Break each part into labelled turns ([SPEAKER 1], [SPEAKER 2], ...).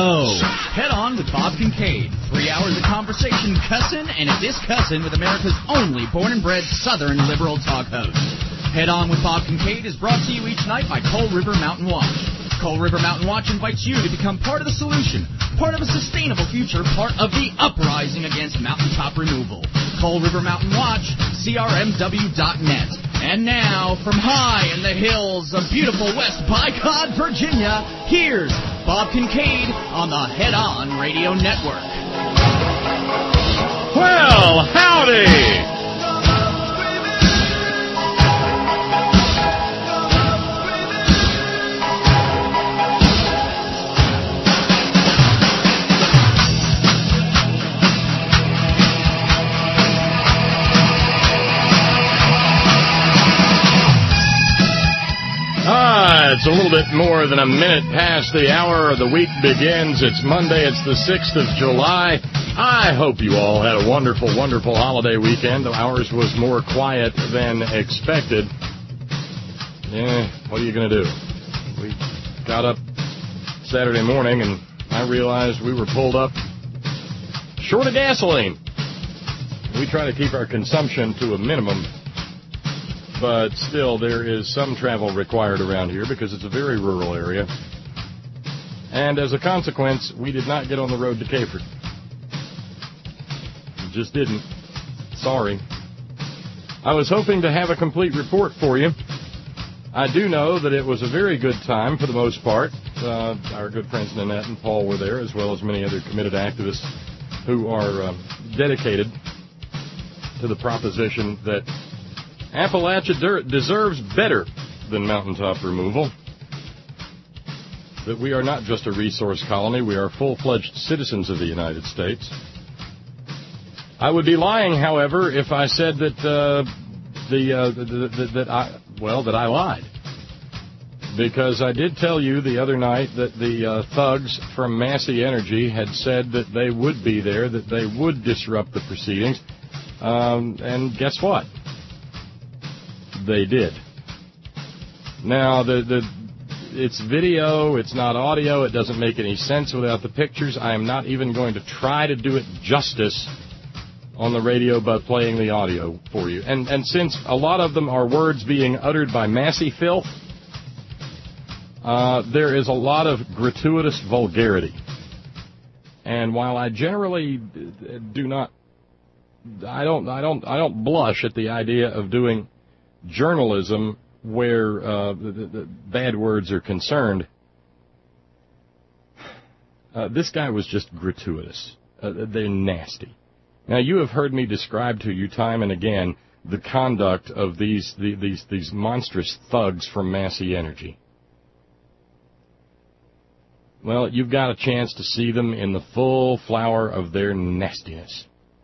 [SPEAKER 1] go. Head On with Bob Kincaid. 3 hours of conversation, cussin' and a discussin' with America's only born and bred Southern liberal talk host. Head On with Bob Kincaid is brought to you each night by Coal River Mountain Watch. Coal River Mountain Watch invites you to become part of the solution, part of a sustainable future, part of the uprising against mountaintop removal. Coal River Mountain Watch, CRMW.net. And now, from high in the hills of beautiful West Bicod, Virginia, here's Bob Kincaid on the Head On Radio Network.
[SPEAKER 2] Well, howdy! It's a little bit more than a minute past the hour. The week begins. It's Monday. It's the 6th of July. I hope you all had a wonderful, wonderful holiday weekend. Ours was more quiet than expected. Yeah, what are you going to do? We got up Saturday morning, and I realized we were pulled up short of gasoline. We try to keep our consumption to a minimum. But still, there is some travel required around here because it's a very rural area. And as a consequence, we did not get on the road to Cayford. We just didn't. Sorry. I was hoping to have a complete report for you. I do know that it was a very good time for the most part. Our good friends Nanette and Paul were there, as well as many other committed activists who are dedicated to the proposition that Appalachia deserves better than mountaintop removal. That we are not just a resource colony, we are full-fledged citizens of the United States. I would be lying, however, if I said that I lied. Because I did tell you the other night that the thugs from Massey Energy had said that they would be there, that they would disrupt the proceedings. And guess what? They did. Now, it's video, it's not audio, it doesn't make any sense without the pictures. I am not even going to try to do it justice on the radio by playing the audio for you. And since a lot of them are words being uttered by Massey filth, there is a lot of gratuitous vulgarity. And while I generally I don't blush at the idea of doing journalism where the bad words are concerned. This guy was just gratuitous. They're nasty. Now, you have heard me describe to you time and again the conduct of these monstrous thugs from Massey Energy. Well, you've got a chance to see them in the full flower of their nastiness.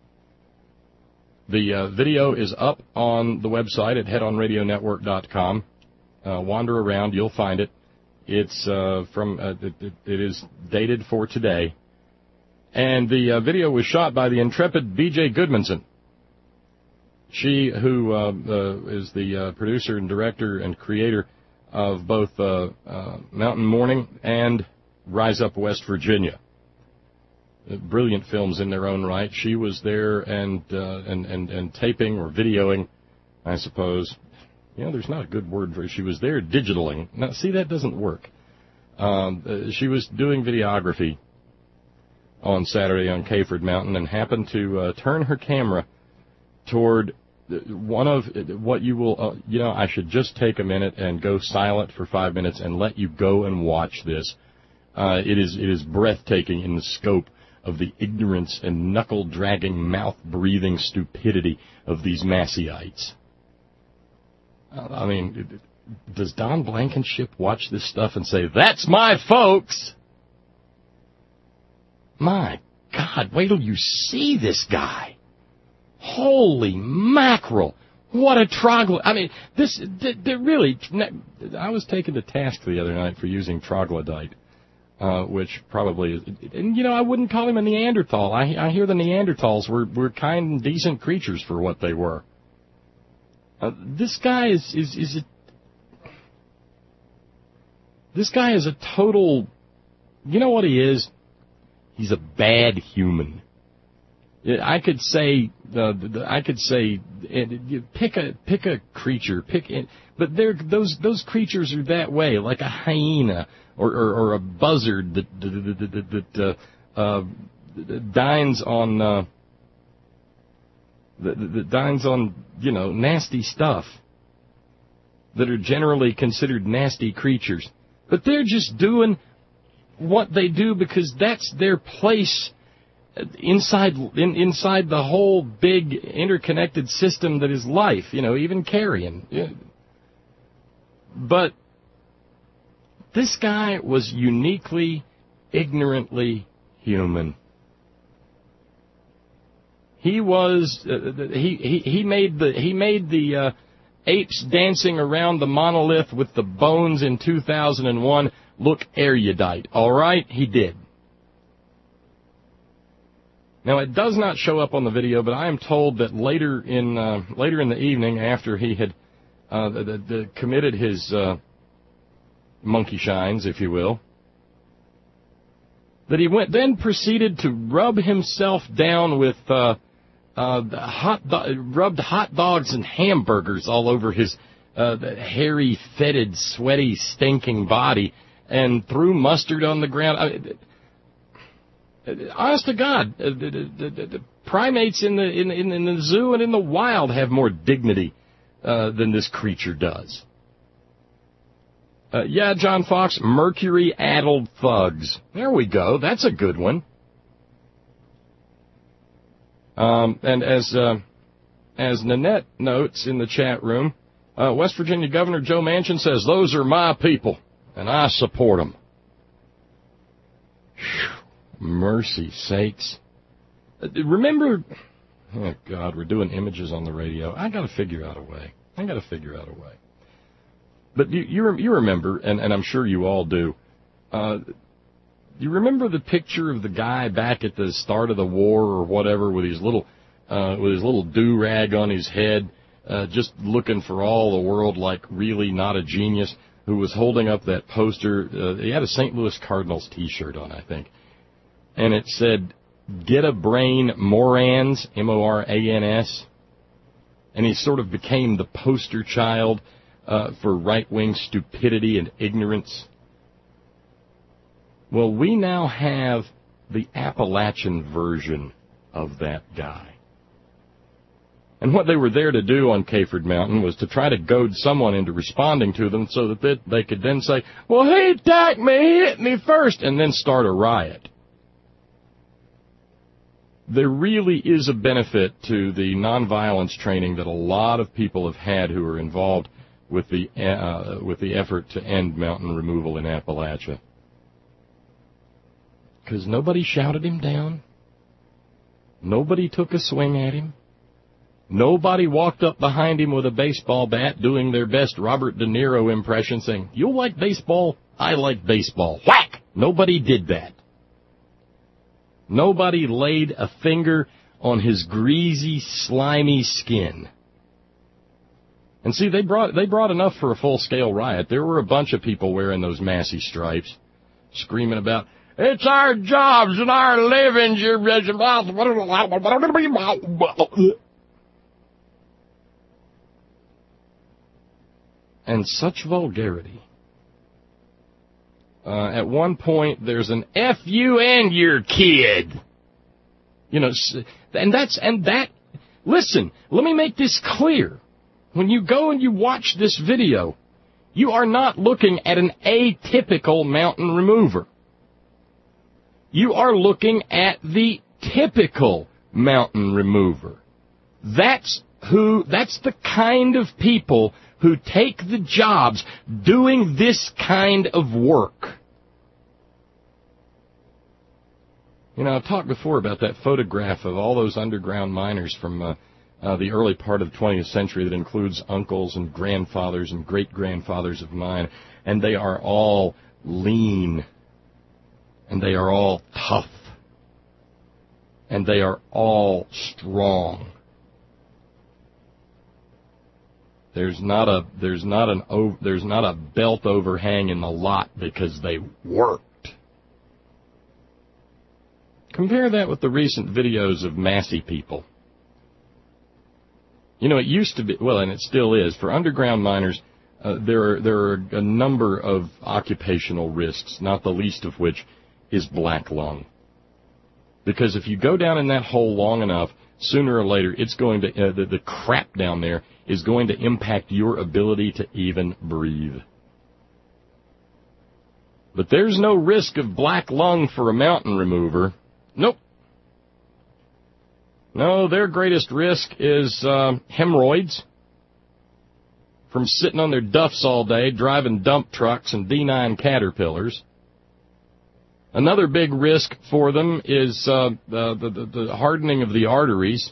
[SPEAKER 2] The video is up on the website at headonradionetwork.com. Wander around, you'll find it. It's it is dated for today. And the video was shot by the intrepid B.J. Goodmanson. She, who is the producer and director and creator of both Mountain Morning and Rise Up West Virginia. Brilliant films in their own right. She was there and taping or videoing, I suppose. You know, there's not a good word for it. She was there digitaling. Now, see, that doesn't work. She was doing videography on Saturday on Cayford Mountain and happened to turn her camera toward one of what you will, I should just take a minute and go silent for 5 minutes and let you go and watch this. It is breathtaking in the scope of the ignorance and knuckle-dragging, mouth-breathing stupidity of these Masseyites. I mean, does Don Blankenship watch this stuff and say, "That's my folks"? My God, wait till you see this guy. Holy mackerel. What a troglodyte. I mean, really, I was taken to task the other night for using troglodyte. Which probably is, and I wouldn't call him a Neanderthal. I hear the Neanderthals were kind and decent creatures for what they were. This guy this guy is a total, you know what he is? He's a bad human. I could say pick a creature, but those creatures are that way, like a hyena or a buzzard that dines on nasty stuff, that are generally considered nasty creatures. But they're just doing what they do because that's their place inside the whole big interconnected system that is life, even carrion. Yeah. But this guy was uniquely, ignorantly human. He was he made the apes dancing around the monolith with the bones in 2001 look erudite. All right, he did. Now, it does not show up on the video, but I am told that later in the evening, after he had committed his monkey shines, if you will, that he proceeded to rub himself down with rubbed hot dogs and hamburgers all over his hairy, fetid, sweaty, stinking body, and threw mustard on the ground. Honest to God, the primates in the zoo and in the wild have more dignity than this creature does. Yeah, John Fox, mercury-addled thugs. There we go. That's a good one. And as Nanette notes in the chat room, West Virginia Governor Joe Manchin says, "Those are my people, and I support them." Mercy sakes. Remember, oh God, we're doing images on the radio. I got to figure out a way. But you remember, and I'm sure you all do, you remember the picture of the guy back at the start of the war or whatever with his little do-rag on his head, just looking for all the world like really not a genius, who was holding up that poster. He had a St. Louis Cardinals T-shirt on, I think. And it said, "Get a brain, Morans," Morans. And he sort of became the poster child for right-wing stupidity and ignorance. Well, we now have the Appalachian version of that guy. And what they were there to do on Kayford Mountain was to try to goad someone into responding to them so that they could then say, "Well, he attacked me, he hit me first," and then start a riot. There really is a benefit to the nonviolence training that a lot of people have had who are involved with the effort to end mountain removal in Appalachia. Because nobody shouted him down. Nobody took a swing at him. Nobody walked up behind him with a baseball bat doing their best Robert De Niro impression saying, "You like baseball? I like baseball." Whack! Nobody did that. Nobody laid a finger on his greasy, slimy skin. And see, they brought enough for a full-scale riot. There were a bunch of people wearing those Massey stripes, screaming about, "It's our jobs and our livings, you're..." And such vulgarity. At one point, there's an "F you and your kid." Listen, let me make this clear. When you go and you watch this video, you are not looking at an atypical mountain remover. You are looking at the typical mountain remover. That's the kind of people who take the jobs doing this kind of work. I've talked before about that photograph of all those underground miners from the early part of the 20th century that includes uncles and grandfathers and great-grandfathers of mine, and they are all lean, and they are all tough, and they are all strong. There's not a belt overhang in the lot because they worked. Compare that with the recent videos of Massey people. You know, it used to be, well, and it still is, for underground miners, there are a number of occupational risks, not the least of which is black lung. Because if you go down in that hole long enough, sooner or later, it's going to the crap down there is going to impact your ability to even breathe. But there's no risk of black lung for a mountain remover. Nope. No, their greatest risk is hemorrhoids from sitting on their duffs all day, driving dump trucks and D9 Caterpillars. Another big risk for them is the hardening of the arteries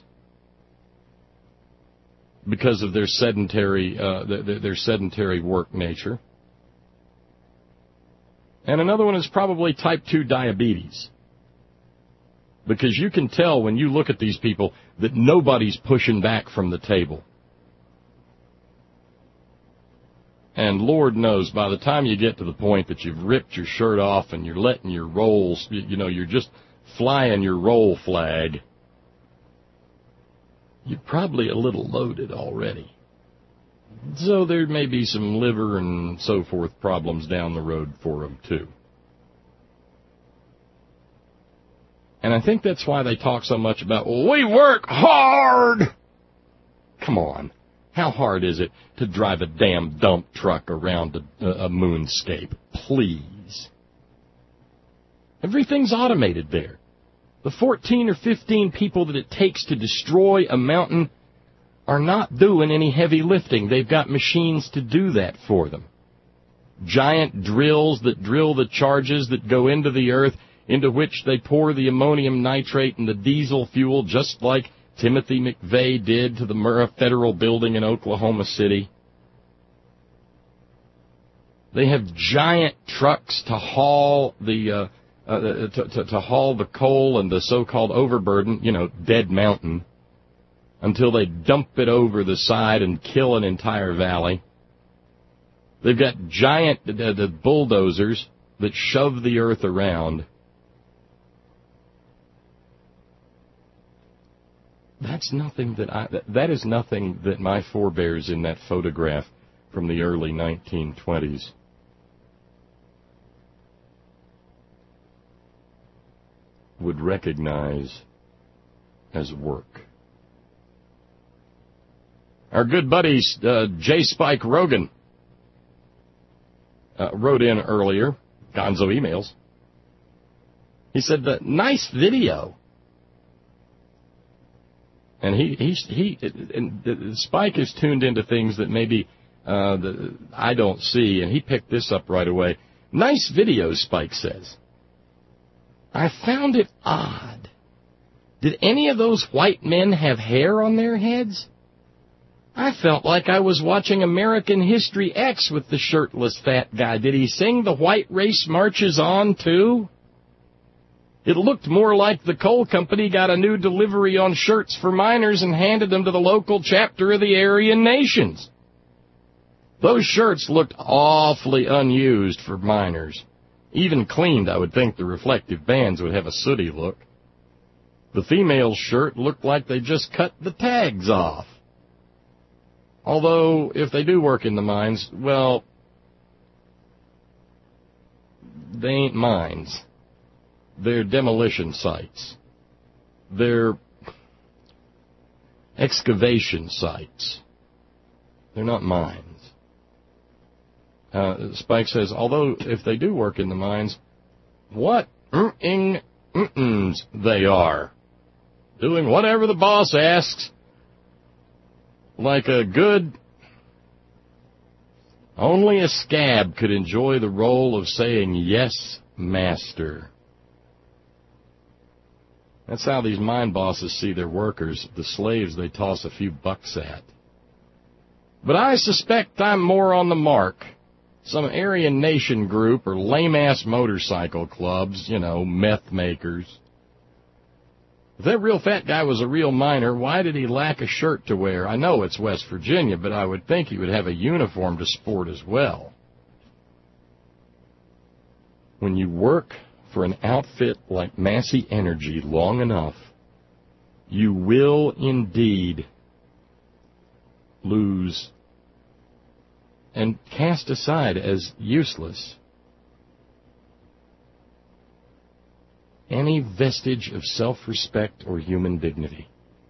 [SPEAKER 2] because of their sedentary work nature. And another one is probably type 2 diabetes. Because you can tell when you look at these people that nobody's pushing back from the table. And Lord knows, by the time you get to the point that you've ripped your shirt off and you're letting your rolls, you're just flying your roll flag, you're probably a little loaded already. So there may be some liver and so forth problems down the road for them, too. And I think that's why they talk so much about, well, we work hard! Come on. How hard is it to drive a damn dump truck around a moonscape? Please. Everything's automated there. The 14 or 15 people that it takes to destroy a mountain are not doing any heavy lifting. They've got machines to do that for them. Giant drills that drill the charges that go into the earth, into which they pour the ammonium nitrate and the diesel fuel, just like Timothy McVeigh did to the Murrah Federal Building in Oklahoma City. They have giant trucks to haul the coal and the so-called overburden, dead mountain, until they dump it over the side and kill an entire valley. They've got giant bulldozers that shove the earth around. That is nothing that my forebears in that photograph from the early 1920s would recognize as work. Our good buddy J. Spike Rogan wrote in earlier, Gonzo emails. He said, nice video. And Spike is tuned into things that maybe I don't see, and he picked this up right away. Nice video, Spike says. I found it odd. Did any of those white men have hair on their heads? I felt like I was watching American History X with the shirtless fat guy. Did he sing The White Race Marches On, too? It looked more like the coal company got a new delivery on shirts for miners and handed them to the local chapter of the Aryan Nations. Those shirts looked awfully unused for miners. Even cleaned, I would think the reflective bands would have a sooty look. The female's shirt looked like they just cut the tags off. Although, if they do work in the mines, well, they ain't mines. They're demolition sites. They're excavation sites. They're not mines. Spike says, although if they do work in the mines, what they are. Doing whatever the boss asks. Like a good... Only a scab could enjoy the role of saying, yes, master. That's how these mine bosses see their workers, the slaves they toss a few bucks at. But I suspect I'm more on the mark. Some Aryan Nation group or lame-ass motorcycle clubs, meth makers. If that real fat guy was a real miner, why did he lack a shirt to wear? I know it's West Virginia, but I would think he would have a uniform to sport as well. When you work for an outfit like Massey Energy long enough, you will indeed lose and cast aside as useless any vestige of self-respect or human dignity.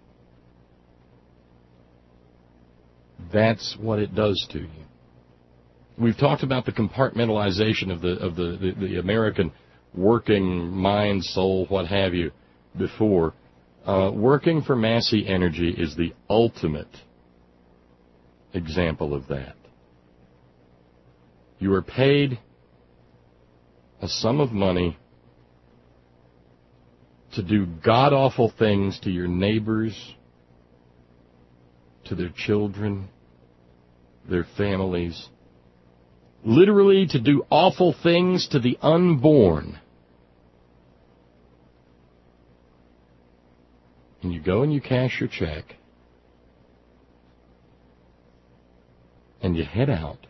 [SPEAKER 2] That's what it does to you. We've talked about the compartmentalization of the American working mind, soul, what have you, before. Working for Massey Energy is the ultimate example of that. You are paid a sum of money to do god-awful things to your neighbors, to their children, their families, literally to do awful things to the unborn. And you go and you cash your check, and you head out,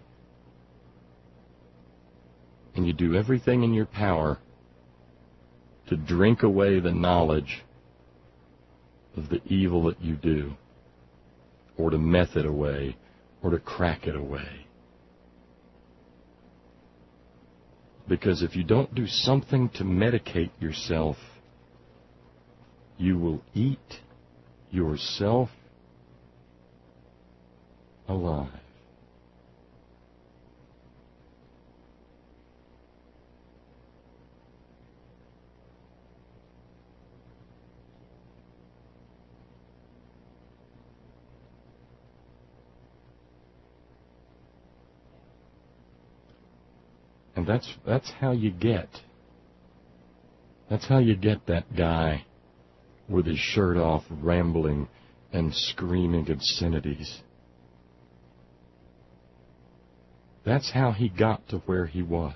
[SPEAKER 2] and you do everything in your power to drink away the knowledge of the evil that you do, or to meth it away, or to crack it away. Because if you don't do something to medicate yourself, you will eat yourself alive. And that's how you get. That's how you get that guy with his shirt off, rambling and screaming obscenities. That's how he got to where he was.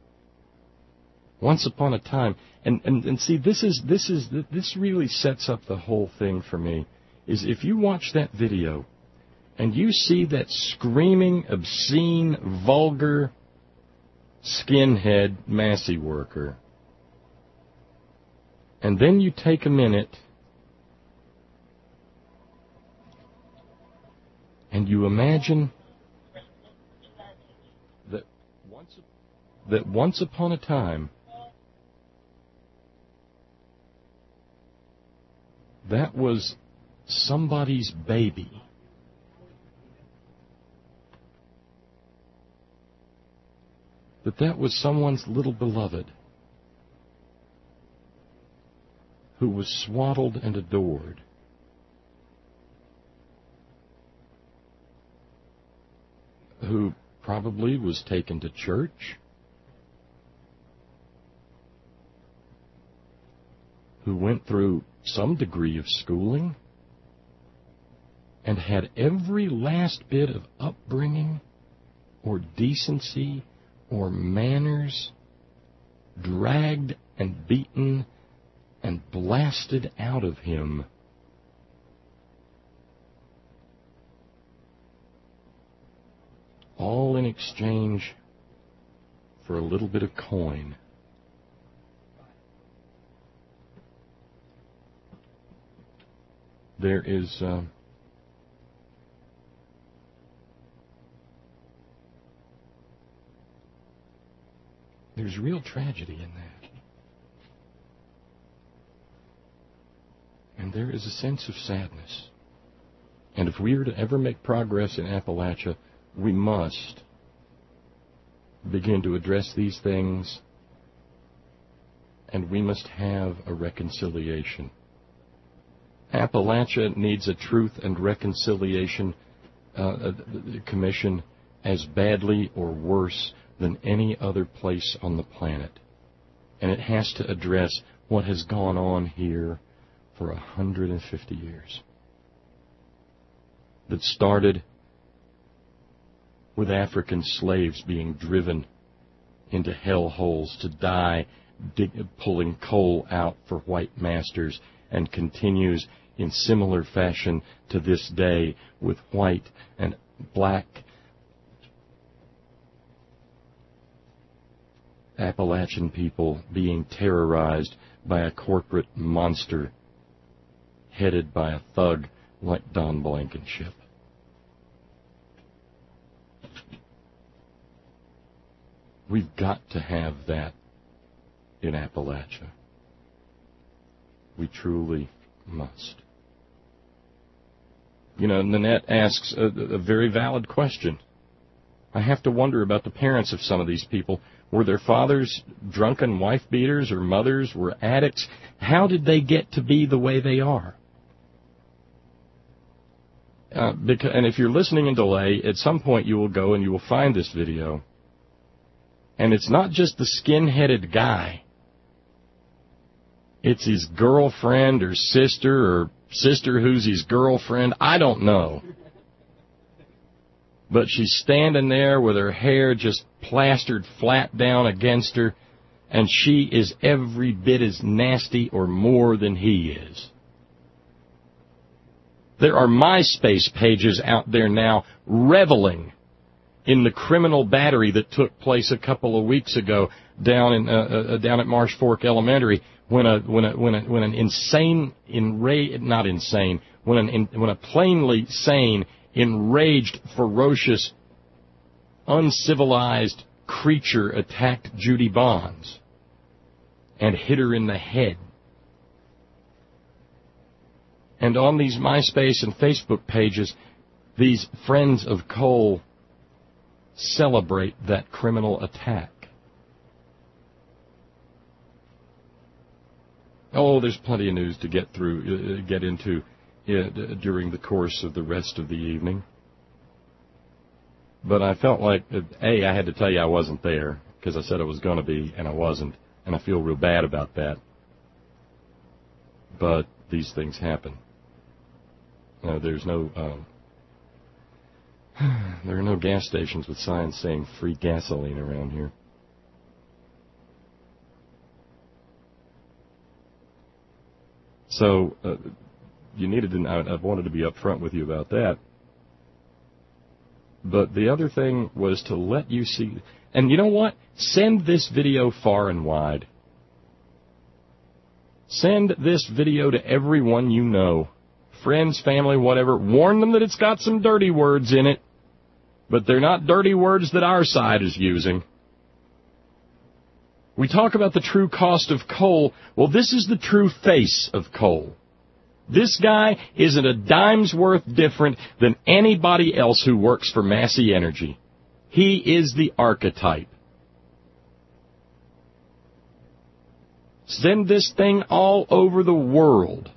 [SPEAKER 2] Once upon a time, and see, this really sets up the whole thing for me. Is if you watch that video, and you see that screaming, obscene, vulgar skinhead Massey worker, and then you take a minute and you imagine that once upon a time that was somebody's baby. That was someone's little beloved who was swaddled and adored. Who probably was taken to church. Who went through some degree of schooling and had every last bit of upbringing or decency or manners dragged and beaten and blasted out of him. All in exchange for a little bit of coin. There is there's real tragedy in that. And there is a sense of sadness. And if we are to ever make progress in Appalachia, we must begin to address these things, and we must have a reconciliation. Appalachia needs a Truth and Reconciliation Commission as badly or worse than any other place on the planet. And it has to address what has gone on here for 150 years. That started with African slaves being driven into hell holes to die pulling coal out for white masters, and continues in similar fashion to this day with white and black Appalachian people being terrorized by a corporate monster headed by a thug like Don Blankenship. We've got to have that in Appalachia. We truly must. You know, Nanette asks a very valid question. I have to wonder about the parents of some of these people. Were their fathers drunken wife beaters or mothers were addicts? How did they get to be the way they are? And if you're listening in delay, at some point you will go and you will find this video. And it's not just the skin-headed guy. It's his girlfriend or sister who's his girlfriend. I don't know. But she's standing there with her hair just plastered flat down against her, and she is every bit as nasty or more than he is. There are MySpace pages out there now reveling in the criminal battery that took place a couple of weeks ago down at Marsh Fork Elementary, when a plainly sane, enraged, ferocious, uncivilized creature attacked Judy Bonds and hit her in the head. And on these MySpace and Facebook pages, these friends of Cole celebrate that criminal attack. Oh, there's plenty of news to get into during the course of the rest of the evening. But I felt like, I had to tell you I wasn't there, because I said I was going to be, and I wasn't, and I feel real bad about that. But these things happen. There are no gas stations with signs saying free gasoline around here. So, I wanted to be upfront with you about that. But the other thing was to let you see, and you know what? Send this video far and wide. Send this video to everyone you know. Friends, family, whatever. Warn them that it's got some dirty words in it. But they're not dirty words that our side is using. We talk about the true cost of coal. Well, this is the true face of coal. This guy isn't a dime's worth different than anybody else who works for Massey Energy. He is the archetype. Send this thing all over the world.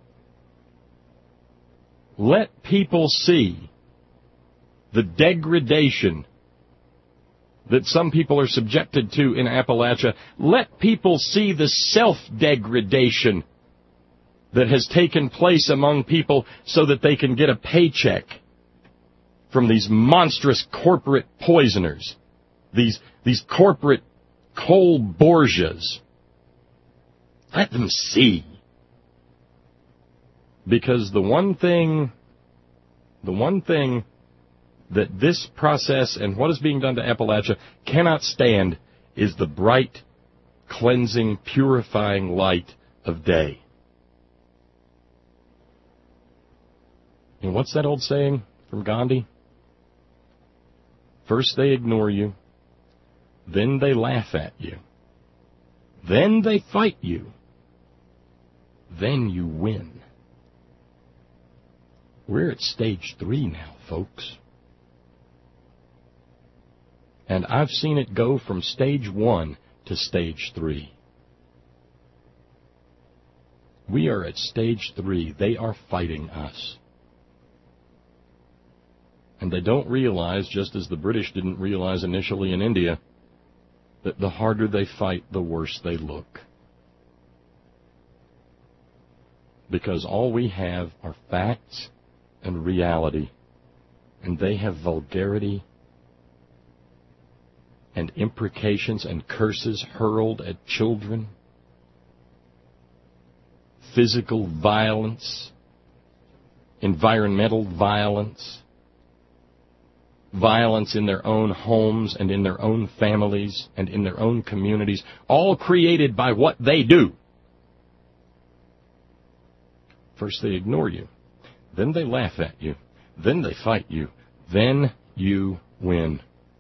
[SPEAKER 2] Let people see the degradation that some people are subjected to in Appalachia. Let people see the self-degradation that has taken place among people so that they can get a paycheck from these monstrous corporate poisoners, these corporate coal bourgeois. Let them see. Because the one thing that this process and what is being done to Appalachia cannot stand is the bright, cleansing, purifying light of day. And what's that old saying from Gandhi? First they ignore you, then they laugh at you, then they fight you, then you win. We're at stage 3 now, folks. And I've seen it go from stage 1 to stage 3. We are at stage 3. They are fighting us. And they don't realize, just as the British didn't realize initially in India, that the harder they fight, the worse they look. Because all we have are facts and reality, and they have vulgarity and imprecations and curses hurled at children, physical violence, environmental violence. violence in their own homes and in their own families and in their own communities, all created by what they do. First they ignore you, then they laugh at you, then they fight you, then you win.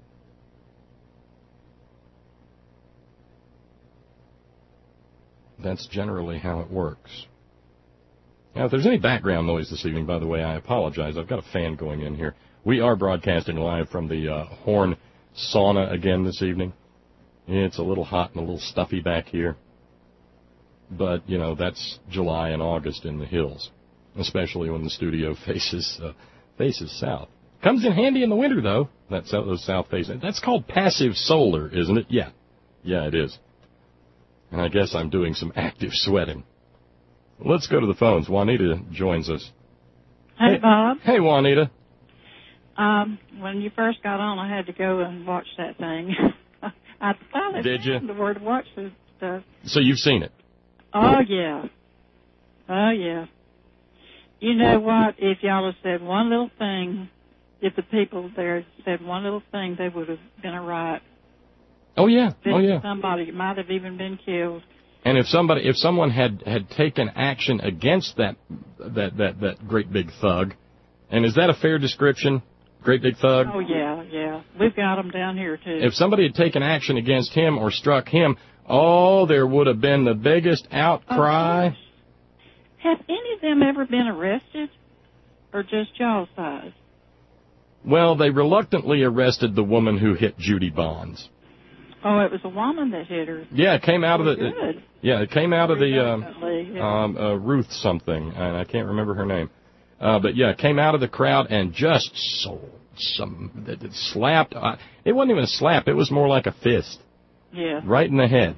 [SPEAKER 2] That's generally how it works. Now, if there's any background noise this evening, by the way, I apologize. I've got a fan going in here. We are broadcasting live from the Horn sauna again this evening. It's a little hot and a little stuffy back here. But, you know, that's July and August in the hills, especially when the studio faces south. Comes in handy in the winter, though, those south faces. That's called passive solar, isn't it? Yeah. Yeah, it is. And I guess I'm doing some active sweating. Let's go to the phones. Juanita joins us.
[SPEAKER 3] Hey, Bob.
[SPEAKER 2] Hey, Juanita.
[SPEAKER 3] When you first got on, I had to go and watch that thing. I finally
[SPEAKER 2] Did you?
[SPEAKER 3] found the word watch this stuff.
[SPEAKER 2] So you've seen it?
[SPEAKER 3] Oh, yeah. Oh, yeah. You know what? If y'all had said one little thing, if the people there said one little thing, they would have been a riot.
[SPEAKER 2] Oh, yeah. Oh, yeah.
[SPEAKER 3] Somebody might have even been killed.
[SPEAKER 2] And if someone had taken action against that great big thug, and is that a fair description, great big thug?
[SPEAKER 3] Oh, yeah, yeah. We've got them down here, too.
[SPEAKER 2] If somebody had taken action against him or struck him, there would have been the biggest outcry.
[SPEAKER 3] Oh, have any of them ever been arrested, or just y'all size?
[SPEAKER 2] Well, they reluctantly arrested the woman who hit Judy Bonds.
[SPEAKER 3] Oh, it was a woman that hit her.
[SPEAKER 2] Yeah, it came out of the.
[SPEAKER 3] Good.
[SPEAKER 2] It came out of the
[SPEAKER 3] yeah.
[SPEAKER 2] Ruth something, and I can't remember her name. But yeah, it came out of the crowd and just slapped. It wasn't even a slap; it was more like a fist.
[SPEAKER 3] Yeah.
[SPEAKER 2] Right in the head.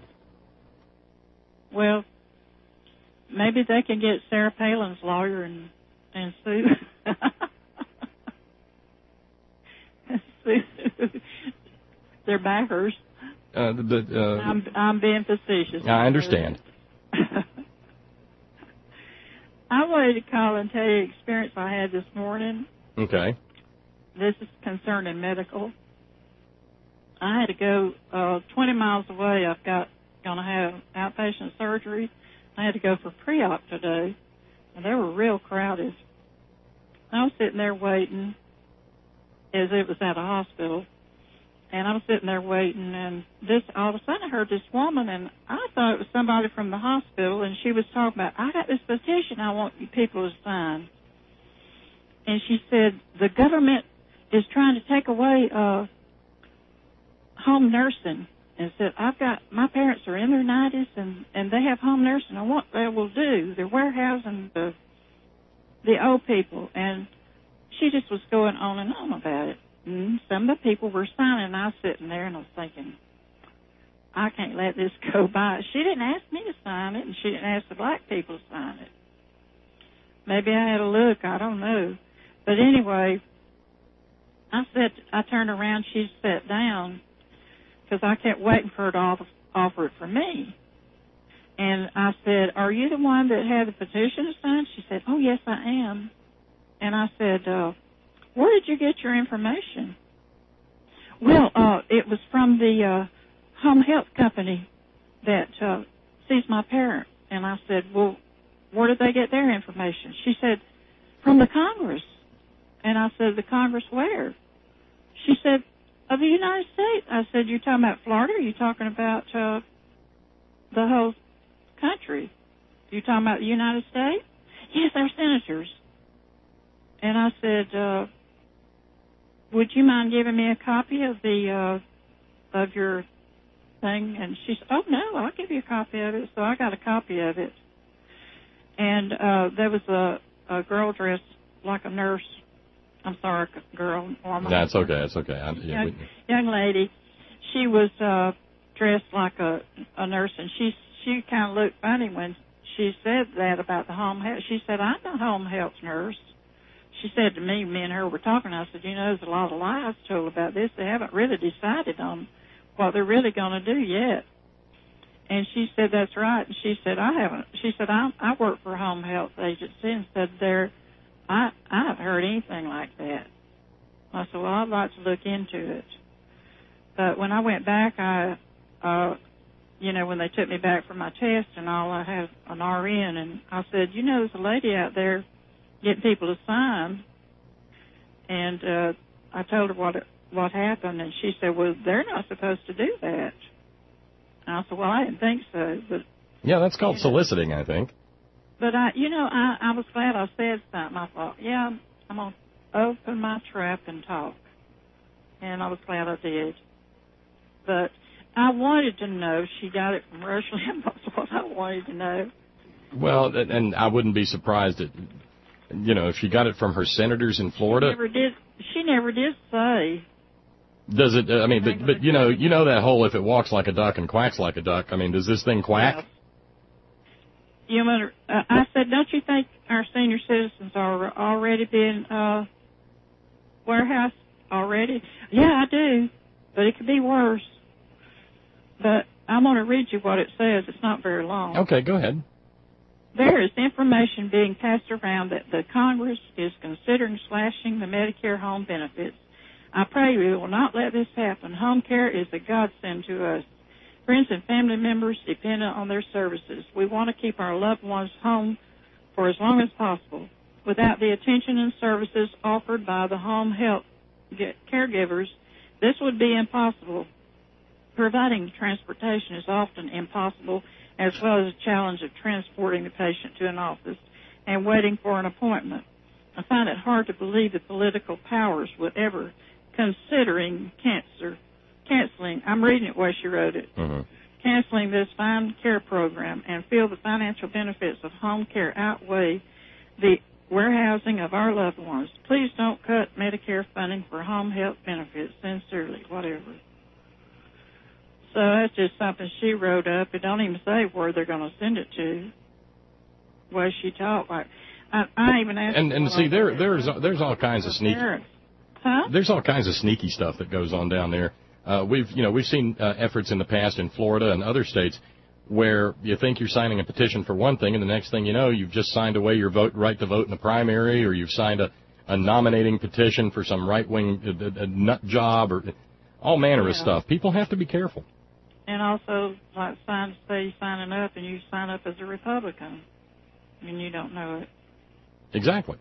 [SPEAKER 3] Well, maybe they can get Sarah Palin's lawyer and sue. Their backers. I'm being facetious.
[SPEAKER 2] I understand.
[SPEAKER 3] I wanted to call and tell you the experience I had this morning.
[SPEAKER 2] Okay.
[SPEAKER 3] This is concerning medical. I had to go 20 miles away. I've going to have outpatient surgery. I had to go for pre-op today, and they were real crowded. I was sitting there waiting as it was at a hospital. And I was sitting there waiting, and all of a sudden I heard this woman, and I thought it was somebody from the hospital, and she was talking about, I got this petition I want you people to sign. And she said, the government is trying to take away home nursing. And said, my parents are in their 90s, and they have home nursing. And what they will do, they're warehousing the old people. And she just was going on and on about it. Some of the people were signing, and I was sitting there, and I was thinking, I can't let this go by. She didn't ask me to sign it, and she didn't ask the black people to sign it. Maybe I had a look, I don't know. But anyway, I turned around, she sat down, because I kept waiting for her to offer it for me. And I said, are you the one that had the petition to sign? She said, oh, yes, I am. And I said, where did you get your information? Well, it was from the home health company that sees my parent. And I said, well, where did they get their information? She said, from the Congress. And I said, the Congress where? She said, of the United States. I said, you're talking about Florida, or are you talking about the whole country? You talking about the United States? Yes, they're senators. And I said, would you mind giving me a copy of of your thing? And she said, oh, no, I'll give you a copy of it. So I got a copy of it. And there was a girl dressed like a nurse. I'm sorry, girl.
[SPEAKER 2] That's okay. That's okay.
[SPEAKER 3] Young lady. She was dressed like a nurse, and she kind of looked funny when she said that about the home health. She said, I'm a home health nurse. She said to me and her were talking, I said, there's a lot of lies told about this. They haven't really decided on what they're really going to do yet. And she said, that's right. And she said, I haven't. She said, I work for a home health agency, and said, I haven't heard anything like that. I said, well, I'd like to look into it. But when I went back, when they took me back for my test and all, I had an RN, and I said, there's a lady out there getting people to sign. And I told her what happened, and she said, well, they're not supposed to do that. And I said, well, I didn't think so. But
[SPEAKER 2] yeah, that's called soliciting, I think.
[SPEAKER 3] But, I was glad I said something. I thought, I'm going to open my trap and talk. And I was glad I did. But I wanted to know if she got it from Rush Limbaugh. What I wanted to know. Well,
[SPEAKER 2] and I wouldn't be surprised if she got it from her senators in Florida.
[SPEAKER 3] She never did say.
[SPEAKER 2] Does it? I mean, but you know that whole if it walks like a duck and quacks like a duck. I mean, does this thing quack?
[SPEAKER 3] Yeah. I said, don't you think our senior citizens are already being warehoused already? Yeah, I do, but it could be worse. But I'm going to read you what it says. It's not very long.
[SPEAKER 2] Okay, go ahead.
[SPEAKER 3] There is information being passed around that the Congress is considering slashing the Medicare home benefits. I pray we will not let this happen. Home care is a godsend to us. Friends and family members depend on their services. We want to keep our loved ones home for as long as possible. Without the attention and services offered by the home health caregivers, this would be impossible. Providing transportation is often impossible, as well as the challenge of transporting the patient to an office and waiting for an appointment. I find it hard to believe the political powers would ever considering canceling, I'm reading it where she wrote it, canceling this fine care program and feel the financial benefits of home care outweigh the warehousing of our loved ones. Please don't cut Medicare funding for home health benefits. Sincerely, whatever. So that's just something she wrote up. It don't even say where they're going to send it to. Where she talked like, I even asked.
[SPEAKER 2] And see, there's all kinds of sneaky.
[SPEAKER 3] Huh?
[SPEAKER 2] There's all kinds of sneaky stuff that goes on down there. We've seen efforts in the past in Florida and other states where you think you're signing a petition for one thing, and the next thing you know, you've just signed away your right to vote in the primary, or you've signed a nominating petition for some right-wing a nut job, or all manner of stuff. People have to be careful.
[SPEAKER 3] And also, like signing up, and you sign up as a Republican, and you don't know it.
[SPEAKER 2] Exactly.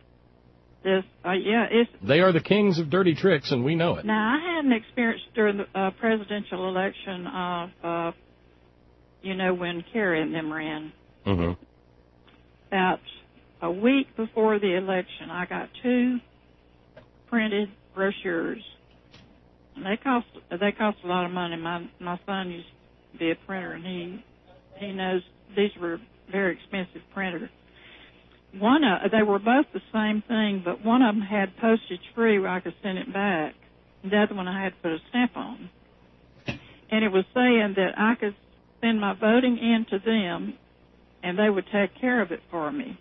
[SPEAKER 3] It's.
[SPEAKER 2] They are the kings of dirty tricks, and we know it.
[SPEAKER 3] Now, I had an experience during the presidential election of, when Kerry and them ran.
[SPEAKER 2] Mm-hmm.
[SPEAKER 3] About a week before the election, I got 2 printed brochures. And they cost a lot of money. My son used to be a printer, and he knows these were very expensive printers. They were both the same thing, but one of them had postage free where I could send it back. The other one I had to put a stamp on. And it was saying that I could send my voting in to them, and they would take care of it for me.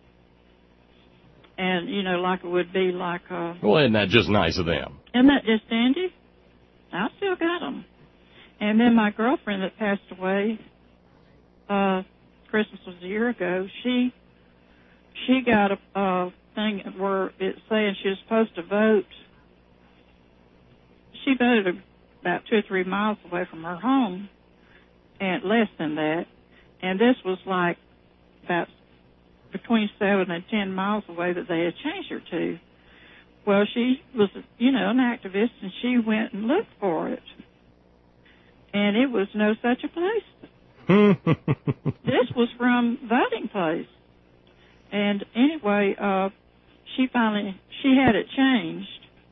[SPEAKER 3] And, like it would be like
[SPEAKER 2] well, isn't that just nice of them?
[SPEAKER 3] Isn't that just dandy? I still got them. And then my girlfriend that passed away, Christmas was a year ago, she got a thing where it's saying she was supposed to vote. She voted about 2 or 3 miles away from her home, and less than that. And this was like about between 7 and 10 miles away that they had changed her to. Well, she was, an activist, and she went and looked for it. And it was no such a place. This was from Voting Place. And anyway, she had it changed,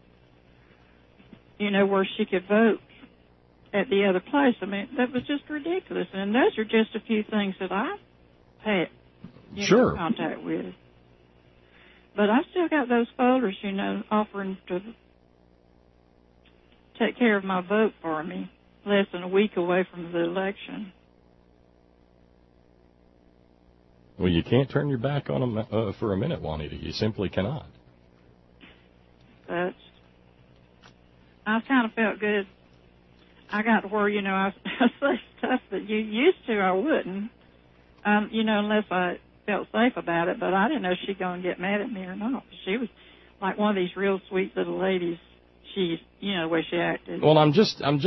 [SPEAKER 3] where she could vote at the other place. I mean, that was just ridiculous. And those are just a few things that I've had contact with. But I still got those folders, offering to take care of my vote for me, less than a week away from the election.
[SPEAKER 2] Well, you can't turn your back on them for a minute, Juanita. You simply cannot.
[SPEAKER 3] But I kind of felt good. I got to where, I say stuff that you used to, I wouldn't, unless I felt safe about it. But I didn't know she'd go and get mad at me or not. She was like one of these real sweet little ladies. she, you know, the way she acted.
[SPEAKER 2] Well, and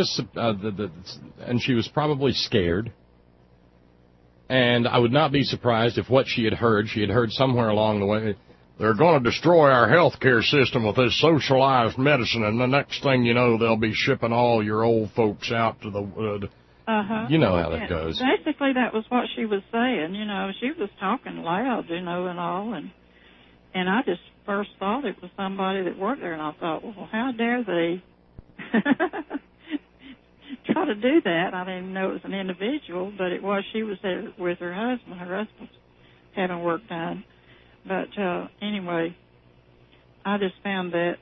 [SPEAKER 2] she was probably scared. And I would not be surprised if what she had heard somewhere along the way, they're going to destroy our health care system with this socialized medicine, and the next thing you know, they'll be shipping all your old folks out to the... You know how that goes.
[SPEAKER 3] Basically, that was what she was saying. You know, she was talking loud, you know, and all, and I just first thought it was somebody that worked there, and I thought, well, how dare they try to do that? I didn't even know it was an individual, but it was. She was there with her husband. Her husband's having work done. But anyway, I just found that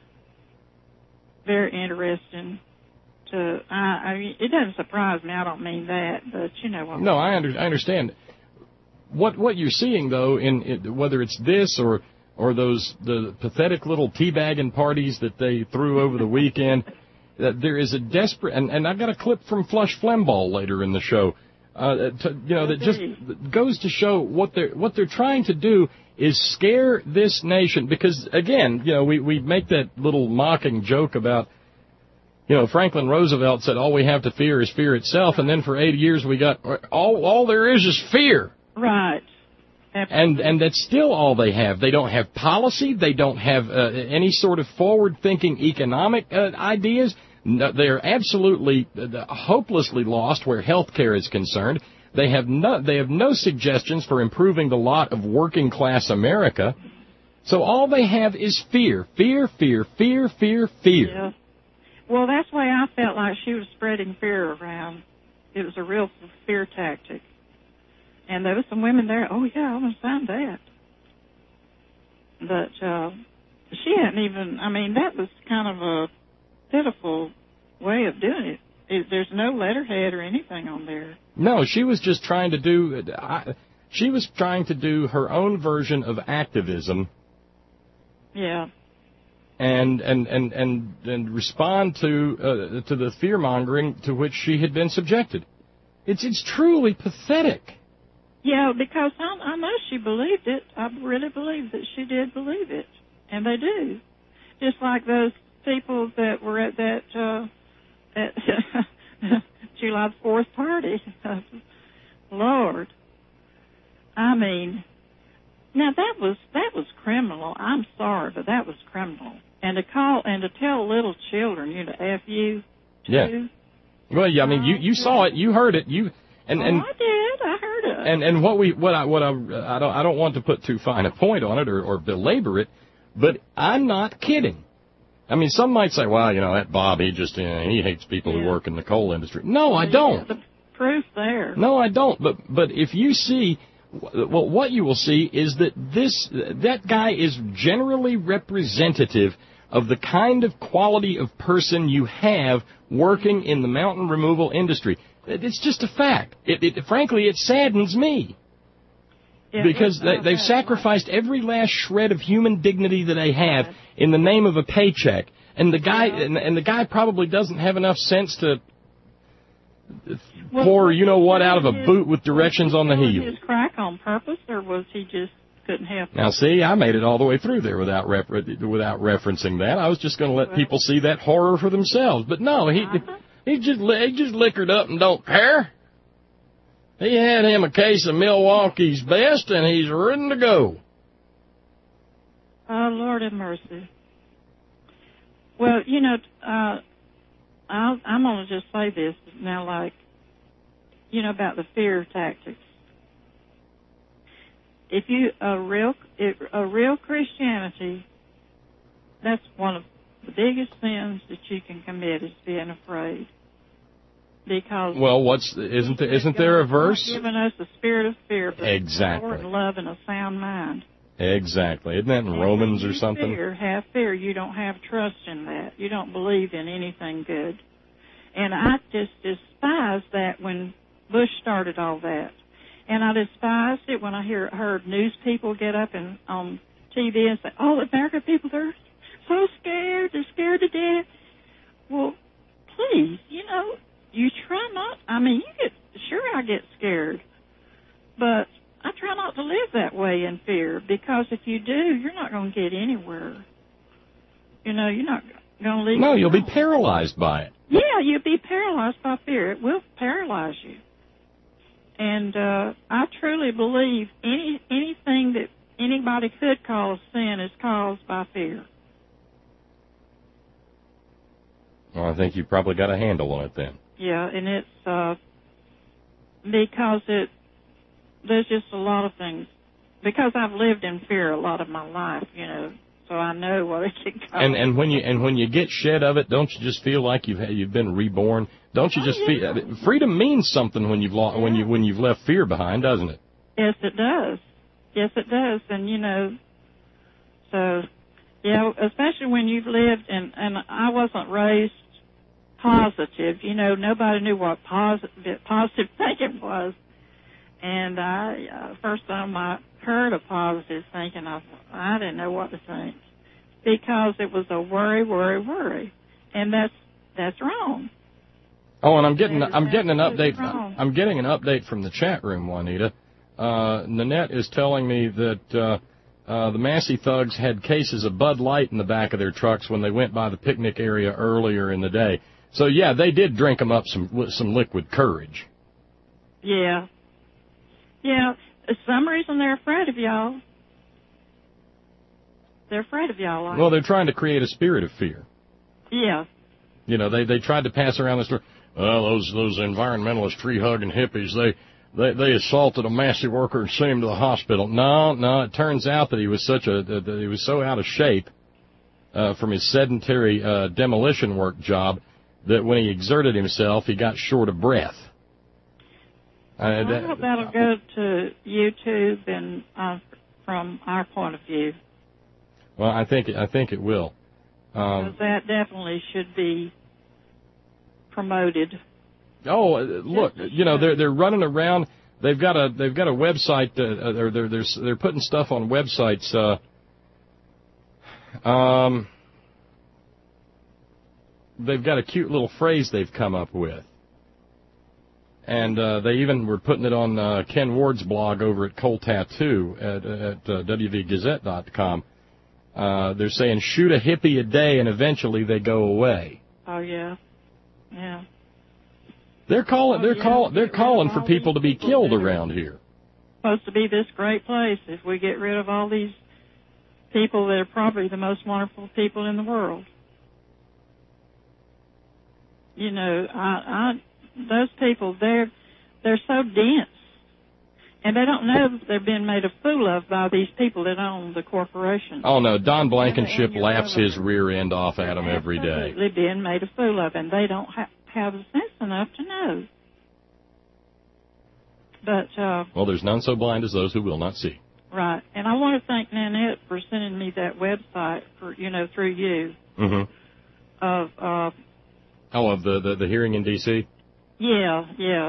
[SPEAKER 3] very interesting. I mean, it doesn't surprise me. I don't mean that, but you know what.
[SPEAKER 2] No, I understand. What you're seeing though, in whether it's this or the pathetic little teabagging parties that they threw over the weekend, that there is a desperate and I've got a clip from Flush Flembaugh later in the show. That just goes to show what they're trying to do is scare this nation, because again, you know, we make that little mocking joke about, you know, Franklin Roosevelt said all we have to fear is fear itself, and then for 80 years we got all there is fear.
[SPEAKER 3] Right. Absolutely.
[SPEAKER 2] And that's still all they have. They don't have policy. They don't have any sort of forward-thinking economic ideas. No, they are absolutely hopelessly lost where health care is concerned. They have no suggestions for improving the lot of working-class America. So all they have is fear, fear, fear, fear, fear, fear.
[SPEAKER 3] Yeah. Well, that's why I felt like she was spreading fear around. It was a real fear tactic. And there were some women there, oh, yeah, I'm going to sign that. But she hadn't even, I mean, that was kind of a pitiful way of doing it. There's no letterhead or anything on there.
[SPEAKER 2] No, she was just trying to do, she was trying to do her own version of activism.
[SPEAKER 3] Yeah.
[SPEAKER 2] And respond to the fear-mongering to which she had been subjected. It's truly pathetic.
[SPEAKER 3] Yeah, because I know she believed it. I really believe that she did believe it, and they do. Just like those people that were at that at July 4th party. Lord, I mean, now that was criminal. I'm sorry, but that was criminal. And to tell little children, you know, F you too.
[SPEAKER 2] Yeah. Well, yeah, I mean, you saw it, you heard it,
[SPEAKER 3] I did. I heard it.
[SPEAKER 2] And I don't want to put too fine a point on it or belabor it, but I'm not kidding. I mean, some might say, well, you know, that Bob, he hates people who work in the coal industry. No, I don't.
[SPEAKER 3] The proof there.
[SPEAKER 2] No, I don't. But if you see, well, what you will see is that guy is generally representative of the kind of quality of person you have working in the mountain removal industry. It's just a fact. Frankly, it saddens me. Because they've sacrificed every last shred of human dignity that they have in the name of a paycheck. And the guy probably doesn't have enough sense to pour, you know what, out of a boot with directions on the heel.
[SPEAKER 3] Was his crack on purpose, or was he just couldn't help it?
[SPEAKER 2] Now, see, I made it all the way through there without referencing that. I was just going to let people see that horror for themselves. But no, he just liquored up and don't care. He had him a case of Milwaukee's Best, and he's ready to go.
[SPEAKER 3] Oh, Lord have mercy. Well, you know, I'm going to just say this now, like, you know, about the fear tactics. If a real Christianity, that's one of the biggest sins that you can commit is being afraid. Because
[SPEAKER 2] isn't there a verse?
[SPEAKER 3] He's given us the spirit of fear, but
[SPEAKER 2] exactly.
[SPEAKER 3] power and love and a sound mind.
[SPEAKER 2] Exactly. Isn't that in Romans or something?
[SPEAKER 3] Have fear. You don't have trust in that. You don't believe in anything good. And I just despised that when Bush started all that. And I despised it when I heard news people get up and on TV and say, oh, the American people, they're so scared. They're scared to death. Well, please, you know, you try not. I mean, I get scared. But I try not to live that way in fear, because if you do, you're not going to get anywhere. You know, you're not. going to leave.
[SPEAKER 2] No, you'll be paralyzed by it.
[SPEAKER 3] Yeah, you'll be paralyzed by fear. It will paralyze you. And I truly believe anything that anybody could call sin is caused by fear.
[SPEAKER 2] Well, I think you probably got a handle on it then.
[SPEAKER 3] Yeah, and it's because there's just a lot of things. Because I've lived in fear a lot of my life, so I know what it can cause.
[SPEAKER 2] And when you get shed of it, don't you just feel like you've been reborn? Don't you just feel freedom means something when you've when you've left fear behind, doesn't it?
[SPEAKER 3] Yes, it does. Yes, it does. And so especially when you've lived and I wasn't raised positive. Nobody knew what positive thinking was. And first time I heard of positive thinking, I didn't know what to think because it was a worry, and that's wrong.
[SPEAKER 2] Oh, and I'm getting an update. I'm getting an update from the chat room, Juanita. Nanette is telling me that the Massey thugs had cases of Bud Light in the back of their trucks when they went by the picnic area earlier in the day. So yeah, they did drink them up some liquid courage.
[SPEAKER 3] Yeah. Yeah, for some reason they're afraid of y'all. They're afraid of y'all.
[SPEAKER 2] Well, they're trying to create a spirit of fear.
[SPEAKER 3] Yeah.
[SPEAKER 2] They tried to pass around the story. Well, those environmentalist tree-hugging hippies, they assaulted a Massey worker and sent him to the hospital. No, it turns out that he was he was so out of shape from his sedentary demolition work job that when he exerted himself, he got short of breath.
[SPEAKER 3] I hope that'll go to YouTube and from our point of view.
[SPEAKER 2] Well, I think it will.
[SPEAKER 3] Because that definitely should be promoted.
[SPEAKER 2] Oh, look, they're running around. They've got a website. They're putting stuff on websites. They've got a cute little phrase they've come up with. And they even were putting it on Ken Ward's blog over at Coal Tattoo at wvgazette.com. They're saying, shoot a hippie a day and eventually they go away.
[SPEAKER 3] Oh, yeah. Yeah.
[SPEAKER 2] They're calling for people to be killed around here.
[SPEAKER 3] It's supposed to be this great place if we get rid of all these people that are probably the most wonderful people in the world. Those people, they're so dense, and they don't know that they're being made a fool of by these people that own the corporation.
[SPEAKER 2] Oh, no, Don Blankenship laughs his reir end off at them every day.
[SPEAKER 3] They're being made a fool of, and they don't have sense enough to know. But
[SPEAKER 2] well, there's none so blind as those who will not see.
[SPEAKER 3] Right, and I want to thank Nanette for sending me that website for through you.
[SPEAKER 2] Mm-hmm. Of the hearing in D.C.
[SPEAKER 3] Yeah.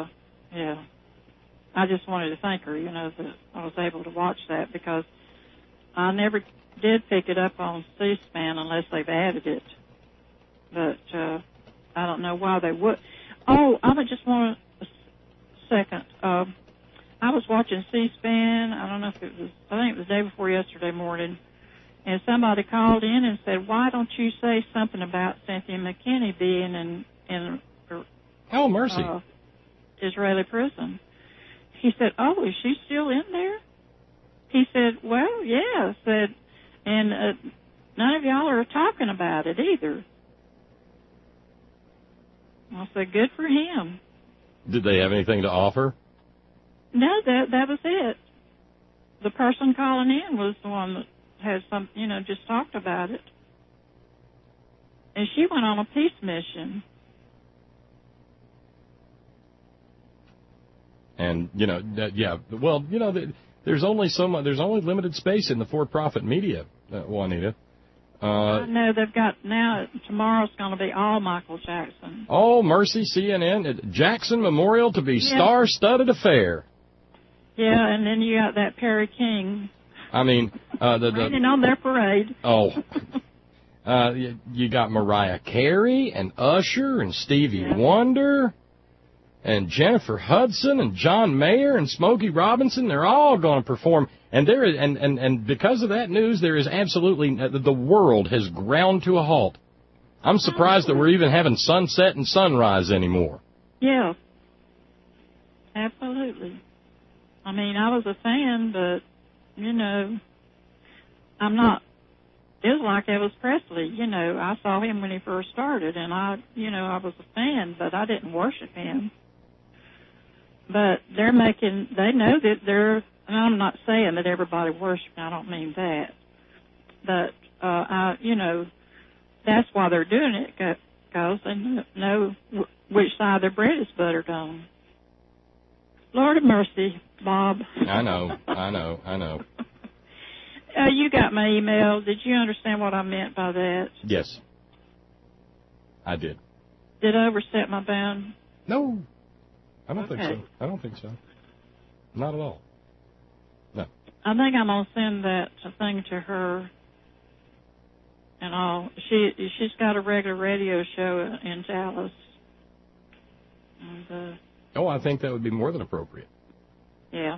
[SPEAKER 3] I just wanted to thank her, that I was able to watch that because I never did pick it up on C-SPAN unless they've added it. But I don't know why they would. Oh, I just want a second. I was watching C-SPAN. I don't know if it was, I think it was the day before yesterday morning, and somebody called in and said, why don't you say something about Cynthia McKinney being in
[SPEAKER 2] oh, mercy.
[SPEAKER 3] Israeli prison? He said, oh, is she still in there? He said, well, yeah. Said, and none of y'all are talking about it either. I said, good for him.
[SPEAKER 2] Did they have anything to offer?
[SPEAKER 3] No, that was it. The person calling in was the one that had some, just talked about it. And she went on a peace mission.
[SPEAKER 2] And, there's only so much, there's only limited space in the for-profit media, Juanita.
[SPEAKER 3] I know they've got now, tomorrow's going to be all Michael Jackson.
[SPEAKER 2] Oh, mercy, CNN. Jackson Memorial to be star-studded affair.
[SPEAKER 3] Yeah, and then you got that Perry King.
[SPEAKER 2] I mean,
[SPEAKER 3] raining on their parade.
[SPEAKER 2] Oh. You got Mariah Carey and Usher and Stevie Wonder and Jennifer Hudson and John Mayer and Smokey Robinson. They're all going to perform. And and because of that news, there is absolutely, the world has ground to a halt I'm surprised that we're even having sunset and sunrise anymore.
[SPEAKER 3] Yeah. Absolutely. I mean, I was a fan, but, you know, I'm not. It was like Elvis Presley, you know. I saw him when he first started, and I was a fan, but I didn't worship him. But they know that and I'm not saying that everybody worships, I don't mean that. But, that's why they're doing it, because they know which side their bread is buttered on. Lord have mercy, Bob.
[SPEAKER 2] I know.
[SPEAKER 3] You got my email. Did you understand what I meant by that?
[SPEAKER 2] Yes, I did.
[SPEAKER 3] Did I overstep my bound?
[SPEAKER 2] No, I don't think so. I don't think so. Not at all. No.
[SPEAKER 3] I think I'm going to send that thing to her. And she's got a regular radio show in Dallas. And,
[SPEAKER 2] I think that would be more than appropriate.
[SPEAKER 3] Yeah.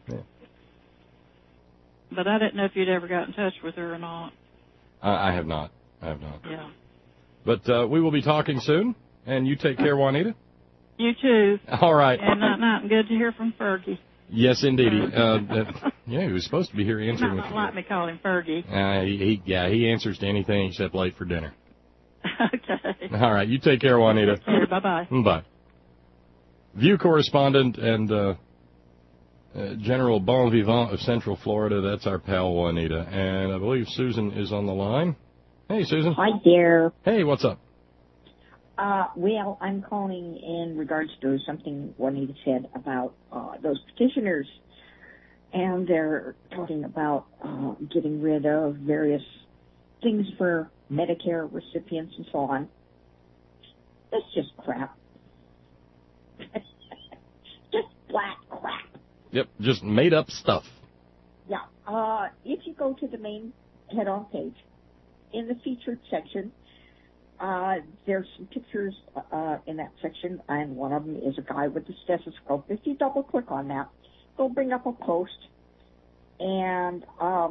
[SPEAKER 3] But I didn't know if you'd ever got in touch with her or not.
[SPEAKER 2] I have not.
[SPEAKER 3] Yeah.
[SPEAKER 2] But we will be talking soon, and you take care, Juanita.
[SPEAKER 3] You too.
[SPEAKER 2] All right.
[SPEAKER 3] And night, good to hear from Fergie.
[SPEAKER 2] Yes, indeed. He was supposed to be here answering.
[SPEAKER 3] Not like me call him Fergie.
[SPEAKER 2] He answers to anything except late for dinner.
[SPEAKER 3] Okay.
[SPEAKER 2] All right, you take care, Juanita.
[SPEAKER 3] Bye-bye.
[SPEAKER 2] Bye. View correspondent and General Bon Vivant of Central Florida, that's our pal Juanita. And I believe Susan is on the line. Hey, Susan.
[SPEAKER 4] Hi there.
[SPEAKER 2] Hey, what's up?
[SPEAKER 4] Well, I'm calling in regards to something Juanita said about those petitioners. And they're talking about getting rid of various things for Medicare recipients and so on. That's just crap. Just flat crap.
[SPEAKER 2] Yep, just made up stuff.
[SPEAKER 4] Yeah. If you go to the main head-on page, in the featured section, there's some pictures in that section, and one of them is a guy with a stethoscope. If you double-click on that, it'll bring up a post, and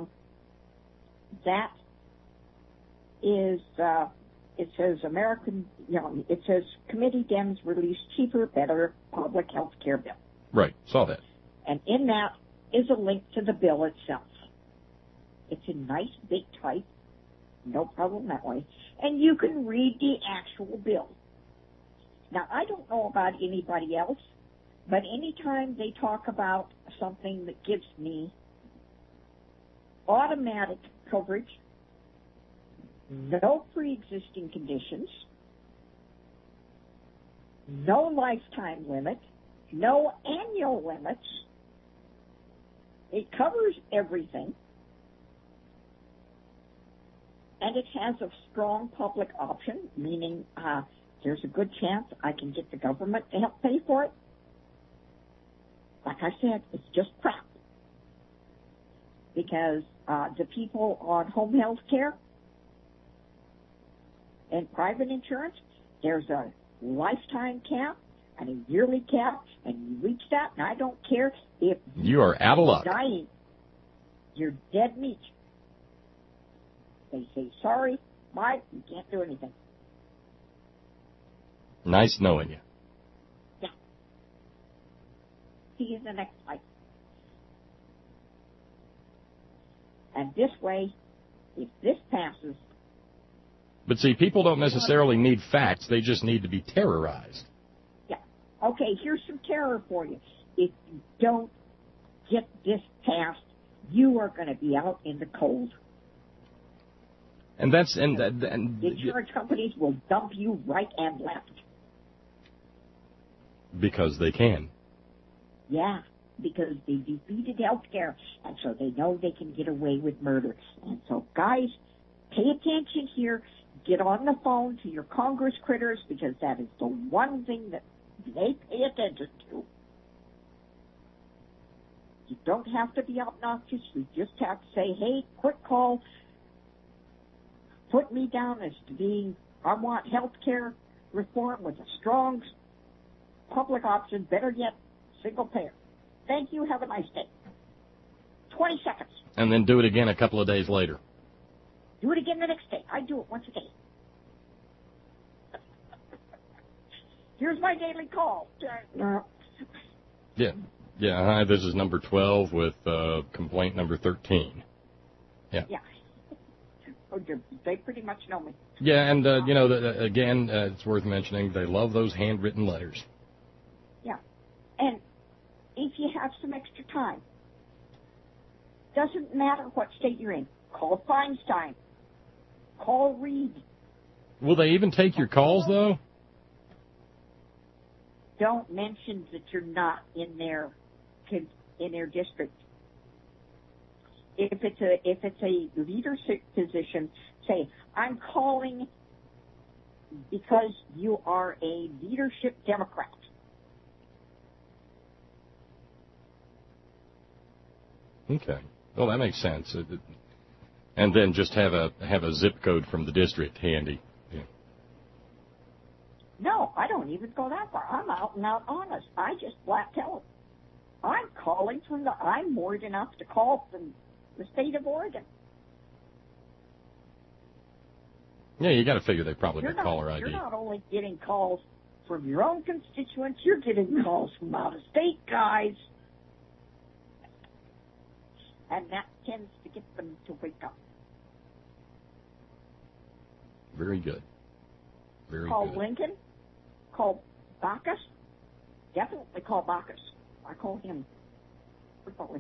[SPEAKER 4] that is, it says it says Committee Dems release cheaper, better public health care bill.
[SPEAKER 2] Right, saw that.
[SPEAKER 4] And in that is a link to the bill itself. It's in nice big type, no problem that way, and you can read the actual bill. Now, I don't know about anybody else, but anytime they talk about something that gives me automatic coverage, no pre-existing conditions, no lifetime limit, no annual limits, it covers everything, and it has a strong public option, meaning there's a good chance I can get the government to help pay for it. Like I said, it's just crap. Because the people on home health care and private insurance, there's a lifetime cap and a yearly cap, and you reach that, and I don't care if
[SPEAKER 2] you are out of luck.
[SPEAKER 4] Dying, you're dead meat. They say, sorry, Mike, you can't do anything.
[SPEAKER 2] Nice knowing you.
[SPEAKER 4] Yeah. See you in the next fight. And this way, if this passes...
[SPEAKER 2] But see, people don't necessarily need facts. They just need to be terrorized.
[SPEAKER 4] Yeah. Okay, here's some terror for you. If you don't get this passed, you are going to be out in the cold.
[SPEAKER 2] And that's... And
[SPEAKER 4] the insurance companies will dump you right and left.
[SPEAKER 2] Because they can.
[SPEAKER 4] Yeah, because they defeated health care, and so they know they can get away with murder. And so, guys, pay attention here. Get on the phone to your Congress critters, because that is the one thing that they pay attention to. You don't have to be obnoxious. You just have to say, hey, quick call. Put me down as to being, I want health care reform with a strong public option, better yet, single payer. Thank you. Have a nice day. 20 seconds.
[SPEAKER 2] And then do it again a couple of days later.
[SPEAKER 4] Do it again the next day. I do it once a day. Here's my daily call.
[SPEAKER 2] Yeah. Yeah, hi, this is number 12 with complaint number 13. Yeah.
[SPEAKER 4] Yeah. Oh, they pretty much know me.
[SPEAKER 2] Yeah, and, again, it's worth mentioning, they love those handwritten letters.
[SPEAKER 4] Yeah. And if you have some extra time, doesn't matter what state you're in, call Feinstein. Call Reed.
[SPEAKER 2] Will they even take your calls, though?
[SPEAKER 4] Don't mention that you're not in their district. If it's a leadership position, say, I'm calling because you are a leadership Democrat.
[SPEAKER 2] Okay. Well, that makes sense. And then just have a zip code from the district handy. Yeah.
[SPEAKER 4] No, I don't even go that far. I'm out and out honest. I just flat tell them. I'm calling I'm moored enough to call from the state of Oregon.
[SPEAKER 2] Yeah, you got to figure they probably got caller ID.
[SPEAKER 4] You're not only getting calls from your own constituents, you're getting calls from out-of-state guys. And that tends to get them to wake up.
[SPEAKER 2] Very good. Very
[SPEAKER 4] call
[SPEAKER 2] good.
[SPEAKER 4] Lincoln. Call Bacchus. Definitely call Bacchus. I call him frequently.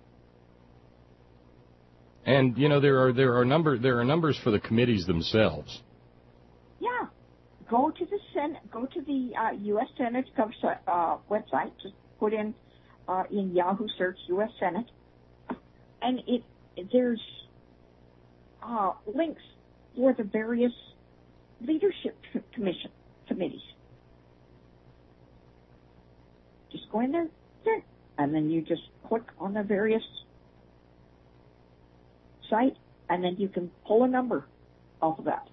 [SPEAKER 2] And there are numbers for the committees themselves.
[SPEAKER 4] Yeah, go to the Senate. Go to the U.S. Senate website. Just put in Yahoo search U.S. Senate, and there's links for the various leadership committees. Just go in there, and then you just click on the various site, and then you can pull a number off of that.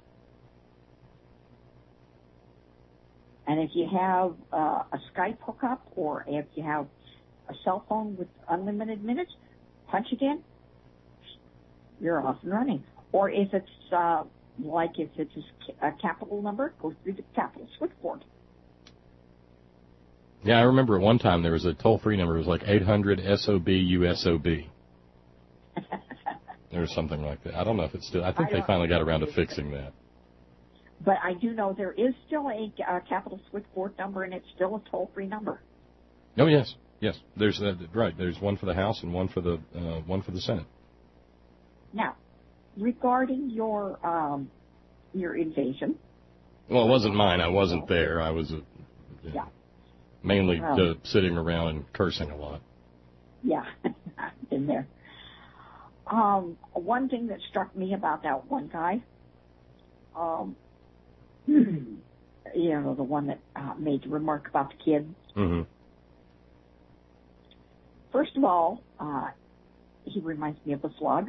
[SPEAKER 4] And if you have a Skype hookup, or if you have a cell phone with unlimited minutes, punch it in. You're off and running. Or if it's if it's a capital number, go through the capital switchboard.
[SPEAKER 2] Yeah, I remember at one time there was a toll-free number. It was like 800 SOB USOB. Or something like that. I don't know if it's still. I think they finally got around to fixing that.
[SPEAKER 4] But I do know there is still a capital switchboard number, and it's still a toll-free number.
[SPEAKER 2] Oh yes. There's right. There's one for the House and one for the Senate.
[SPEAKER 4] Now, regarding your invasion.
[SPEAKER 2] Well, it wasn't mine. I wasn't there. I was mainly sitting around and cursing a lot.
[SPEAKER 4] Yeah, I've been there. One thing that struck me about that one guy, the one that made the remark about the kid.
[SPEAKER 2] Mm-hmm.
[SPEAKER 4] First of all, he reminds me of the slug.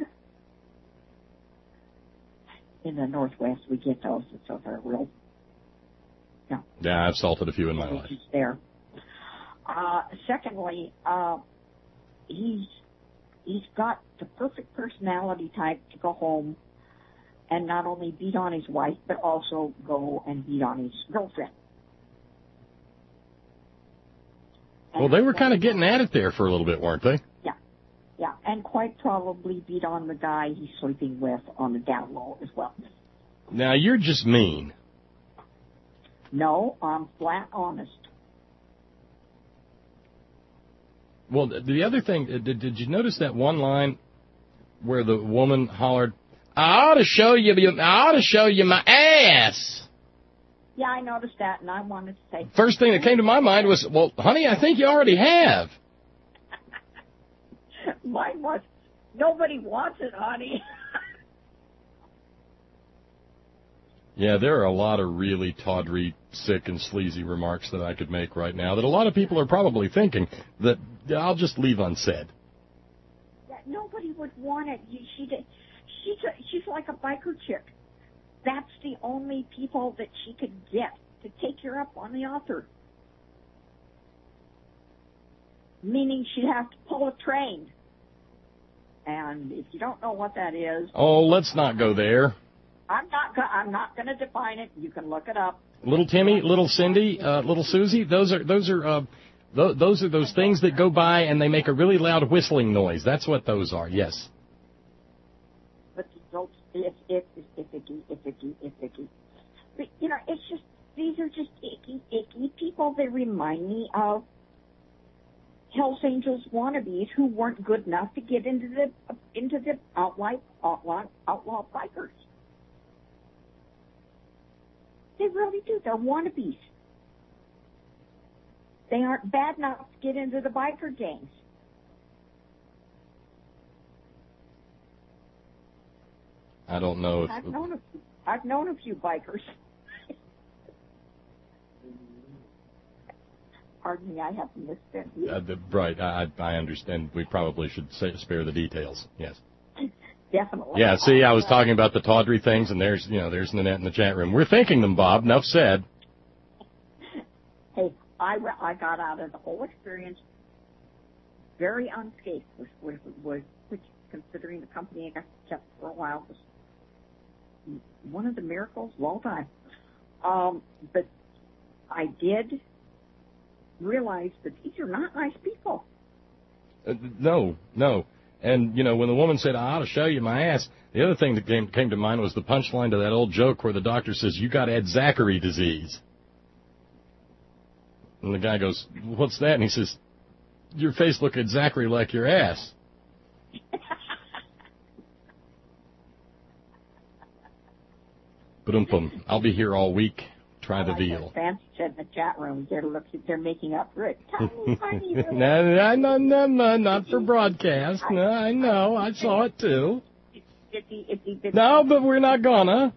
[SPEAKER 4] In the Northwest, we get those. So they're real.
[SPEAKER 2] Yeah, I've salted a few in my life.
[SPEAKER 4] There. Secondly, he's got the perfect personality type to go home and not only beat on his wife, but also go and beat on his girlfriend.
[SPEAKER 2] Well, they were kind of getting at it there for a little bit, weren't they?
[SPEAKER 4] Yeah, and quite probably beat on the guy he's sleeping with on the down low as well.
[SPEAKER 2] Now, you're just mean.
[SPEAKER 4] No, I'm flat honest.
[SPEAKER 2] Well, the other thing, did you notice that one line where the woman hollered, I ought to show you my ass.
[SPEAKER 4] Yeah, I noticed that, and I wanted to say...
[SPEAKER 2] First thing that came to my mind was, well, honey, I think you already have.
[SPEAKER 4] Mine was, nobody wants it, honey.
[SPEAKER 2] Yeah, there are a lot of really tawdry, sick, and sleazy remarks that I could make right now that a lot of people are probably thinking that I'll just leave unsaid.
[SPEAKER 4] Yeah, nobody would want it. She's like a biker chick. That's the only people that she could get to take her up on the offer. Meaning she'd have to pull a train. And if you don't know what that is...
[SPEAKER 2] Oh, let's not go there.
[SPEAKER 4] I'm not I'm not going to define it. You can look it up.
[SPEAKER 2] Little Timmy, little Cindy, little Susie, those are those things that go by and they make a really loud whistling noise. That's what those are. Yes.
[SPEAKER 4] But it's icky. But, you know, it's just, these are just icky people. They remind me of Hell's Angels wannabes who weren't good enough to get into the outlaw bikers. They really do. They're wannabes. They aren't bad enough to get into the biker gangs.
[SPEAKER 2] I don't know if
[SPEAKER 4] I've known a few bikers. Pardon me, I have misspent you.
[SPEAKER 2] Right, I understand. We probably should spare the details. Yes.
[SPEAKER 4] Definitely.
[SPEAKER 2] Yeah. See, I was talking about the tawdry things, and there's Nanette in the chat room. We're thanking them, Bob. Enough said.
[SPEAKER 4] Hey, I got out of the whole experience very unscathed, which considering the company I got kept for a while was one of the miracles of all time. But I did realize that these are not nice people.
[SPEAKER 2] No. And, when the woman said, I ought to show you my ass, the other thing that came to mind was the punchline to that old joke where the doctor says, you got Ed Zachary disease. And the guy goes, what's that? And he says, your face look exactly like your ass. Ba-dum-bum. I'll be here all week. Try the veal.
[SPEAKER 4] Fans said in the chat room, they're making up for it. Tiny.
[SPEAKER 2] No, not for broadcast. No, I know. I saw it too. No, but we're not gonna.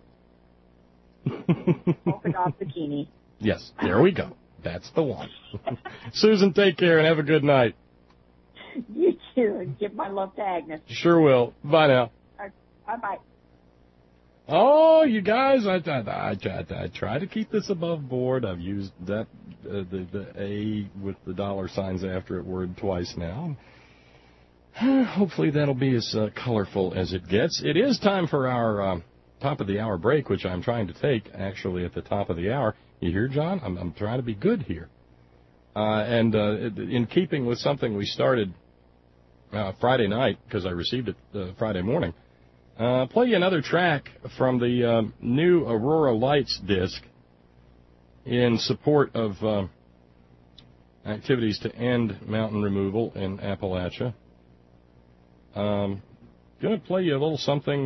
[SPEAKER 4] Polka dot bikini.
[SPEAKER 2] Yes, there we go. That's the one. Susan, take care and have a good night.
[SPEAKER 4] You too, and give my love to Agnes.
[SPEAKER 2] Sure will. Bye now.
[SPEAKER 4] Bye-bye.
[SPEAKER 2] Oh, you guys, I try to keep this above board. I've used that the A with the dollar signs after it word twice now. Hopefully that'll be as colorful as it gets. It is time for our top of the hour break, which I'm trying to take actually at the top of the hour. You hear, John? I'm trying to be good here. And in keeping with something we started Friday night, because I received it Friday morning, play you another track from the new Aurora Lights disc in support of activities to end mountain removal in Appalachia. Going to play you a little something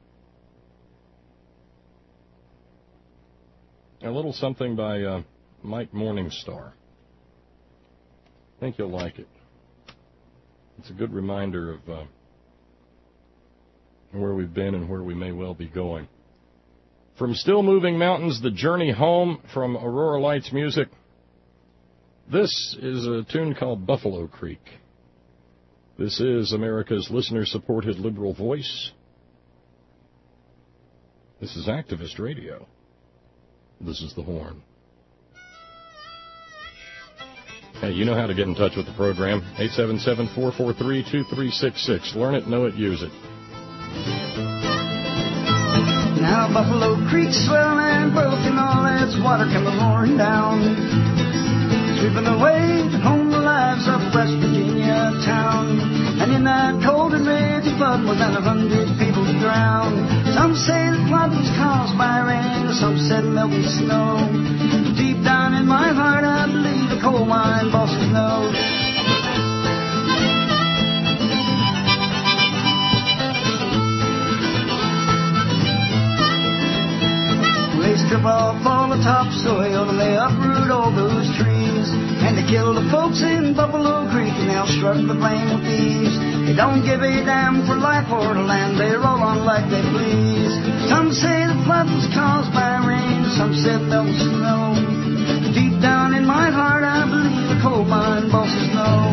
[SPEAKER 2] by Mike Morningstar. I think you'll like it. It's a good reminder of where we've been and where we may well be going. From Still Moving Mountains, The Journey Home from Aurora Lights Music. This is a tune called Buffalo Creek. This is America's listener-supported liberal voice. This is Activist Radio. This is The Horn. Hey, you know how to get in touch with the program. 877-443-2366. Learn it, know it, use it.
[SPEAKER 5] Now Buffalo Creek's swelling and broken, all its water coming roaring down, sweeping away to home the lives of West Virginia town. And in that cold and raging flood, more than 100 people drowned. Some say the flood was caused by rain, some said melting snow. Deep down in my heart, I believe the coal mine bosses know. They strip off all the topsoil and they uproot all those trees, and they kill the folks in Buffalo Creek and they'll shrug the blame with ease. They don't give a damn for life or the land, they roll on like they please. Some say the flood was caused by rain, some said melting snow. Deep down in my heart I believe the coal mine bosses know.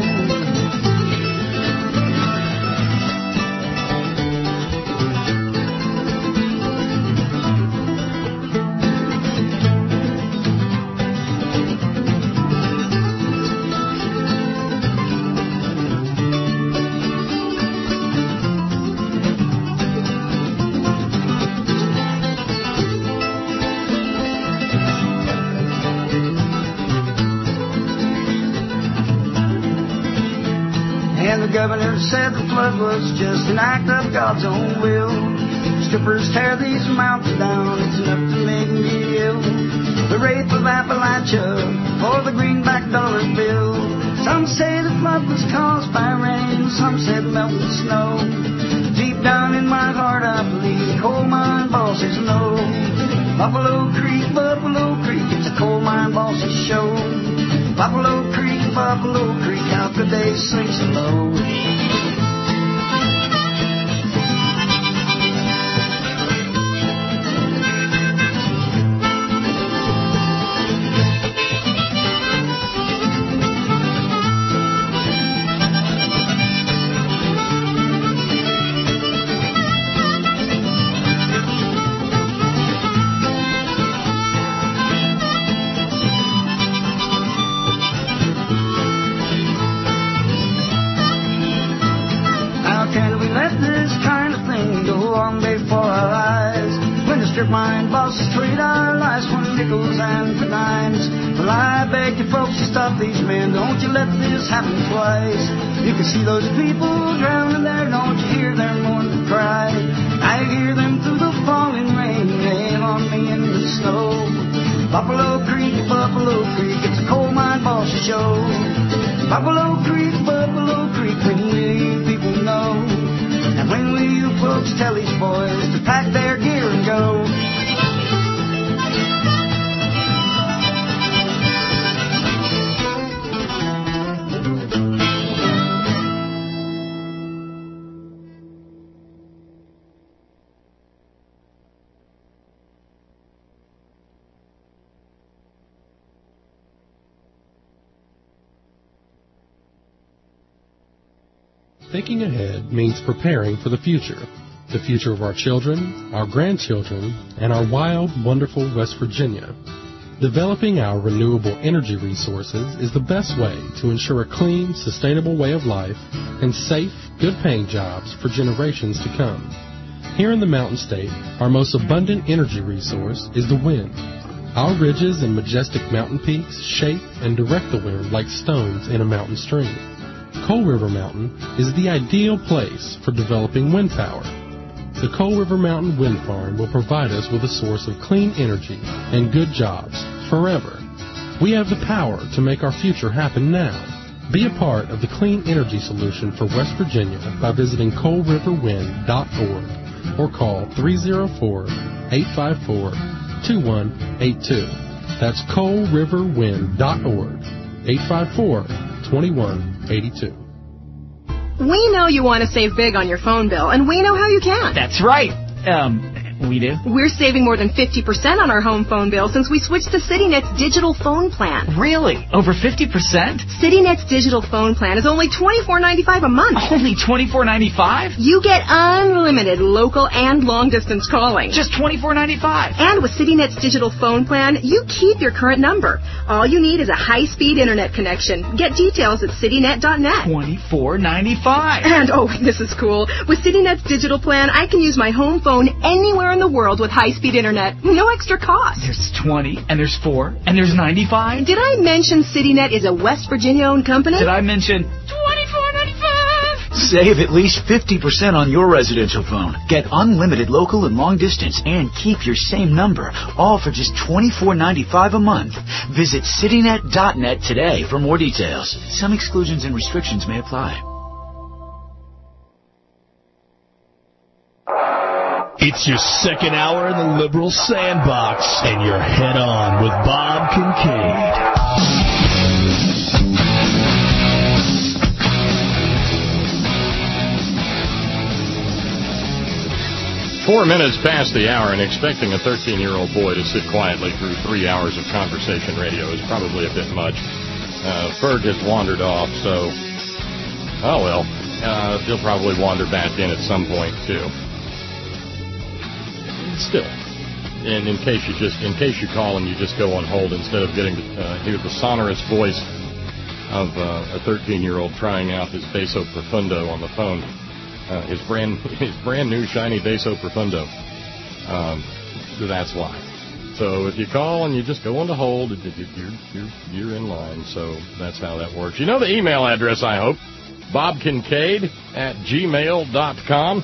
[SPEAKER 5] And the governor said the flood was just an act of God's own will. Strippers tear these mountains down, it's enough to make me ill. The rape of Appalachia for the greenback dollar bill. Some say the flood was caused by rain, some said melting snow. Deep down in my heart I believe coal mine bosses know. Buffalo Creek, it's a coal mine bosses show. Buffalo Creek, how could they sink so low? Mine bosses trade our lives for nickels and for dimes. Well, I beg you folks to stop these men. Don't you let this happen twice. You can see those people drowning there. Don't you hear their mournful cry? I hear them through the falling rain. Rain on me in the snow. Buffalo Creek, it's a coal mine bosses show. Buffalo Creek, when will you people know? And when will you folks tell these boys to pack their gear and go?
[SPEAKER 6] Thinking ahead means preparing for the future of our children, our grandchildren, and our wild, wonderful West Virginia. Developing our renewable energy resources is the best way to ensure a clean, sustainable way of life and safe, good-paying jobs for generations to come. Here in the Mountain State, our most abundant energy resource is the wind. Our ridges and majestic mountain peaks shape and direct the wind like stones in a mountain stream. Coal River Mountain is the ideal place for developing wind power. The Coal River Mountain Wind Farm will provide us with a source of clean energy and good jobs forever. We have the power to make our future happen now. Be a part of the clean energy solution for West Virginia by visiting coalriverwind.org or call 304-854-2182. That's coalriverwind.org, 854-2182.
[SPEAKER 7] We know you want to save big on your phone bill, and we know how you can.
[SPEAKER 1] That's right. We do?
[SPEAKER 7] We're saving more than 50% on our home phone bill since we switched to CityNet's digital phone plan.
[SPEAKER 1] Really? Over 50%?
[SPEAKER 7] CityNet's digital phone plan is only $24.95 a month.
[SPEAKER 1] Only $24.95?
[SPEAKER 7] You get unlimited local and long-distance calling.
[SPEAKER 1] Just $24.95?
[SPEAKER 7] And with CityNet's digital phone plan, you keep your current number. All you need is a high-speed internet connection. Get details at citynet.net.
[SPEAKER 1] $24.95?
[SPEAKER 7] And, oh, this is cool. With CityNet's digital plan, I can use my home phone anywhere in the world with high-speed internet. No extra cost.
[SPEAKER 1] There's 20, and there's 4, and there's 95.
[SPEAKER 7] Did I mention CityNet is a West Virginia-owned company?
[SPEAKER 1] Did I mention $24.95?
[SPEAKER 8] Save at least 50% on your residential phone. Get unlimited local and long distance and keep your same number, all for just $24.95 a month. Visit citynet.net today for more details. Some exclusions and restrictions may apply.
[SPEAKER 9] It's your second hour in the Liberal Sandbox, and you're head on with Bob Kincaid.
[SPEAKER 2] 4 minutes past the hour, and expecting a 13-year-old boy to sit quietly through 3 hours of conversation radio is probably a bit much. Ferg has wandered off, so, oh well, he'll probably wander back in at some point, too. Still, and in case you call and you just go on hold instead of getting to hear the sonorous voice of a 13-year-old trying out his basso profundo on the phone, his brand new shiny basso profundo. That's why. So if you call and you just go on to hold, you're in line. So that's how that works. You know the email address, I hope. bobkincaid@gmail.com.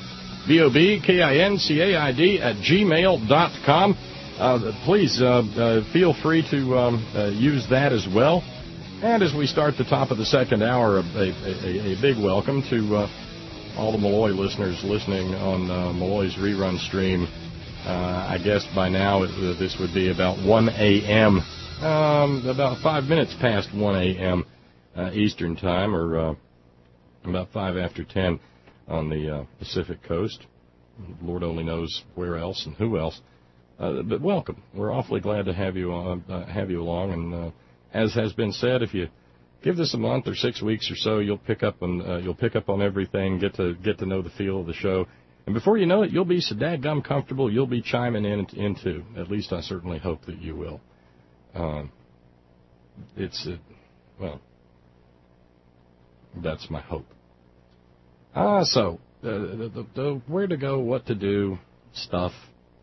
[SPEAKER 2] BOBKINCAID@gmail.com. Please feel free to use that as well. And as we start the top of the second hour, a big welcome to all the Malloy listeners listening on Malloy's rerun stream. I guess by now this would be about 1 a.m., about 5 minutes past 1 a.m. Eastern Time, or about 5 after 10 on the Pacific Coast. Lord only knows where else and who else. But welcome. We're awfully glad to have you along. And as has been said, if you give this a month or 6 weeks or so, you'll pick up on everything, get to know the feel of the show, and before you know it, you'll be so dadgum comfortable you'll be chiming in too. At least I certainly hope that you will. That's my hope. So the where to go, what to do, stuff.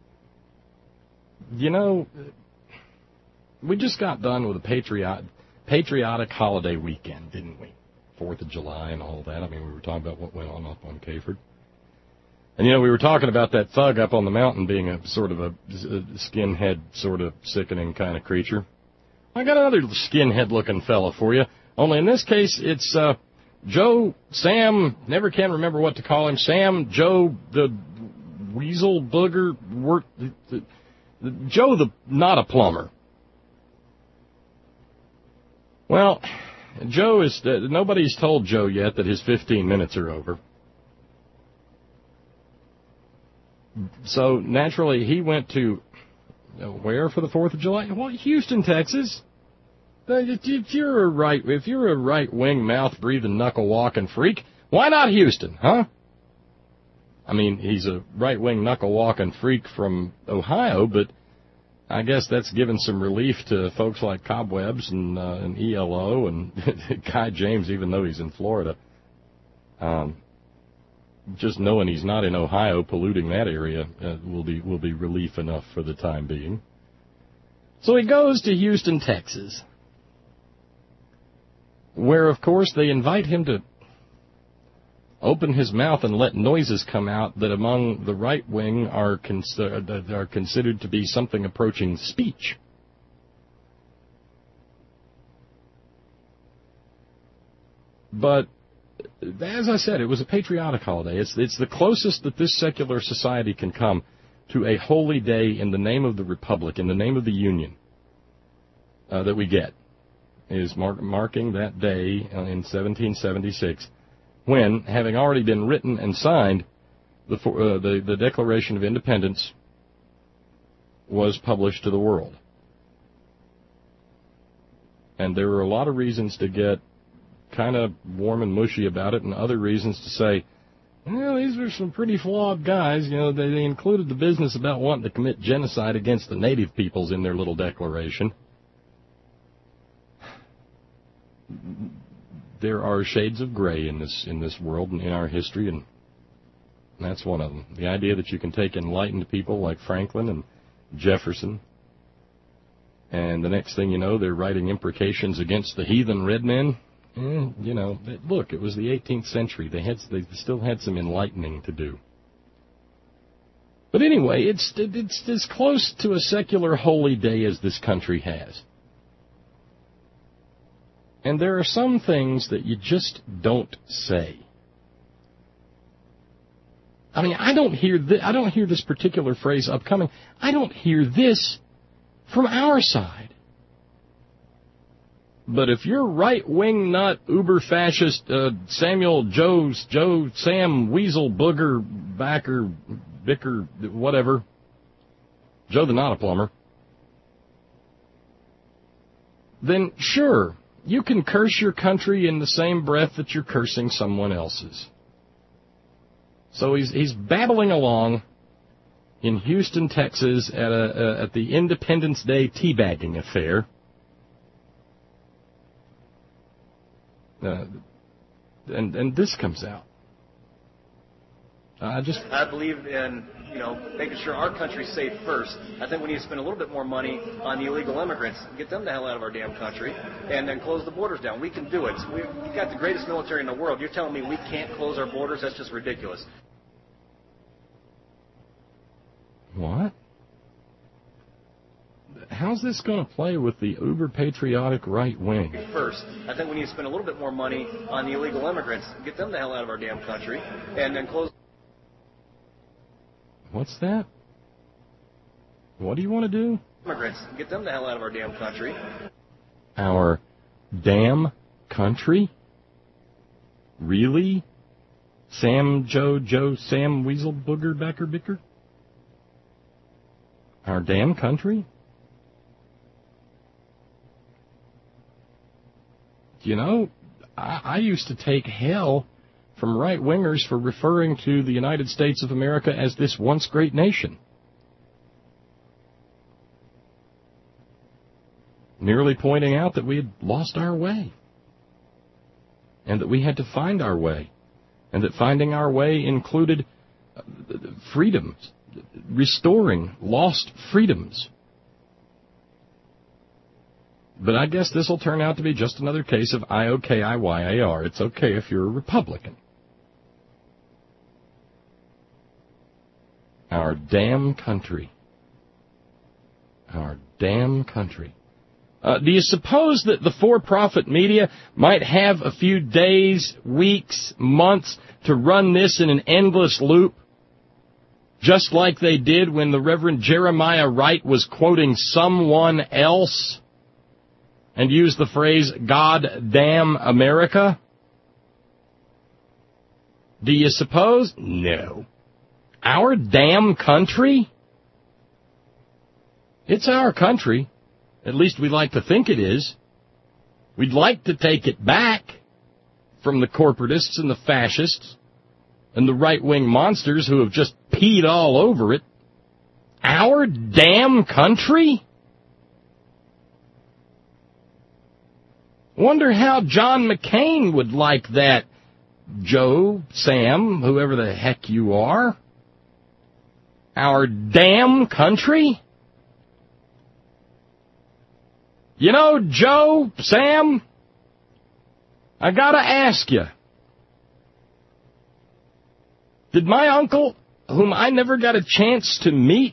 [SPEAKER 2] You know, we just got done with a patriotic holiday weekend, didn't we? 4th of July and all that. I mean, we were talking about what went on up on Cayford. And, you know, we were talking about that thug up on the mountain being a sort of a skinhead, sort of sickening kind of creature. I got another skinhead-looking fella for you. Only in this case, it's Joe, Sam, never can remember what to call him, Sam, Joe, the Weasel Booger, Joe the not a plumber. Well, Joe is, nobody's told Joe yet that his 15 minutes are over. So, naturally, he went to, where for the 4th of July? Well, Houston, Texas. If you're a right-wing, mouth-breathing, knuckle-walking freak, why not Houston, huh? I mean, he's a right-wing, knuckle-walking freak from Ohio, but I guess that's given some relief to folks like Cobwebs and ELO and Guy James, even though he's in Florida. Just knowing he's not in Ohio polluting that area will be relief enough for the time being. So he goes to Houston, Texas, where, of course, they invite him to open his mouth and let noises come out that among the right wing are considered to be something approaching speech. But as I said, it was a patriotic holiday. It's the closest that this secular society can come to a holy day in the name of the Republic, in the name of the Union, that we get, is marking that day in 1776, when, having already been written and signed, the Declaration of Independence was published to the world. And there were a lot of reasons to get kind of warm and mushy about it, and other reasons to say, well, these are some pretty flawed guys. You know, they included the business about wanting to commit genocide against the native peoples in their little declaration. There are shades of gray in this world and in our history, and that's one of them. The idea that you can take enlightened people like Franklin and Jefferson, and the next thing you know, they're writing imprecations against the heathen red men. You know, look, it was the 18th century. They still had some enlightening to do. But anyway, it's as close to a secular holy day as this country has. And there are some things that you just don't say. I mean, I don't hear this particular phrase upcoming. I don't hear this from our side. But if you're right-wing nut, uber-fascist, Samuel, Sam, Weasel, Booger, Backer, Bicker, whatever, Joe the not a plumber, then sure, you can curse your country in the same breath that you're cursing someone else's. So he's babbling along in Houston, Texas at the Independence Day teabagging affair. And this comes out. I
[SPEAKER 10] believe in, making sure our country's safe first. I think we need to spend a little bit more money on the illegal immigrants, get them the hell out of our damn country, and then close the borders down. We can do it. We've got the greatest military in the world. You're telling me we can't close our borders? That's just ridiculous.
[SPEAKER 2] What? How's this going to play with the uber-patriotic right wing?
[SPEAKER 10] First, I think we need to spend a little bit more money on the illegal immigrants, get them the hell out of our damn country, and then close.
[SPEAKER 2] What's that? What do you want to do?
[SPEAKER 10] Immigrants, get them the hell out of our damn country.
[SPEAKER 2] Our damn country? Really? Sam Weasel Booger Becker Bicker? Our damn country? I used to take hell from right-wingers for referring to the United States of America as this once great nation. Merely pointing out that we had lost our way, and that we had to find our way, and that finding our way included freedoms, restoring lost freedoms. But I guess this will turn out to be just another case of IOKIYAR. It's okay if you're a Republican. Our damn country. Our damn country. Do you suppose that the for-profit media might have a few days, weeks, months to run this in an endless loop? Just like they did when the Reverend Jeremiah Wright was quoting someone else and used the phrase, God damn America? Do you suppose? No. Our damn country? It's our country. At least we like to think it is. We'd like to take it back from the corporatists and the fascists and the right-wing monsters who have just peed all over it. Our damn country? Wonder how John McCain would like that, Joe, Sam, whoever the heck you are. Our damn country? Joe, Sam, I gotta ask you. Did my uncle, whom I never got a chance to meet,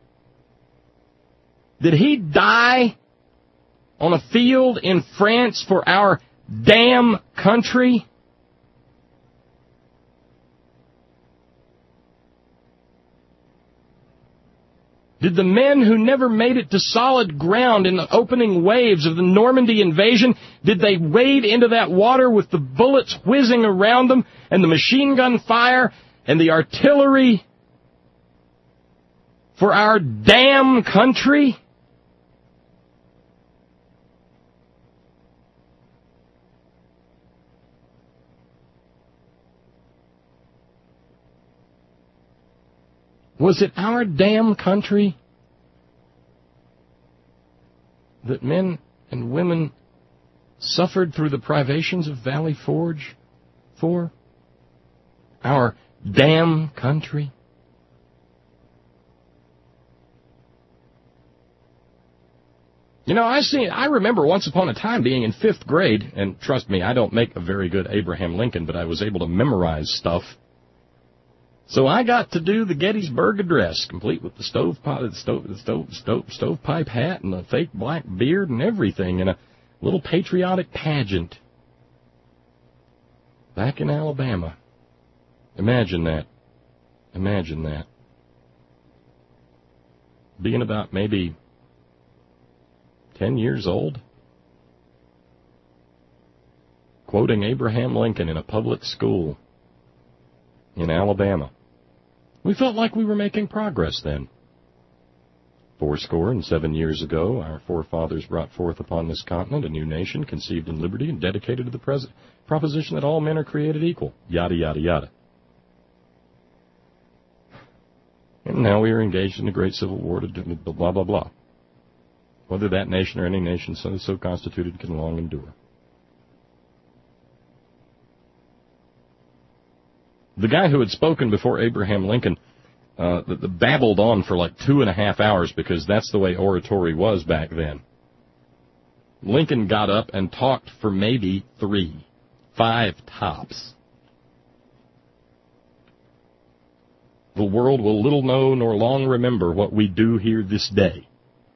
[SPEAKER 2] did he die on a field in France for our damn country? Did the men who never made it to solid ground in the opening waves of the Normandy invasion, did they wade into that water with the bullets whizzing around them and the machine gun fire and the artillery for our damn country? Was it our damn country that men and women suffered through the privations of Valley Forge for? Our damn country? I remember once upon a time being in 5th grade, and trust me, I don't make a very good Abraham Lincoln, but I was able to memorize stuff. So I got to do the Gettysburg Address, complete with the stovepipe hat and a fake black beard and everything, and a little patriotic pageant back in Alabama. Imagine that. Imagine that. Being about maybe 10 years old, quoting Abraham Lincoln in a public school in Alabama. We felt like we were making progress then. 87 years ago, our forefathers brought forth upon this continent a new nation conceived in liberty and dedicated to the proposition that all men are created equal. Yada, yada, yada. And now we are engaged in a great civil war to do blah, blah, blah. Whether that nation or any nation so constituted can long endure. The guy who had spoken before Abraham Lincoln babbled on for like 2.5 hours because that's the way oratory was back then. Lincoln got up and talked for maybe 3, 5 tops. The world will little know nor long remember what we do here this day.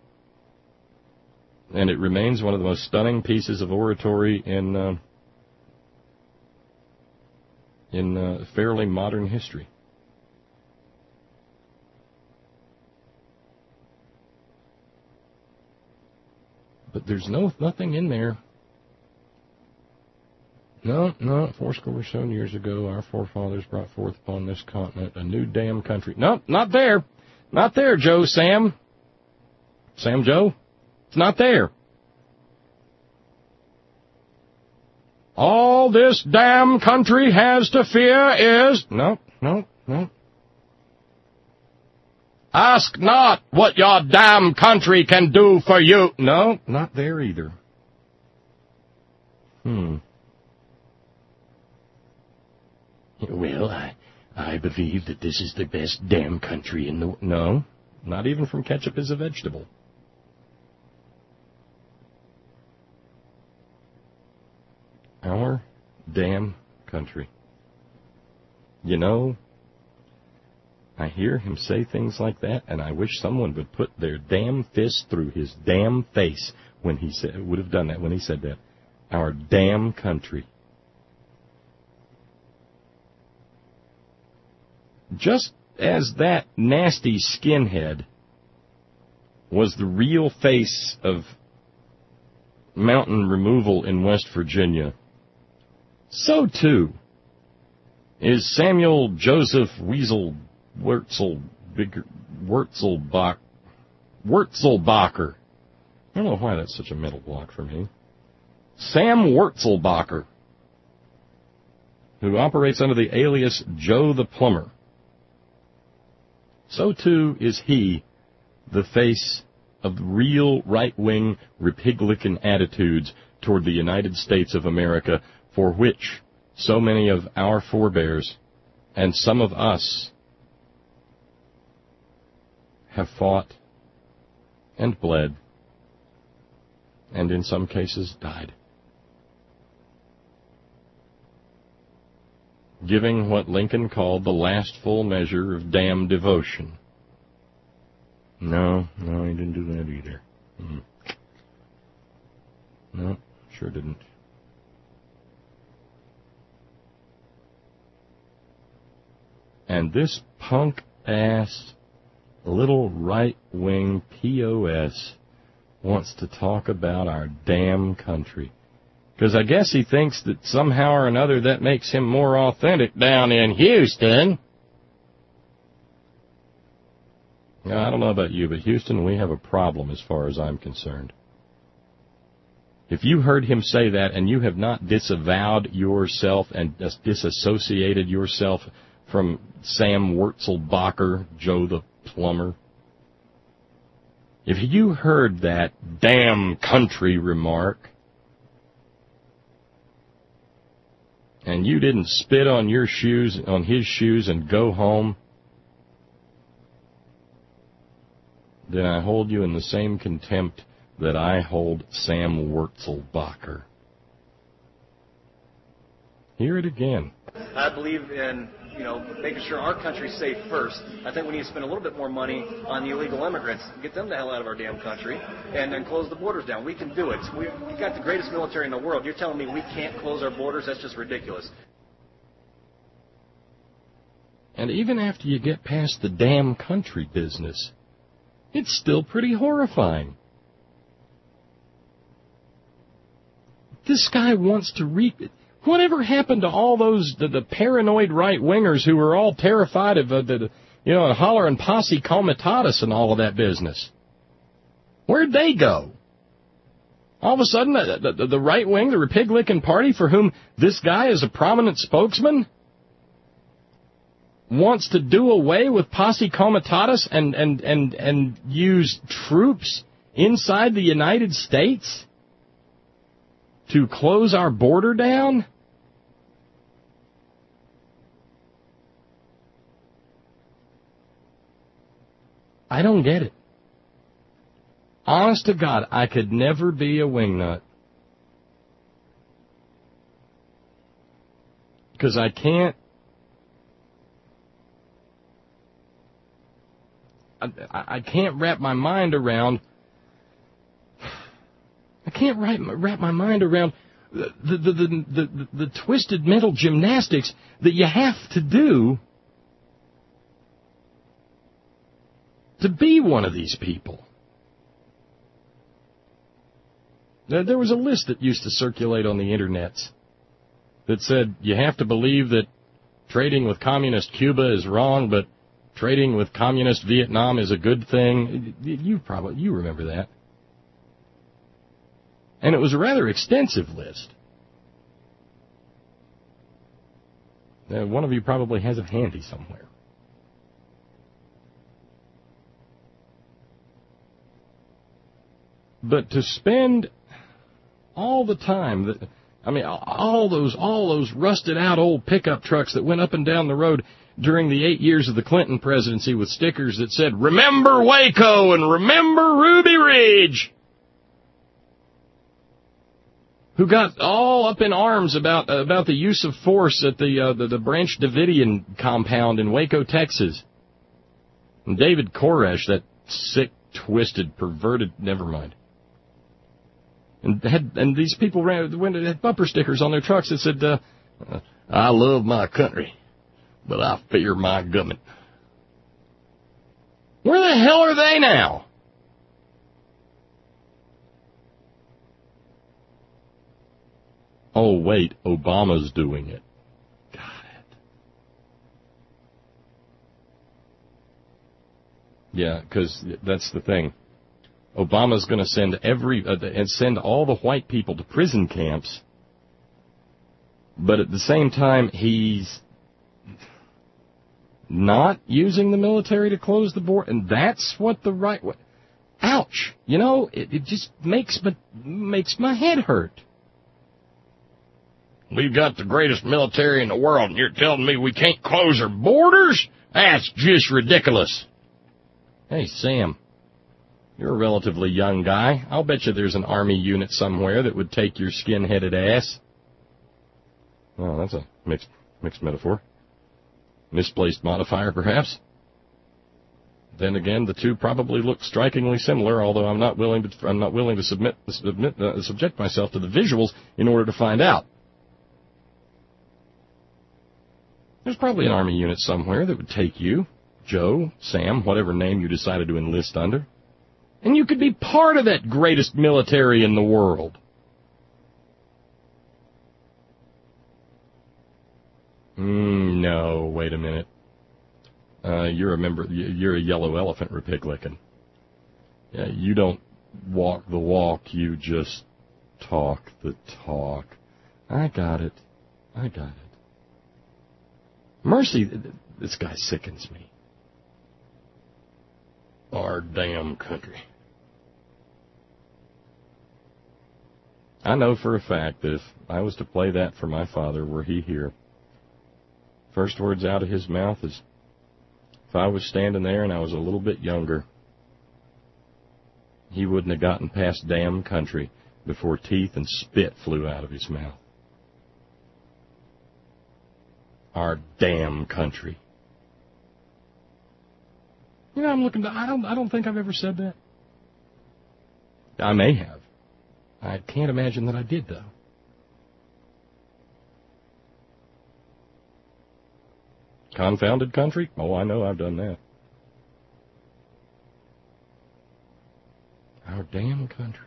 [SPEAKER 2] And it remains one of the most stunning pieces of oratory in fairly modern history. But there's nothing in there. No, 87 years ago, our forefathers brought forth upon this continent a new damn country. No, not there. Not there, Sam Joe. It's not there. All this damn country has to fear is... No. Ask not what your damn country can do for you. No, not there either. Well, I believe that this is the best damn country in the... No, not even from Ketchup is a Vegetable. Our damn country. You know, I hear him say things like that, and I wish someone would put their damn fist through his damn face when he would have done that when he said that. Our damn country. Just as that nasty skinhead was the real face of mountain removal in West Virginia, so too is Samuel Joseph Weasel Wurzelbacher. I don't know why that's such a mental block for me. Sam Wurzelbacher, who operates under the alias Joe the Plumber. So too is he the face of real right-wing Republican attitudes toward the United States of America, for which so many of our forebears and some of us have fought and bled and in some cases died. Giving what Lincoln called the last full measure of damn devotion. No, he didn't do that either. No, sure didn't. And this punk-ass little right-wing POS wants to talk about our damn country. Because I guess he thinks that somehow or another that makes him more authentic down in Houston. Now, I don't know about you, but Houston, we have a problem as far as I'm concerned. If you heard him say that and you have not disavowed yourself and disassociated yourself from Sam Wurzelbacher, Joe the Plumber, if you heard that damn country remark and you didn't spit on your shoes, on his shoes, and go home, then I hold you in the same contempt that I hold Sam Wurzelbacher. Hear it again.
[SPEAKER 10] I believe in, making sure our country's safe first. I think we need to spend a little bit more money on the illegal immigrants, get them the hell out of our damn country, and then close the borders down. We can do it. We've got the greatest military in the world. You're telling me we can't close our borders? That's just ridiculous.
[SPEAKER 2] And even after you get past the damn country business, it's still pretty horrifying. This guy wants to whatever happened to all those the paranoid right-wingers who were all terrified of hollering posse comitatus and all of that business? Where'd they go? All of a sudden, the right wing, the Republican Party, for whom this guy is a prominent spokesman, wants to do away with posse comitatus and use troops inside the United States to close our border down? I don't get it. Honest to God, I could never be a wingnut. Because I can't wrap my mind around. I can't wrap my mind around the twisted mental gymnastics that you have to do to be one of these people. There was a list that used to circulate on the internets that said you have to believe that trading with communist Cuba is wrong, but trading with communist Vietnam is a good thing. You remember that. And it was a rather extensive list. One of you probably has it handy somewhere. But to spend all the time, all those rusted out old pickup trucks that went up and down the road during the 8 years of the Clinton presidency with stickers that said, "Remember Waco" and "Remember Ruby Ridge," who got all up in arms about the use of force at the Branch Davidian compound in Waco, Texas. And David Koresh, that sick, twisted, perverted, never mind. And these people had bumper stickers on their trucks that said, "I love my country, but I fear my government." Where the hell are they now? Oh, wait, Obama's doing it. Got it. Yeah, because that's the thing. Obama's going to send all the white people to prison camps, but at the same time, he's not using the military to close the border, and that's what the right way. Ouch! It just makes my head hurt. We've got the greatest military in the world, and you're telling me we can't close our borders? That's just ridiculous. Hey, Sam, you're a relatively young guy. I'll bet you there's an Army unit somewhere that would take your skin-headed ass. Oh, that's a mixed metaphor. Misplaced modifier, perhaps. Then again, the two probably look strikingly similar, although I'm not willing to subject myself to the visuals in order to find out. There's probably an Army unit somewhere that would take you, Joe, Sam, whatever name you decided to enlist under, and you could be part of that greatest military in the world. No, wait a minute. You're a yellow elephant repig-licking. Yeah, you don't walk the walk, you just talk the talk. I got it. Mercy, this guy sickens me. Our damn country. I know for a fact that if I was to play that for my father were he here, first words out of his mouth is, if I was standing there and I was a little bit younger, he wouldn't have gotten past damn country before teeth and spit flew out of his mouth. Our damn country. I'm looking. I don't think I've ever said that. I may have. I can't imagine that I did, though. Confounded country? Oh, I know I've done that. Our damn country.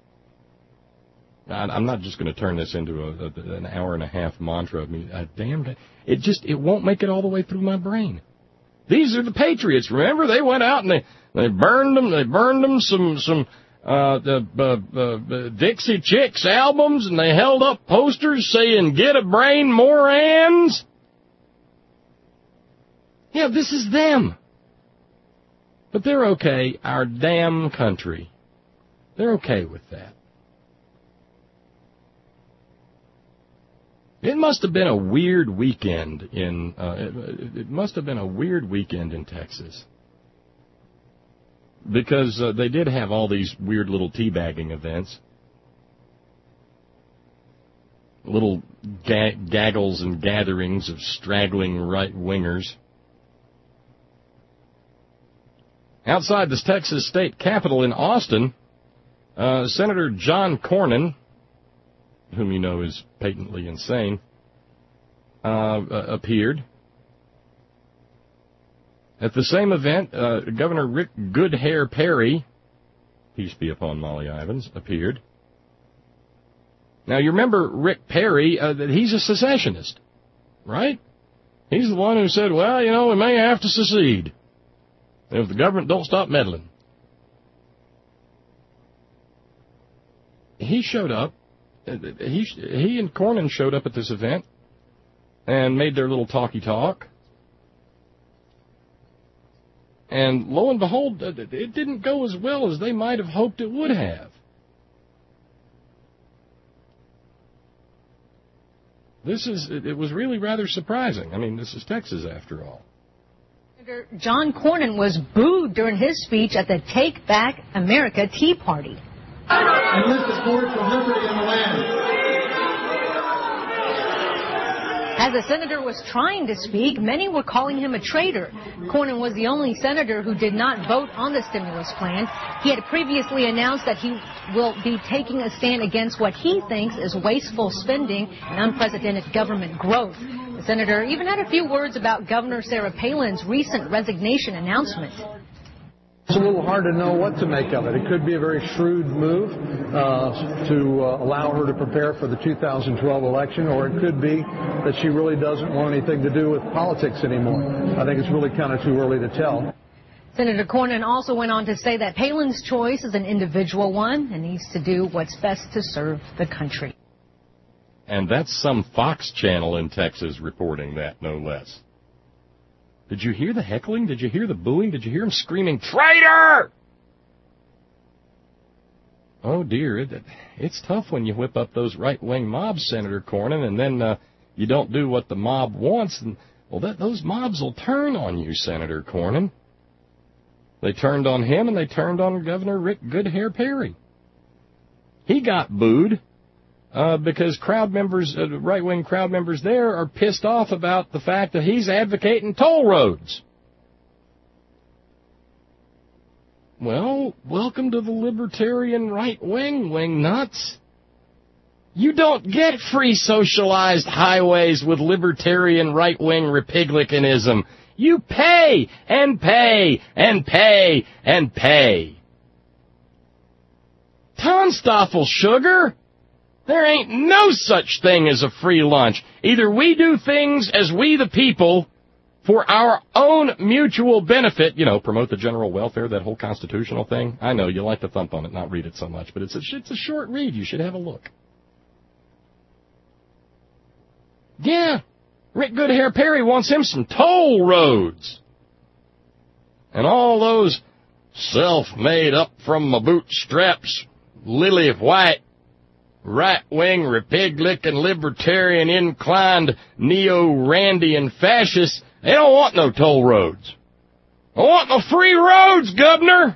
[SPEAKER 2] I'm not just going to turn this into an hour and a half mantra of me. It won't make it all the way through my brain. These are the patriots. Remember, they went out and they burned them. They burned them some Dixie Chicks albums, and they held up posters saying "Get a brain, Morans." Yeah, this is them. But they're okay. Our damn country. They're okay with that. It must have been a weird weekend in Texas. because they did have all these weird little teabagging events. Little gaggles and gatherings of straggling right-wingers. Outside the Texas state capitol in Austin, Senator John Cornyn, whom you know is patently insane, appeared. At the same event, Governor Rick Goodhair Perry, peace be upon Molly Ivins, appeared. Now, you remember Rick Perry, he's a secessionist, right? He's the one who said, well, you know, we may have to secede if the government don't stop meddling. He showed up. He and Cornyn showed up at this event and made their little talky-talk. And lo and behold, it didn't go as well as they might have hoped it would have. It was really rather surprising. I mean, this is Texas after all.
[SPEAKER 11] Senator John Cornyn was booed during his speech at the Take Back America Tea Party.
[SPEAKER 12] Enlist support for liberty in the land.
[SPEAKER 11] As the senator was trying to speak, many were calling him a traitor. Cornyn was the only senator who did not vote on the stimulus plan. He had previously announced that he will be taking a stand against what he thinks is wasteful spending and unprecedented government growth. The senator even had a few words about Governor Sarah Palin's recent resignation announcement.
[SPEAKER 12] It's a little hard to know what to make of it. It could be a very shrewd move to allow her to prepare for the 2012 election, or it could be that she really doesn't want anything to do with politics anymore. I think it's really kind of too early to tell.
[SPEAKER 11] Senator Cornyn also went on to say that Palin's choice is an individual one and needs to do what's best to serve the country.
[SPEAKER 2] And that's some Fox channel in Texas reporting that, no less. Did you hear the heckling? Did you hear the booing? Did you hear him screaming, traitor? Oh, dear. It's tough when you whip up those right-wing mobs, Senator Cornyn, and then you don't do what the mob wants. And, well, those mobs will turn on you, Senator Cornyn. They turned on him, and they turned on Governor Rick Goodhair Perry. He got booed. Because right-wing crowd members there are pissed off about the fact that he's advocating toll roads. Well, welcome to the libertarian right-wing, wing-nuts. You don't get free socialized highways with libertarian right-wing republicanism. You pay and pay and pay and pay. Tonstoffel, sugar! There ain't no such thing as a free lunch. Either we do things as we the people for our own mutual benefit, you know, promote the general welfare, that whole constitutional thing. I know you like to thump on it, not read it so much, but it's a short read. You should have a look. Yeah, Rick Goodhair Perry wants him some toll roads. And all those self-made up from my bootstraps, lily white, right-wing, Republican, libertarian, inclined, neo-Randian fascists, they don't want no toll roads. They want no free roads, Governor!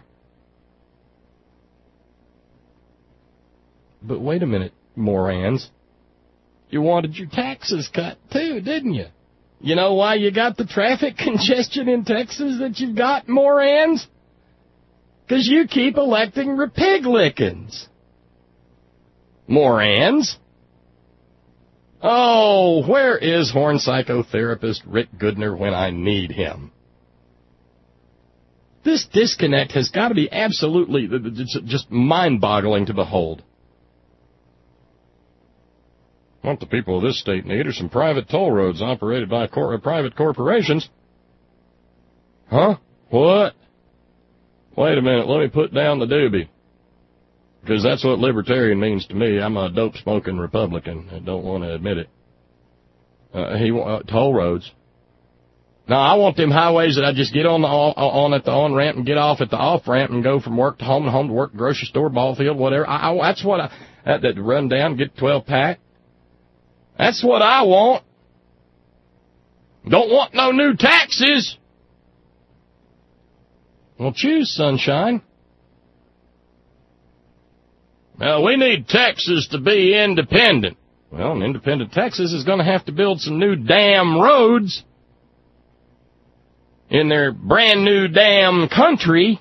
[SPEAKER 2] But wait a minute, morons. You wanted your taxes cut, too, didn't you? You know why you got the traffic congestion in Texas that you've got, morons? 'Cause you keep electing Republicans. Morons. Oh, where is horn psychotherapist Rick Goodner when I need him? This disconnect has got to be absolutely just mind-boggling to behold. What the people of this state need are some private toll roads operated by private corporations. Huh? What? Wait a minute, let me put down the doobie. Because that's what libertarian means to me. I'm a dope-smoking Republican. I don't want to admit it. Toll roads. Now, I want them highways that I just get on at the on-ramp and get off at the off-ramp and go from work to home and home to work, grocery store, ball field, whatever. That's what that run down, get 12-pack. That's what I want. Don't want no new taxes. Well, choose, sunshine. Well, we need Texas to be independent. Well, an independent Texas is going to have to build some new damn roads in their brand new damn country.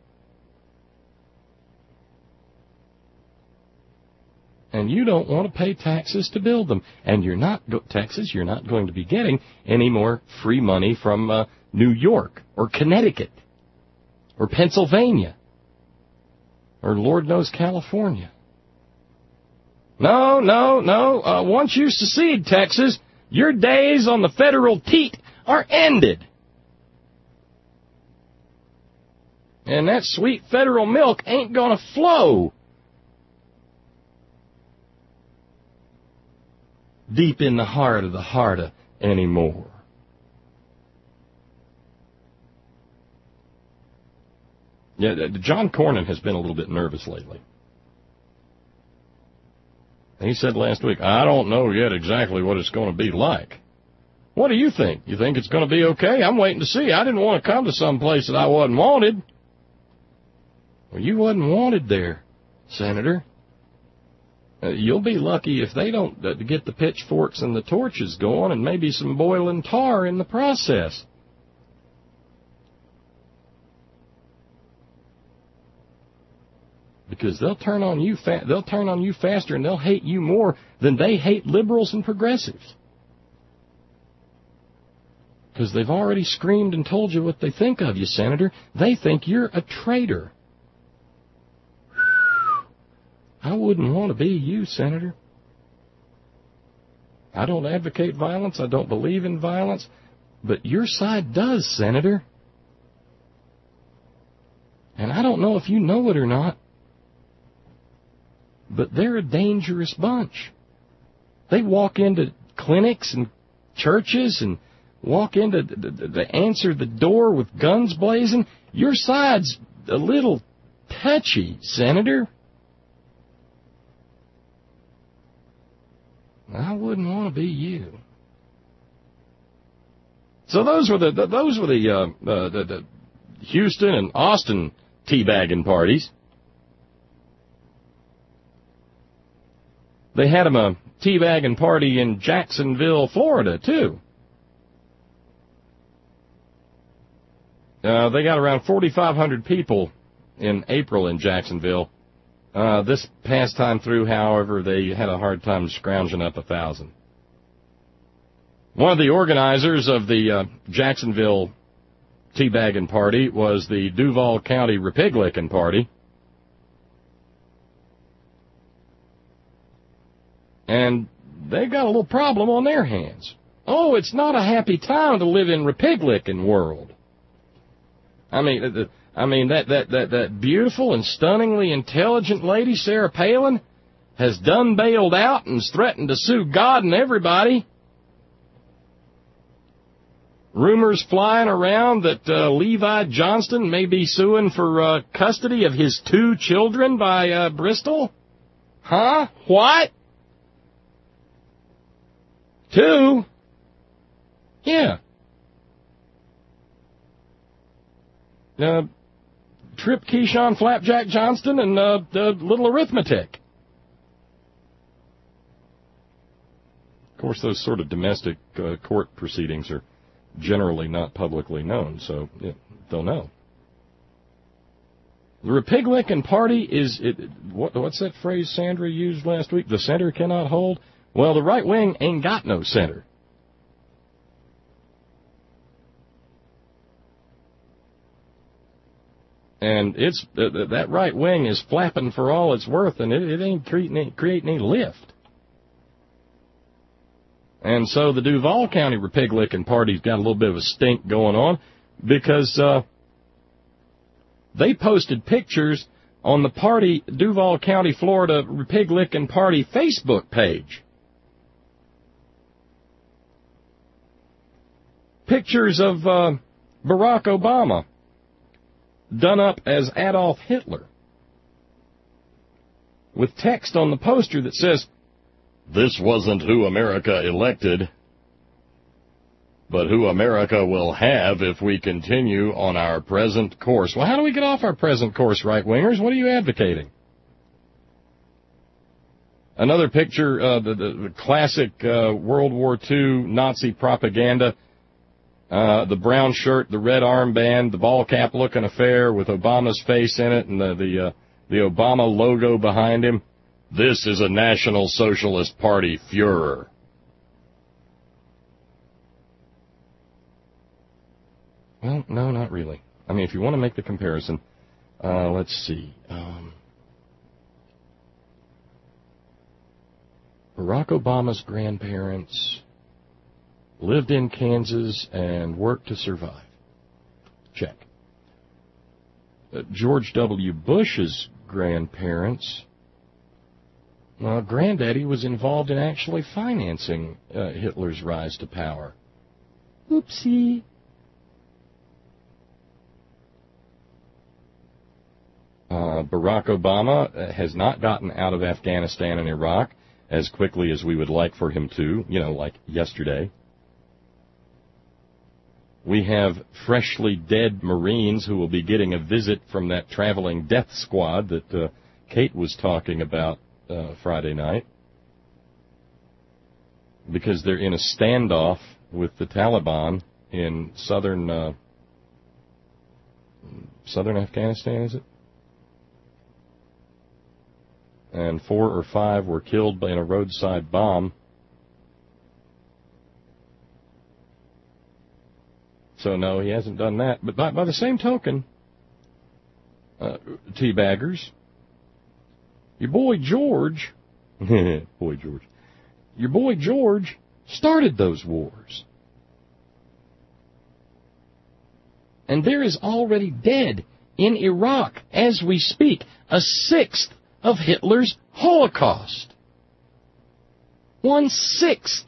[SPEAKER 2] And you don't want to pay taxes to build them. And you're not, Texas, you're not going to be getting any more free money from New York or Connecticut or Pennsylvania or Lord knows California. No. Once you secede, Texas, your days on the federal teat are ended. And that sweet federal milk ain't going to flow deep in the heart of the hearta anymore. Yeah, John Cornyn has been a little bit nervous lately. He said last week, I don't know yet exactly what it's going to be like. What do you think? You think it's going to be okay? I'm waiting to see. I didn't want to come to some place that I wasn't wanted. Well, you wasn't wanted there, Senator. You'll be lucky if they don't get the pitchforks and the torches going and maybe some boiling tar in the process. Because they'll turn on you faster and they'll hate you more than they hate liberals and progressives. Because they've already screamed and told you what they think of you, Senator. They think you're a traitor. I wouldn't want to be you, Senator. I don't advocate violence. I don't believe in violence. But your side does, Senator. And I don't know if you know it or not, but they're a dangerous bunch. They walk into clinics and churches and walk into they answer the door with guns blazing. Your side's a little touchy, Senator. I wouldn't want to be you. So those were the Houston and Austin teabagging parties. They had them a teabagging party in Jacksonville, Florida, too. They got around 4,500 people in April in Jacksonville. This past time through, however, they had a hard time scrounging up 1,000. One of the organizers of the Jacksonville teabagging party was the Duval County Repiglickin' Party. And they got a little problem on their hands. Oh, it's not a happy time to live in Repiglickin' world. I mean, that beautiful and stunningly intelligent lady, Sarah Palin, has done bailed out and has threatened to sue God and everybody. Rumors flying around that Levi Johnston may be suing for custody of his 2 children by Bristol. Huh? What? 2? Yeah. Trip Keyshawn Flapjack Johnston and Little Arithmetic. Of course, those sort of domestic court proceedings are generally not publicly known, so they'll know. The Repiglickin' Party is, what's that phrase Sandra used last week? The center cannot hold? Well, the right wing ain't got no center. And it's that right wing is flapping for all it's worth, and it ain't creating any lift. And so the Duval County Repiglickin' Party's got a little bit of a stink going on because they posted pictures on the Duval County, Florida Repiglickin' Party Facebook page. Pictures of Barack Obama done up as Adolf Hitler, with text on the poster that says, "This wasn't who America elected. but who America will have if we continue on our present course. Well, how do we get off our present course, right-wingers? What are you advocating? Another picture, the classic World War II Nazi propaganda, the brown shirt, the red armband, the ball cap-looking affair with Obama's face in it and the Obama logo behind him. This is a National Socialist Party Führer. Well, no, not really. I mean, if you want to make the comparison, let's see. Barack Obama's grandparents lived in Kansas and worked to survive. Check. George W. Bush's grandparents, Granddaddy was involved in actually financing Hitler's rise to power. Oopsie. Barack Obama has not gotten out of Afghanistan and Iraq as quickly as we would like for him to, like yesterday. We have freshly dead Marines who will be getting a visit from that traveling death squad that Kate was talking about Friday night, because they're in a standoff with the Taliban in southern Afghanistan, is it? And 4 or 5 were killed in a roadside bomb. So, no, he hasn't done that. But by the same token, teabaggers, your boy George, your boy George started those wars. And there is already dead in Iraq, as we speak, 1/6 of Hitler's Holocaust. 1/6.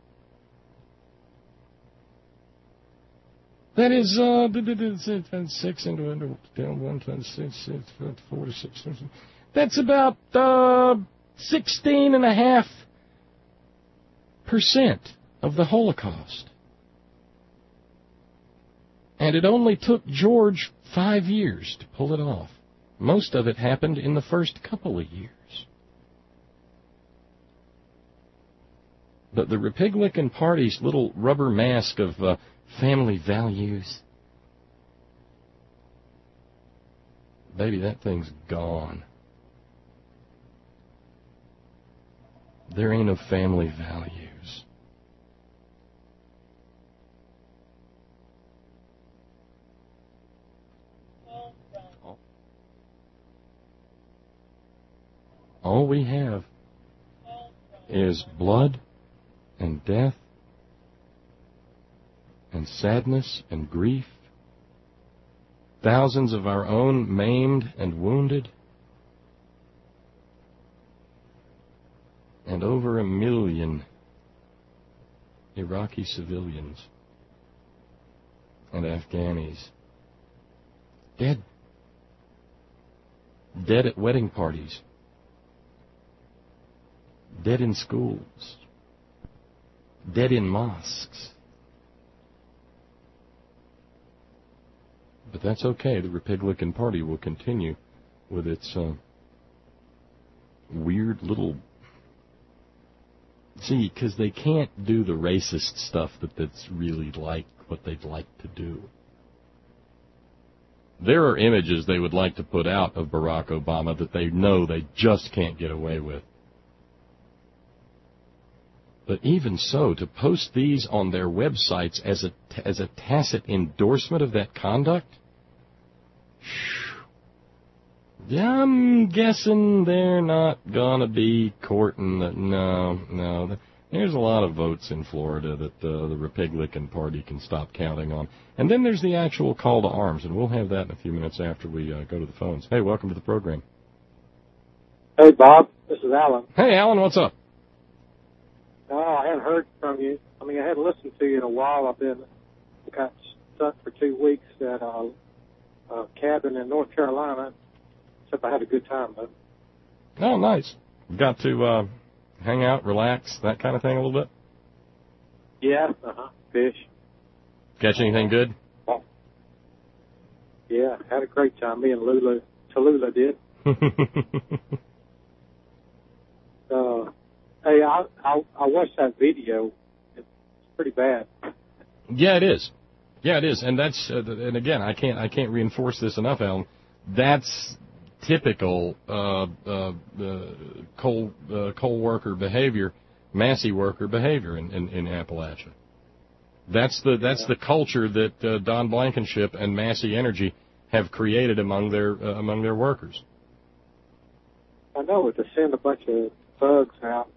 [SPEAKER 2] That is 6 into 1, 4 to 6. That's about 16.5% of the Holocaust. And it only took George 5 years to pull it off. Most of it happened in the first couple of years. But the Republican Party's little rubber mask of family values, baby, that thing's gone. There ain't no family values. All we have is blood and death and sadness and grief, thousands of our own maimed and wounded, and over 1 million Iraqi civilians and Afghanis dead. Dead at wedding parties. Dead in schools. Dead in mosques. But that's okay. The Republican Party will continue with its weird little... See, because they can't do the racist stuff that's really like what they'd like to do. There are images they would like to put out of Barack Obama that they know they just can't get away with. But even so, to post these on their websites as a tacit endorsement of that conduct, I'm guessing they're not going to be courting that. No. There's a lot of votes in Florida that the Republican Party can stop counting on. And then there's the actual call to arms, and we'll have that in a few minutes after we go to the phones. Hey, welcome to the program.
[SPEAKER 13] Hey, Bob. This is Alan.
[SPEAKER 2] Hey, Alan, what's up?
[SPEAKER 13] Oh, I haven't heard from you. I mean, I hadn't listened to you in a while. I got stuck for 2 weeks at a cabin in North Carolina. Except I had a good time, though.
[SPEAKER 2] Oh, nice. Got to hang out, relax, that kind of thing a little bit?
[SPEAKER 13] Yeah, fish.
[SPEAKER 2] Catch anything good?
[SPEAKER 13] Yeah, had a great time. Me and Tallulah did. Hey, I watched that video. It's pretty bad.
[SPEAKER 2] Yeah, it is. Yeah, it is. And that's and again, I can't reinforce this enough, Alan. That's typical coal worker behavior, Massey worker behavior in Appalachia. That's the culture that Don Blankenship and Massey Energy have created among their workers.
[SPEAKER 13] I know, to send a bunch of thugs out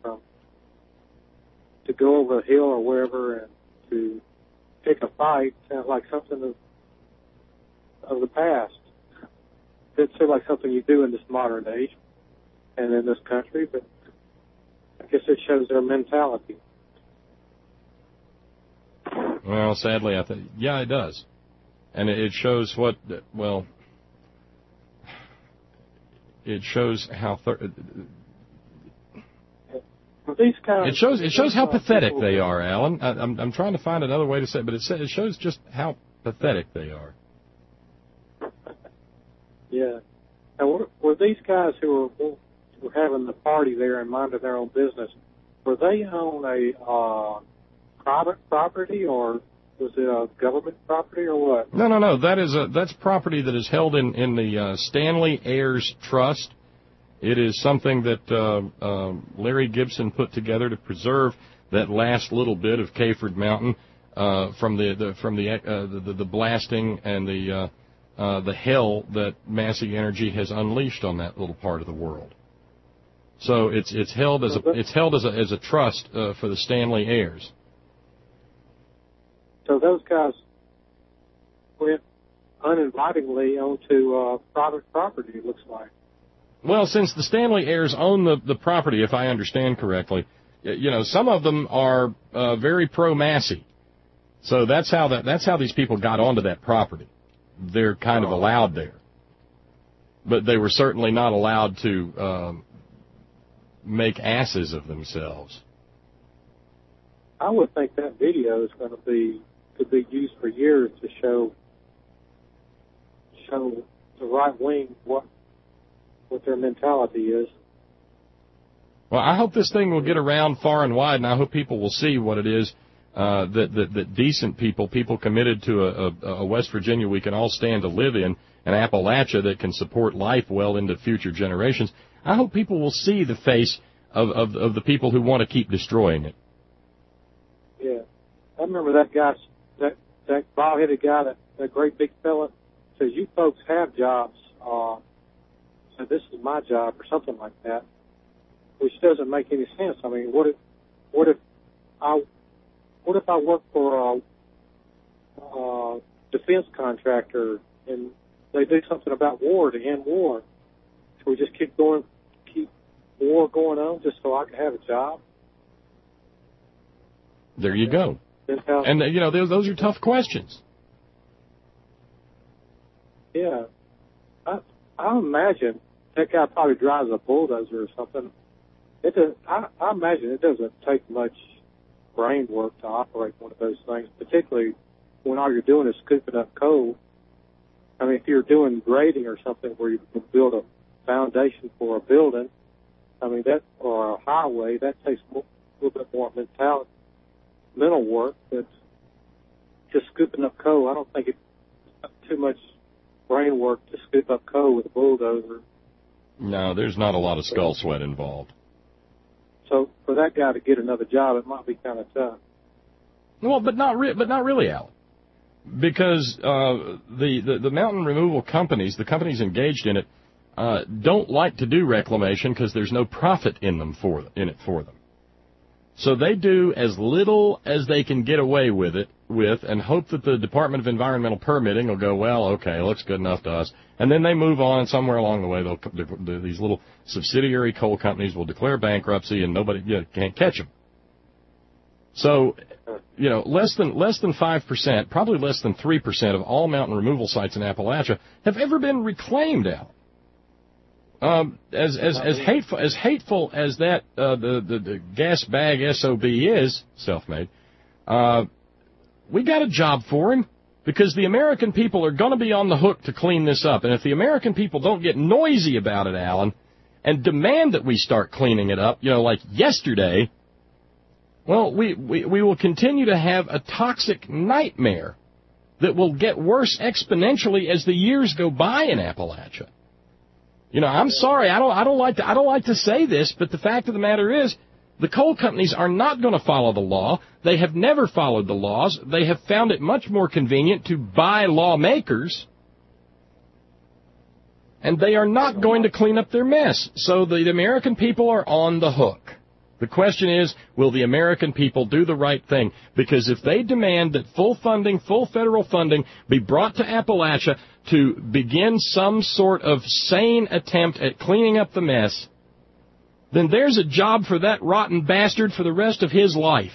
[SPEAKER 13] to go over a hill or wherever and to pick a fight sounds like something of the past. It sounds like something you do in this modern age and in this country, but I guess it shows their mentality.
[SPEAKER 2] Well, sadly, I think, yeah, it does. And it shows it shows how it shows how pathetic they are, Alan. I'm trying to find another way to say it, but it shows just how pathetic they are.
[SPEAKER 13] Yeah. Now, were these guys who were having the party there and minding their own business, were they on a private property, or was it a government property, or what?
[SPEAKER 2] No. That's property that is held in the Stanley Ayers Trust. It is something that Larry Gibson put together to preserve that last little bit of Kayford Mountain from the blasting and the hell that Massey Energy has unleashed on that little part of the world. So it's held as a trust for the Stanley Ayers.
[SPEAKER 13] So those guys went uninvitingly onto private property, it looks like.
[SPEAKER 2] Well, since the Stanley Ayers own the property, if I understand correctly, some of them are very pro-Massey. So that's how these people got onto that property. They're kind of allowed there. But they were certainly not allowed to make asses of themselves.
[SPEAKER 13] I would think that video is going to be used for years to show the right wing what their mentality is.
[SPEAKER 2] Well, I hope this thing will get around far and wide, and I hope people will see what it is that decent people committed to a West Virginia we can all stand to live in, an Appalachia that can support life well into future generations. I hope people will see the face of the people who want to keep destroying it.
[SPEAKER 13] Yeah. I remember that guy, that bald-headed guy, that great big fella, says, "You folks have jobs, so this is my job," or something like that, which doesn't make any sense. I mean, what if I work for a defense contractor and they do something about war to end war? Should we just keep war going on just so I can have a job?
[SPEAKER 2] There you go. And those are tough questions.
[SPEAKER 13] Yeah, I imagine that guy probably drives a bulldozer or something. I imagine it doesn't take much brain work to operate one of those things, particularly when all you're doing is scooping up coal. I mean, if you're doing grading or something where you can build a foundation for a building, I mean, or a highway, that takes a little bit more mental work. But just scooping up coal, I don't think it's too much brain work to scoop up coal with a bulldozer.
[SPEAKER 2] No, there's not a lot of skull sweat involved.
[SPEAKER 13] So for that guy to get another job, it might be kind of tough.
[SPEAKER 2] Well, but not really, Al, because the mountain removal companies, the companies engaged in it, don't like to do reclamation because there's no profit in it for them. So they do as little as they can get away with and hope that the Department of Environmental Permitting will go, well, okay, looks good enough to us. And then they move on, and somewhere along the way, these little subsidiary coal companies will declare bankruptcy, and nobody can't catch them. So, less than 5%, probably less than 3% of all mountain removal sites in Appalachia have ever been reclaimed, Al. As hateful as that the gas bag SOB is, self-made, we got a job for him, because the American people are going to be on the hook to clean this up. And if the American people don't get noisy about it, Alan, and demand that we start cleaning it up, like yesterday, well, we will continue to have a toxic nightmare that will get worse exponentially as the years go by in Appalachia. I'm sorry, I don't like to say this, but the fact of the matter is, the coal companies are not going to follow the law. They have never followed the laws. They have found it much more convenient to buy lawmakers, and they are not going to clean up their mess. So the American people are on the hook. The question is, will the American people do the right thing? Because if they demand that full federal funding, be brought to Appalachia to begin some sort of sane attempt at cleaning up the mess, then there's a job for that rotten bastard for the rest of his life.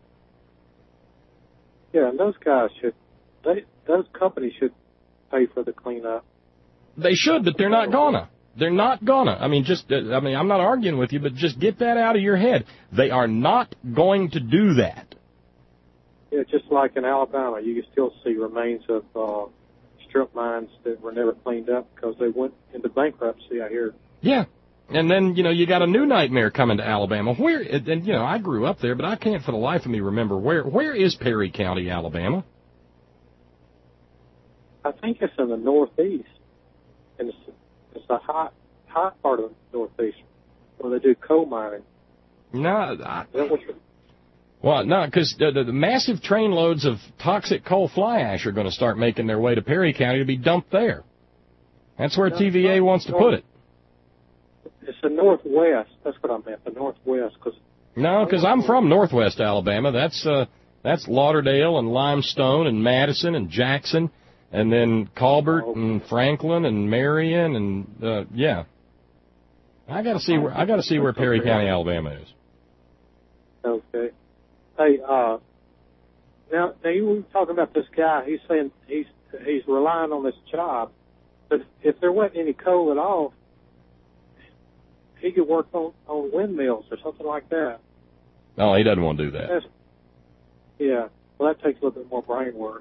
[SPEAKER 13] Yeah, and those guys those companies should pay for the cleanup.
[SPEAKER 2] They should, but they're not gonna. They're not gonna. I'm not arguing with you, but just get that out of your head. They are not going to do that.
[SPEAKER 13] Yeah, just like in Alabama, you can still see remains of strip mines that were never cleaned up because they went into bankruptcy, I hear.
[SPEAKER 2] Yeah. And then, you got a new nightmare coming to Alabama. I grew up there, but I can't for the life of me remember where is Perry County, Alabama?
[SPEAKER 13] I think it's in the northeast. And it's a hot part of the northeast where they do coal mining.
[SPEAKER 2] No, because the massive train loads of toxic coal fly ash are going to start making their way to Perry County to be dumped there. That's where TVA wants to put it.
[SPEAKER 13] It's the northwest. That's what I meant, the northwest.
[SPEAKER 2] No, because I'm from northwest Alabama. That's Lauderdale and Limestone and Madison and Jackson, and then Colbert and Franklin and Marion and yeah. I got to see where Perry County, Alabama is.
[SPEAKER 13] Okay. Hey, now you were talking about this guy. He's saying he's relying on this job, but if there wasn't any coal at all, he could work on windmills or something like that.
[SPEAKER 2] No, he doesn't want to do that.
[SPEAKER 13] Yeah. Well, that takes a little bit more brain work.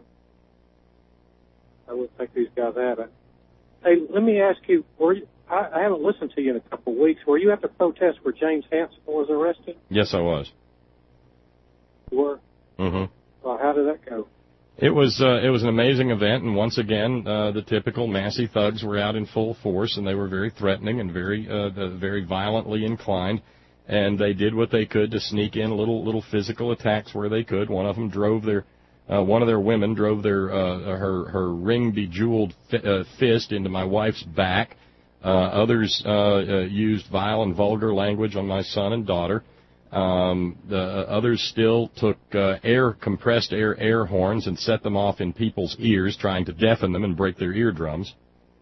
[SPEAKER 13] I wouldn't think these guys have it. Hey, let me ask you, I haven't listened to you in a couple of weeks. Were you at the protest where James Hansen was arrested?
[SPEAKER 2] Yes, I was.
[SPEAKER 13] You were?
[SPEAKER 2] Mm-hmm.
[SPEAKER 13] Well, how did that go?
[SPEAKER 2] It was an amazing event, and once again, the typical Massey thugs were out in full force, and they were very threatening and very violently inclined, and they did what they could to sneak in little physical attacks where they could. One of them one of their women drove her ring bejeweled fist into my wife's back. Others used vile and vulgar language on my son and daughter. The others still took compressed air horns and set them off in people's ears, trying to deafen them and break their eardrums.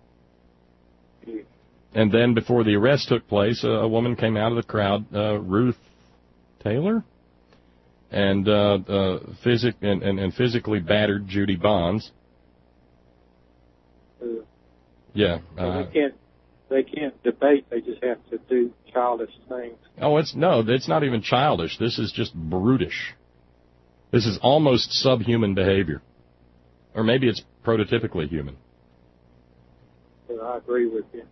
[SPEAKER 2] And then before the arrest took place, a woman came out of the crowd, Ruth Taylor, and physically battered Judy Bonds. Yeah.
[SPEAKER 13] They can't debate. They just have to do childish things.
[SPEAKER 2] Oh, it's not even childish. This is just brutish. This is almost subhuman behavior. Or maybe it's prototypically human.
[SPEAKER 13] I agree with you.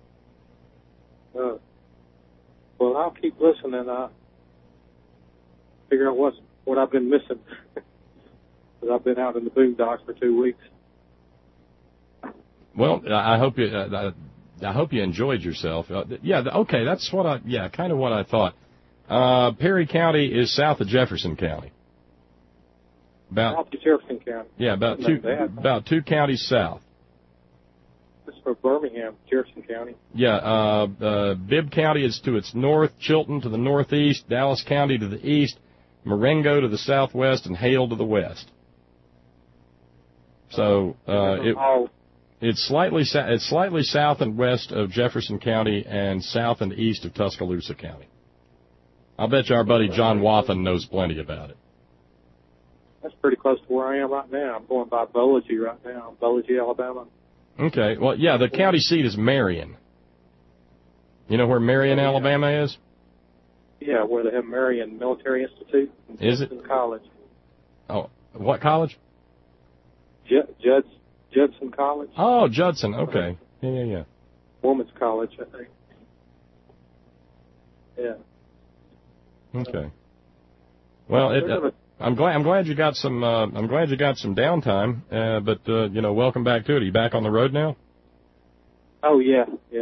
[SPEAKER 13] Well, I'll keep listening. I'll figure out what I've been missing. Because I've been out in the boondocks for 2 weeks.
[SPEAKER 2] Well, I hope you enjoyed yourself. Okay, that's kind of what I thought. Perry County is south of Jefferson County.
[SPEAKER 13] South of Jefferson County.
[SPEAKER 2] Yeah, about two counties south.
[SPEAKER 13] This is for Birmingham, Jefferson County.
[SPEAKER 2] Yeah, Bibb County is to its north, Chilton to the northeast, Dallas County to the east, Marengo to the southwest, and Hale to the west. So it's slightly south and west of Jefferson County and south and east of Tuscaloosa County. I'll bet you our buddy John Wathen knows plenty about it.
[SPEAKER 13] That's pretty close to where I am right now. I'm going by Bellagio right now, Bellagio, Alabama.
[SPEAKER 2] Okay. Well, yeah, the county seat is Marion. You know where Marion, Alabama is?
[SPEAKER 13] Yeah, where they have Marion Military Institute.
[SPEAKER 2] Is it?
[SPEAKER 13] College.
[SPEAKER 2] Oh, What college?
[SPEAKER 13] Judson College.
[SPEAKER 2] Oh, Judson. Okay. Yeah.
[SPEAKER 13] Women's College, I think. Yeah.
[SPEAKER 2] Okay. Well, I'm glad you got some. I'm glad you got some downtime. But welcome back to it. Are you back on the road now?
[SPEAKER 13] Oh yeah.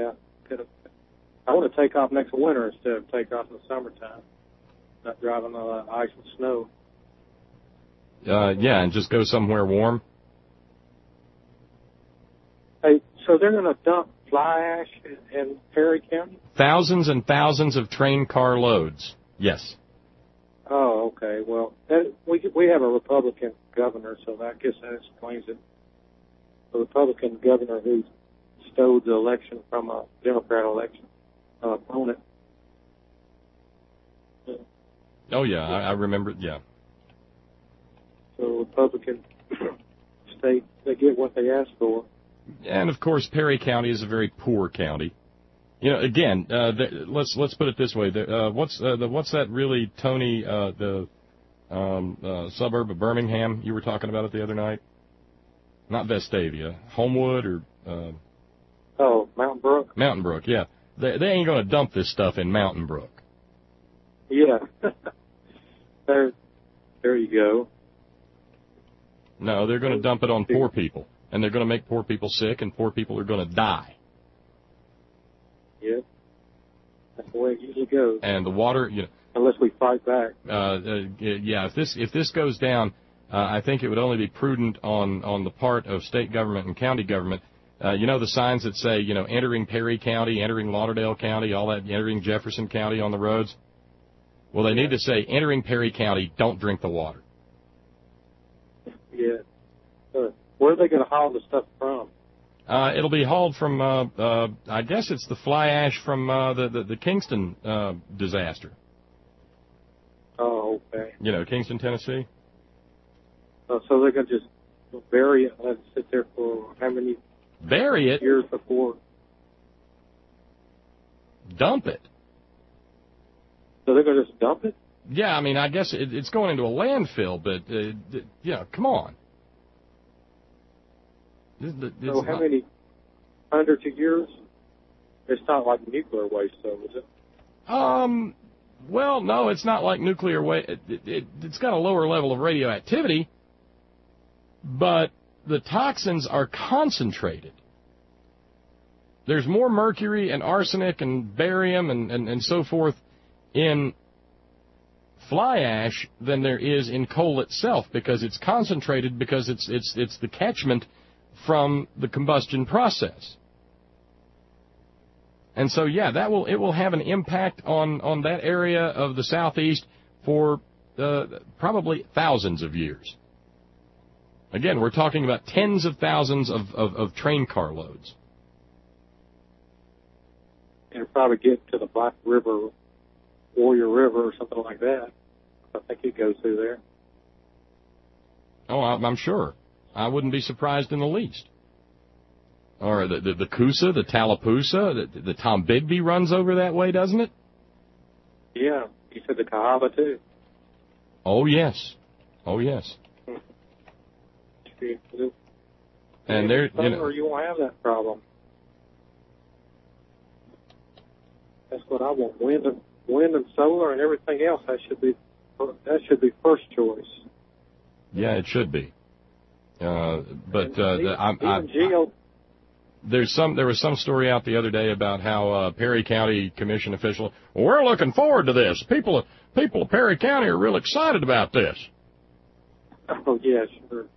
[SPEAKER 13] I want to take off next winter instead of take off in the summertime. Not driving on ice and snow.
[SPEAKER 2] Yeah, and just go somewhere warm.
[SPEAKER 13] Hey, so they're going to dump fly ash in Perry County?
[SPEAKER 2] Thousands and thousands of train car loads. Yes.
[SPEAKER 13] Oh, okay. Well, we have a Republican governor, so I guess that explains it. The Republican governor who stole the election from a Democrat election opponent.
[SPEAKER 2] Oh, yeah, I remember. Yeah.
[SPEAKER 13] So Republican state, they get what they ask for.
[SPEAKER 2] And of course, Perry County is a very poor county. Again, let's put it this way: what's that really, Tony? The suburb of Birmingham you were talking about it the other night? Not Vestavia, Homewood or?
[SPEAKER 13] Mountain Brook.
[SPEAKER 2] Mountain Brook, yeah. They ain't going to dump this stuff in Mountain Brook.
[SPEAKER 13] Yeah. There you go.
[SPEAKER 2] No, they're going to dump it on poor people, and they're going to make poor people sick, and poor people are going to die.
[SPEAKER 13] Yeah. That's the way it usually goes.
[SPEAKER 2] And the water,
[SPEAKER 13] unless we fight back.
[SPEAKER 2] Yeah. If this goes down, I think it would only be prudent on the part of state government and county government. The signs that say, entering Perry County, entering Lauderdale County, all that, entering Jefferson County on the roads. Well, they need to say, entering Perry County, don't drink the water.
[SPEAKER 13] Yeah. Where are they going to haul the stuff from?
[SPEAKER 2] It'll be hauled from, I guess it's the fly ash from the Kingston disaster.
[SPEAKER 13] Oh, okay.
[SPEAKER 2] Kingston, Tennessee.
[SPEAKER 13] So they're going to just bury it and let it sit there for how many years before?
[SPEAKER 2] Dump it.
[SPEAKER 13] So they're going to just dump it?
[SPEAKER 2] Yeah, I mean, I guess it's going into a landfill, but, come on.
[SPEAKER 13] So how many hundreds of years? It's not like nuclear waste, though, is it?
[SPEAKER 2] Well, no, it's not like nuclear waste. It's got a lower level of radioactivity, but the toxins are concentrated. There's more mercury and arsenic and barium and so forth in fly ash than there is in coal itself, because it's concentrated, because it's the catchment from the combustion process. And so, yeah, it will have an impact on that area of the southeast for probably thousands of years. Again, we're talking about tens of thousands of train car loads.
[SPEAKER 13] It'll probably get to the Black River, Warrior River, or something like that. I think it goes through there.
[SPEAKER 2] Oh, I'm sure. I wouldn't be surprised in the least. Or the Coosa, the Tallapoosa, the Tombigbee runs over that way, doesn't it?
[SPEAKER 13] Yeah. You said the Cahaba, too.
[SPEAKER 2] Oh, yes. Oh, yes. And there,
[SPEAKER 13] Or you won't have that problem. That's what I want. Wind and solar and everything else. That should be first choice.
[SPEAKER 2] Yeah, it should be. But there was some story out the other day about how Perry County Commission official, we're looking forward to this. People of Perry County are real excited about this.
[SPEAKER 13] Oh yeah, sure.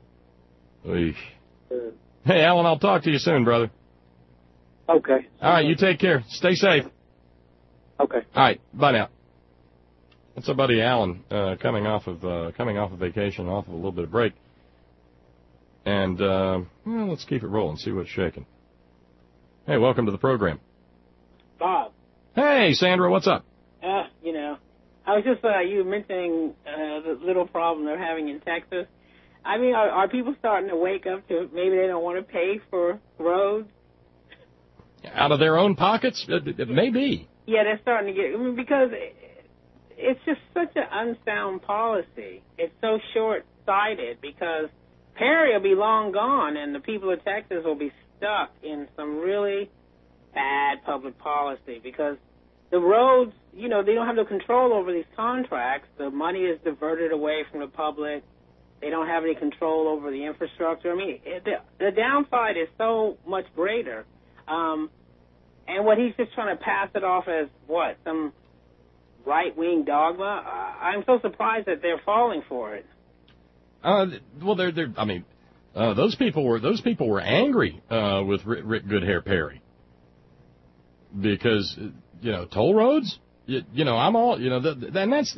[SPEAKER 2] Hey, Alan, I'll talk to you soon, brother.
[SPEAKER 13] Okay.
[SPEAKER 2] All right, you take care. Stay safe.
[SPEAKER 13] Okay.
[SPEAKER 2] All right, bye now. That's our buddy Alan coming off of vacation, off of a little bit of break. And let's keep it rolling, see what's shaking. Hey, welcome to the program.
[SPEAKER 14] Bob.
[SPEAKER 2] Hey, Sandra, what's up?
[SPEAKER 14] I was just, you were mentioning the little problem they're having in Texas. I mean, are people starting to wake up to maybe they don't want to pay for roads?
[SPEAKER 2] Out of their own pockets? Maybe.
[SPEAKER 14] Yeah, they're starting to get, because it's just such an unsound policy. It's so short one-sided because Perry will be long gone, and the people of Texas will be stuck in some really bad public policy because the roads, you know, they don't have no control over these contracts. The money is diverted away from the public. They don't have any control over the infrastructure. I mean, the downside is so much greater. And what he's just trying to pass it off as, what, some right-wing dogma? I'm so surprised that they're falling for it.
[SPEAKER 2] Well, those people were angry with Rick Goodhair Perry because, you know, toll roads. I'm all, and that's,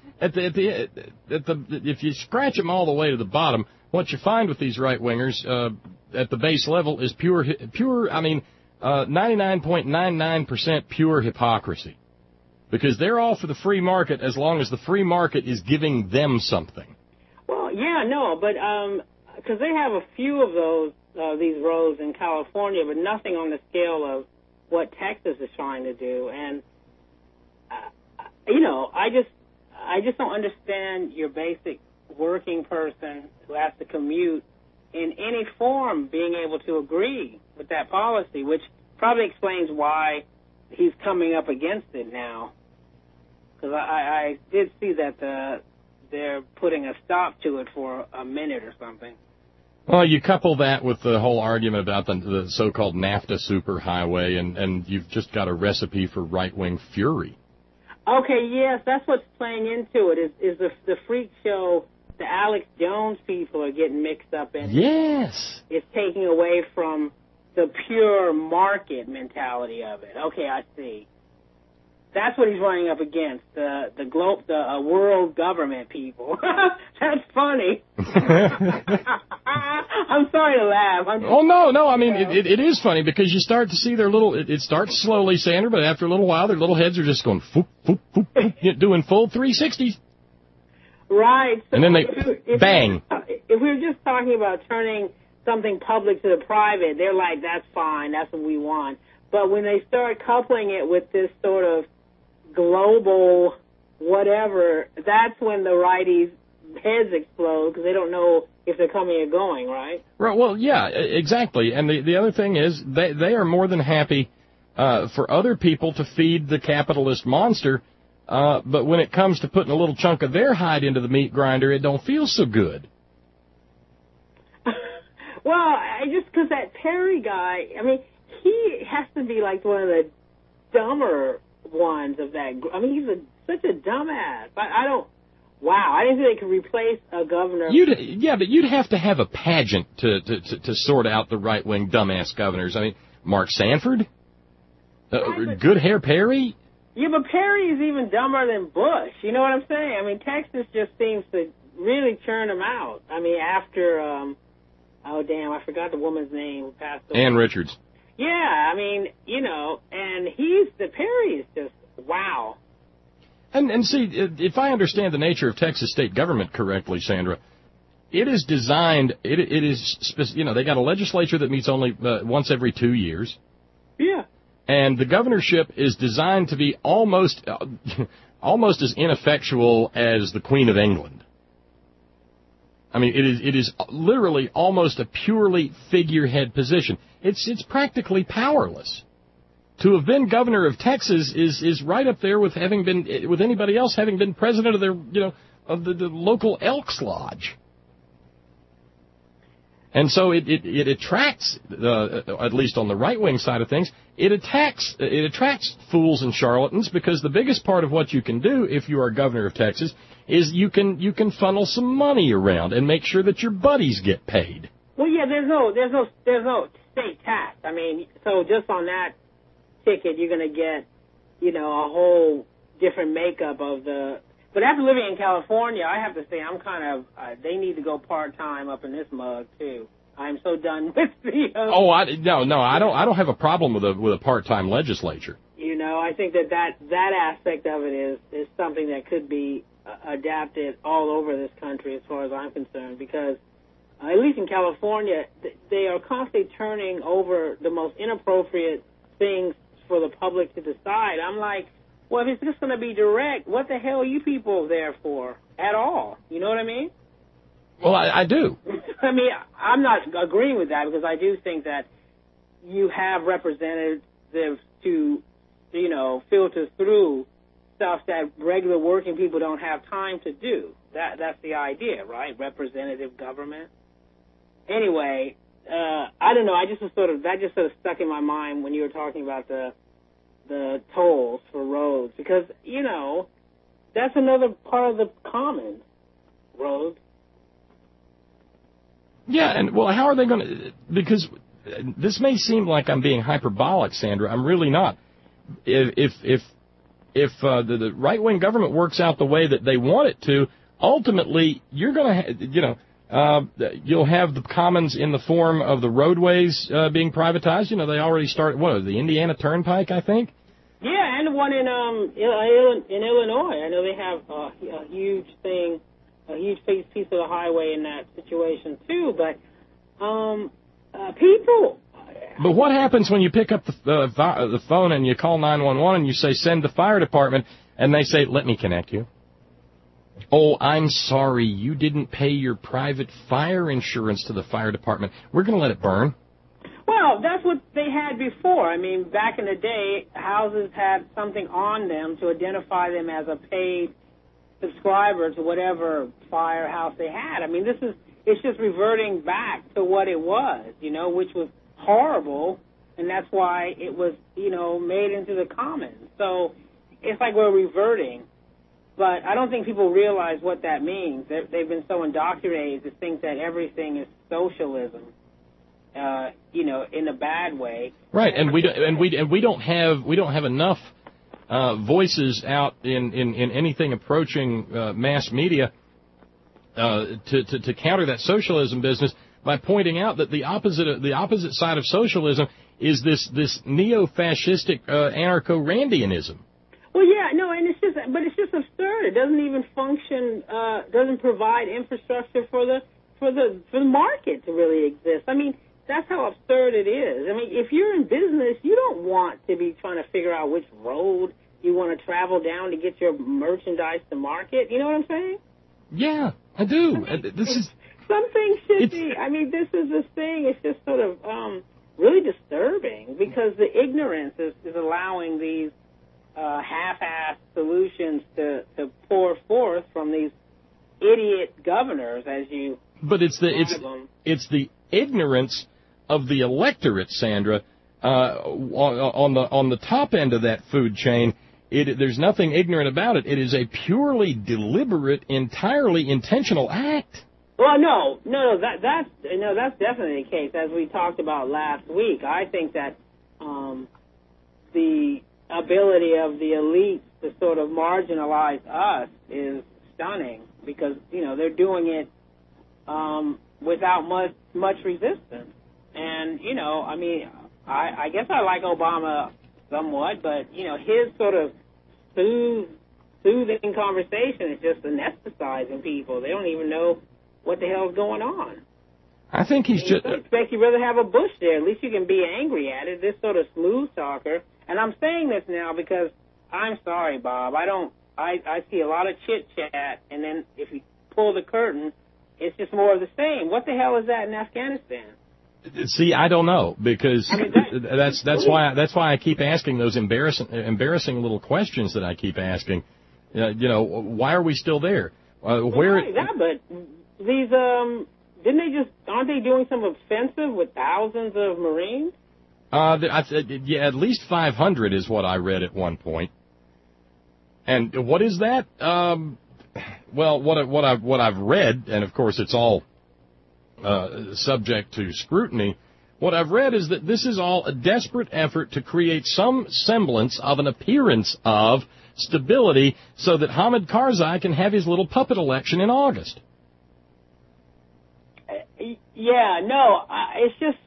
[SPEAKER 2] if you scratch them all the way to the bottom, what you find with these right wingers at the base level is pure. 99.99% pure hypocrisy, because they're all for the free market as long as the free market is giving them something.
[SPEAKER 14] Well, yeah, no, but because they have a few of those these roads in California, but nothing on the scale of what Texas is trying to do. And I just don't understand your basic working person who has to commute in any form being able to agree with that policy, which probably explains why he's coming up against it now. Because I did see that they're putting a stop to it for a minute or something.
[SPEAKER 2] Well, you couple that with the whole argument about the so-called NAFTA superhighway, and you've just got a recipe for right-wing fury.
[SPEAKER 14] Okay, yes, that's what's playing into it, is the freak show. The Alex Jones people are getting mixed up in.
[SPEAKER 2] Yes.
[SPEAKER 14] It's taking away from the pure market mentality of it. Okay, I see. That's what he's running up against, the world government people. That's funny. I'm sorry to laugh.
[SPEAKER 2] No. I mean, it is funny because you start to see their little. It starts slowly, Sandra, but after a little while, their little heads are just going foop, foop, foop, foop, doing full 360s.
[SPEAKER 14] Right. So
[SPEAKER 2] and then they bang.
[SPEAKER 14] If we were just talking about turning something public to the private, they're like, that's fine, that's what we want. But when they start coupling it with this sort of global whatever, that's when the righties' heads explode because they don't know if they're coming or going, right?
[SPEAKER 2] Right. Well, yeah, exactly. And the other thing is they are more than happy for other people to feed the capitalist monster. But when it comes to putting a little chunk of their hide into the meat grinder, it don't feel so good.
[SPEAKER 14] Well, just because that Perry guy, I mean, he has to be like one of the dumber ones of that. I mean, he's such a dumbass. Wow, I didn't think they could replace a governor.
[SPEAKER 2] But you'd have to have a pageant to sort out the right-wing dumbass governors. I mean, Mark Sanford, Goodhair Perry.
[SPEAKER 14] Yeah, but Perry is even dumber than Bush. You know what I'm saying? I mean, Texas just seems to really churn him out. I mean, after, I forgot the woman's name who passed away.
[SPEAKER 2] Ann Richards.
[SPEAKER 14] Yeah, I mean, and Perry is just, wow.
[SPEAKER 2] And see, if I understand the nature of Texas state government correctly, Sandra, it is designed, they got a legislature that meets only once every 2 years.
[SPEAKER 14] Yeah.
[SPEAKER 2] And the governorship is designed to be almost as ineffectual as the Queen of England. I mean, it is literally almost a purely figurehead position. It's practically powerless. To have been governor of Texas is right up there with with anybody else having been president of the local Elks Lodge. And so it attracts, at least on the right-wing side of things, it attracts fools and charlatans, because the biggest part of what you can do if you are governor of Texas is you can funnel some money around and make sure that your buddies get paid.
[SPEAKER 14] Well, yeah, there's no state tax. I mean, so just on that ticket, you're going to get, a whole different makeup of the. But after living in California, I have to say I'm kind of, they need to go part-time up in this mug, too. I'm so done with the...
[SPEAKER 2] I don't have a problem with a part-time legislature.
[SPEAKER 14] I think that aspect of it is something that could be adapted all over this country as far as I'm concerned, because at least in California, they are constantly turning over the most inappropriate things for the public to decide. I'm like, well, if it's just going to be direct, what the hell are you people there for at all? You know what I mean?
[SPEAKER 2] Well, I do.
[SPEAKER 14] I mean, I'm not agreeing with that because I do think that you have representatives to, filter through stuff that regular working people don't have time to do. That's the idea, right? Representative government. Anyway, I don't know. That just sort of stuck in my mind when you were talking about the tolls for roads because that's another part of the common road.
[SPEAKER 2] Yeah, and well, how are they going to? Because this may seem like I'm being hyperbolic, Sandra. I'm really not. If the right-wing government works out the way that they want it to, ultimately you're going to, you'll have the commons in the form of the roadways being privatized. They already started. What, the Indiana Turnpike, I think.
[SPEAKER 14] Yeah, and the one in Illinois. I know they have a huge thing, a huge piece of the highway in that situation too. But people.
[SPEAKER 2] But what happens when you pick up the phone and you call 911 and you say, send the fire department, and they say, let me connect you? Oh, I'm sorry, you didn't pay your private fire insurance to the fire department. We're going to let it burn.
[SPEAKER 14] Well, that's what they had before. I mean, back in the day, houses had something on them to identify them as a paid subscriber to whatever firehouse they had. I mean, it's just reverting back to what it was, which was horrible, and that's why it was, made into the commons. So it's like we're reverting. But I don't think people realize what that means. They've been so indoctrinated to think that everything is socialism, in a bad way.
[SPEAKER 2] Right, and we don't have enough voices out in anything approaching mass media to counter that socialism business by pointing out that the opposite side of socialism is this neo-fascistic anarcho-Randianism.
[SPEAKER 14] Well, yeah, no, and it's just absurd. It doesn't even function. Doesn't provide infrastructure for the market to really exist. I mean, that's how absurd it is. I mean, if you're in business, you don't want to be trying to figure out which road you want to travel down to get your merchandise to market. You know what I'm saying?
[SPEAKER 2] Yeah, I do.
[SPEAKER 14] Something should be. I mean, this is the thing. It's just sort of really disturbing because the ignorance is allowing these half-assed solutions to pour forth from these idiot governors, as you.
[SPEAKER 2] But it's the ignorance of the electorate, Sandra. On the top end of that food chain, there's nothing ignorant about it. It is a purely deliberate, entirely intentional act.
[SPEAKER 14] Well, no, that's definitely the case. As we talked about last week, I think that the ability of the elites to sort of marginalize us is stunning because they're doing it without much resistance. And I mean, I guess I like Obama somewhat, but his sort of soothing conversation is just anesthetizing people. They don't even know what the hell's going on.
[SPEAKER 2] I think he's just.
[SPEAKER 14] I expect you'd rather have a Bush there. At least you can be angry at it. This sort of smooth talker. And I'm saying this now because I'm sorry, Bob. I see a lot of chit chat, and then if you pull the curtain, it's just more of the same. What the hell is that in Afghanistan?
[SPEAKER 2] See, I don't know because that's why I keep asking those embarrassing little questions that I keep asking. Why are we still there?
[SPEAKER 14] Where? Yeah, but these aren't they doing some offensive with thousands of Marines?
[SPEAKER 2] Yeah, at least 500 is what I read at one point. And what is that? Well, what I've read, and of course it's all subject to scrutiny. What I've read is that this is all a desperate effort to create some semblance of an appearance of stability so that Hamid Karzai can have his little puppet election in August.
[SPEAKER 14] Yeah, no, it's just,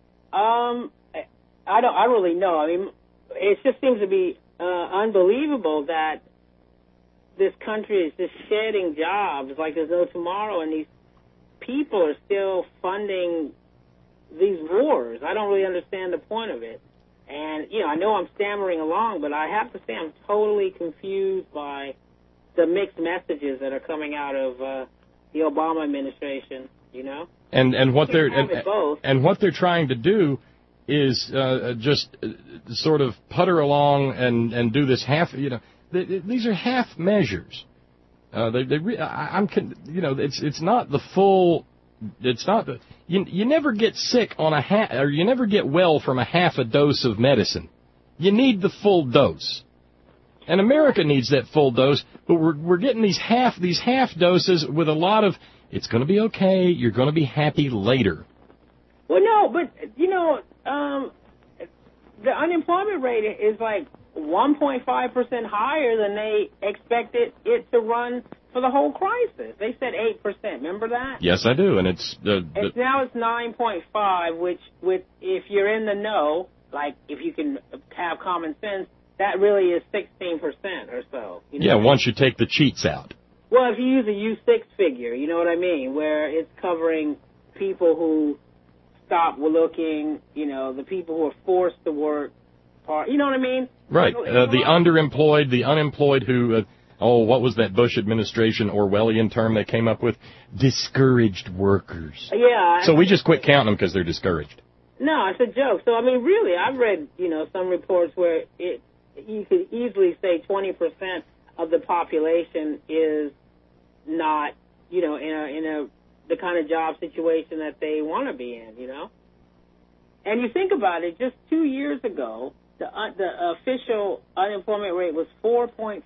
[SPEAKER 14] I don't really know. I mean, it just seems to be unbelievable that this country is just shedding jobs like there's no tomorrow, and these people are still funding these wars. I don't really understand the point of it. And, I know I'm stammering along, but I have to say I'm totally confused by the mixed messages that are coming out of, the Obama administration, you know.
[SPEAKER 2] And what they're
[SPEAKER 14] what
[SPEAKER 2] they're trying to do is just sort of putter along and do this half. You know, these are half measures. It's not the full. It's not the. You never get sick on or you never get well from a half a dose of medicine. You need the full dose. And America needs that full dose, but we're getting these half doses with a lot of, it's going to be okay, you're going to be happy later.
[SPEAKER 14] Well, no, but, you know, the unemployment rate is like 1.5% higher than they expected it to run for the whole crisis. They said 8%. Remember that?
[SPEAKER 2] Yes, I do, and it's...
[SPEAKER 14] now it's 9.5, which if you're in the know, like if you can have common sense, that really is 16% or so. You know?
[SPEAKER 2] Yeah, once you take the cheats out.
[SPEAKER 14] Well, if you use a U6 figure, you know what I mean, where it's covering people who stop looking, you know, the people who are forced to work, you know what I mean?
[SPEAKER 2] Right. The underemployed, the unemployed who, what was that Bush administration Orwellian term they came up with? Discouraged workers.
[SPEAKER 14] Yeah.
[SPEAKER 2] So we just quit counting them because they're discouraged.
[SPEAKER 14] No, it's a joke. So, I mean, really, I've read, you know, some reports where you could easily say 20% of the population is not, you know, in the kind of job situation that they want to be in, you know. And you think about it, just 2 years ago, the official unemployment rate was 4.5.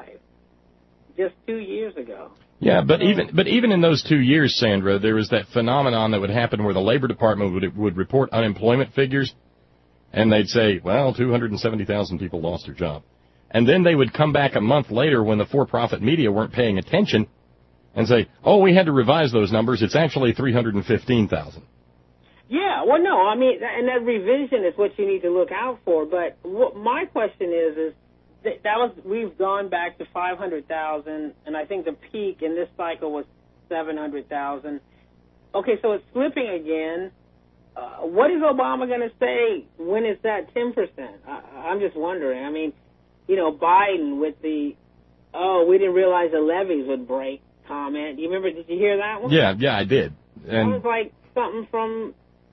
[SPEAKER 14] Just 2 years ago.
[SPEAKER 2] Yeah, but even in those 2 years, Sandra, there was that phenomenon that would happen where the Labor Department would report unemployment figures, and they'd say, well, 270,000 people lost their job. And then they would come back a month later when the for-profit media weren't paying attention and say, we had to revise those numbers. It's actually 315,000.
[SPEAKER 14] Yeah, well, no, I mean, and that revision is what you need to look out for. But what my question is we've gone back to 500,000, and I think the peak in this cycle was 700,000. Okay, so it's slipping again. What is Obama going to say when it's at 10%? I'm just wondering. I mean, you know, Biden with the, we didn't realize the levees would break comment. You remember, did you hear that one?
[SPEAKER 2] Yeah, I did. And
[SPEAKER 14] that was like something from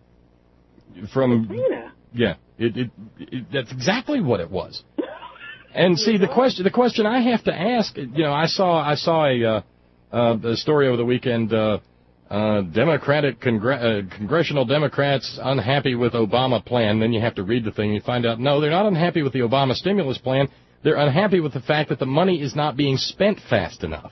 [SPEAKER 2] Katrina. Yeah, that's exactly what it was. And see, the question I have to ask, you know, I saw a story over the weekend, congressional Democrats unhappy with Obama plan. Then you have to read the thing and you find out, no, they're not unhappy with the Obama stimulus plan. They're unhappy with the fact that the money is not being spent fast enough.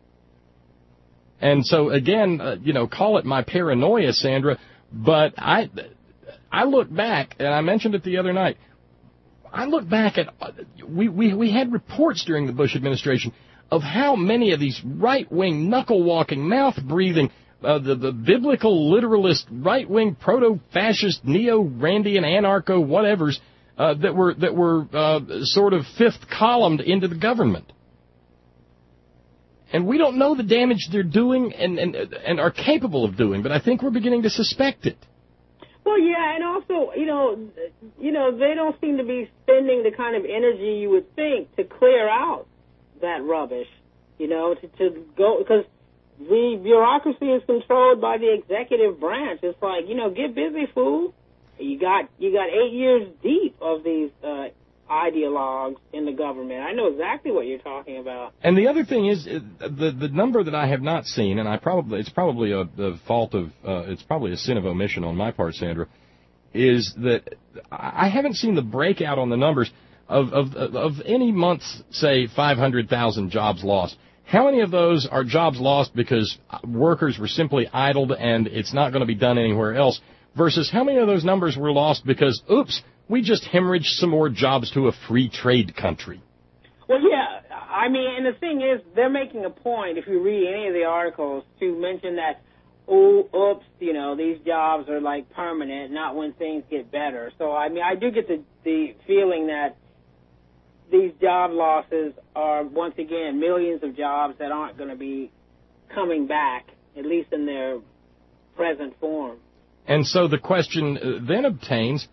[SPEAKER 2] And so, again, you know, call it my paranoia, Sandra, but I look back, and I mentioned it the other night, I look back at, we had reports during the Bush administration of how many of these right-wing, knuckle-walking, mouth-breathing, the biblical literalist, right-wing, proto-fascist, neo-Randian, anarcho-whatevers that were sort of fifth-columned into the government. And we don't know the damage they're doing and are capable of doing, but I think we're beginning to suspect it.
[SPEAKER 14] Well, yeah, and also, you know, they don't seem to be spending the kind of energy you would think to clear out that rubbish, you know, to go, because the bureaucracy is controlled by the executive branch. It's like, you know, get busy, fool. You got 8 years deep of these ideologues in the government. I know exactly what you're talking about.
[SPEAKER 2] And the other thing is the number that I have not seen, and it's probably a sin of omission on my part, Sandra, is that I haven't seen the breakout on the numbers of any month, say 500,000 jobs lost. How many of those are jobs lost because workers were simply idled and it's not going to be done anywhere else, versus how many of those numbers were lost because, oops, we just hemorrhaged some more jobs to a free trade country?
[SPEAKER 14] Well, yeah, I mean, and the thing is, they're making a point, if you read any of the articles, to mention that, oops, you know, these jobs are like permanent, not when things get better. So, I mean, I do get the feeling that these job losses are, once again, millions of jobs that aren't going to be coming back, at least in their present form.
[SPEAKER 2] And so the question then obtains,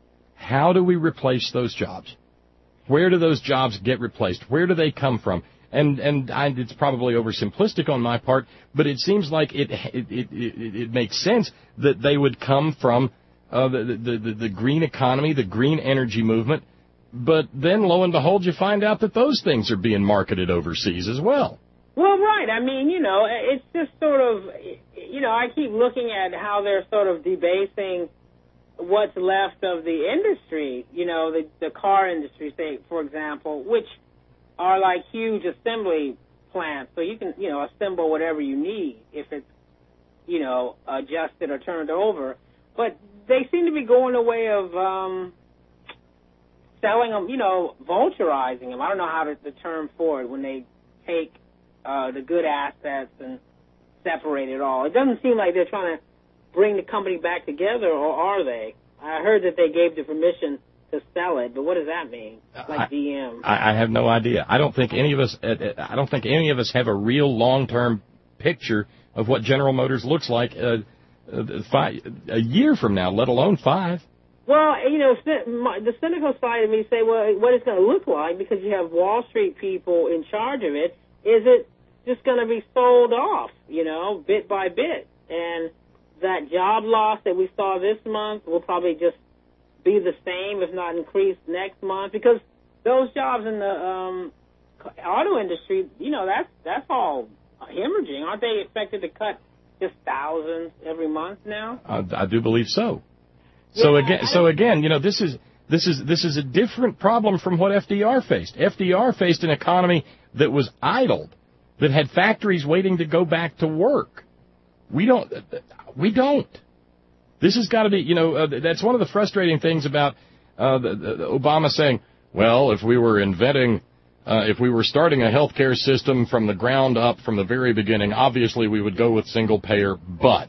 [SPEAKER 2] how do we replace those jobs? Where do those jobs get replaced? Where do they come from? it's probably oversimplistic on my part, but it seems like it makes sense that they would come from the green economy, the green energy movement. But then, lo and behold, you find out that those things are being marketed overseas as well.
[SPEAKER 14] Well, right. I mean, it's just sort of, I keep looking at how they're sort of debasing what's left of the industry, the car industry, say, for example, which are like huge assembly plants. So you can, assemble whatever you need if it's, adjusted or turned over. But they seem to be going the way of selling them, vulturizing them. I don't know how the term for it, when they take the good assets and separate it all. It doesn't seem like they're trying to bring the company back together, or are they? I heard that they gave the permission to sell it, but what does that mean? Like GM.
[SPEAKER 2] I have no idea. I don't think any of us have a real long-term picture of what General Motors looks like a year from now, let alone 5.
[SPEAKER 14] Well, the cynical side of me say, well, what it's going to look like, because you have Wall Street people in charge of it, is it just going to be sold off, bit by bit? And that job loss that we saw this month will probably just be the same, if not increased next month, because those jobs in the auto industry, that's all hemorrhaging. Aren't they expected to cut just thousands every month now?
[SPEAKER 2] I do believe so. So again, this is a different problem from what FDR faced. FDR faced an economy that was idled, that had factories waiting to go back to work. We don't. This has got to be, that's one of the frustrating things about the Obama saying, well, if we were starting a healthcare system from the ground up from the very beginning, obviously we would go with single payer, but.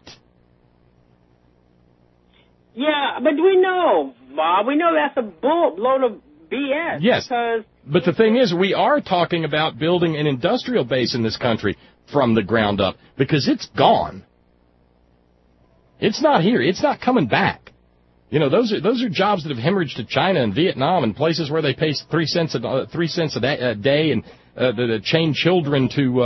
[SPEAKER 14] Yeah, but we know, Bob, that's a load of BS.
[SPEAKER 2] Yes, but the thing is, we are talking about building an industrial base in this country from the ground up, because it's gone. It's not here. It's not coming back. Those are jobs that have hemorrhaged to China and Vietnam and places where they pay 3 cents a day and chain children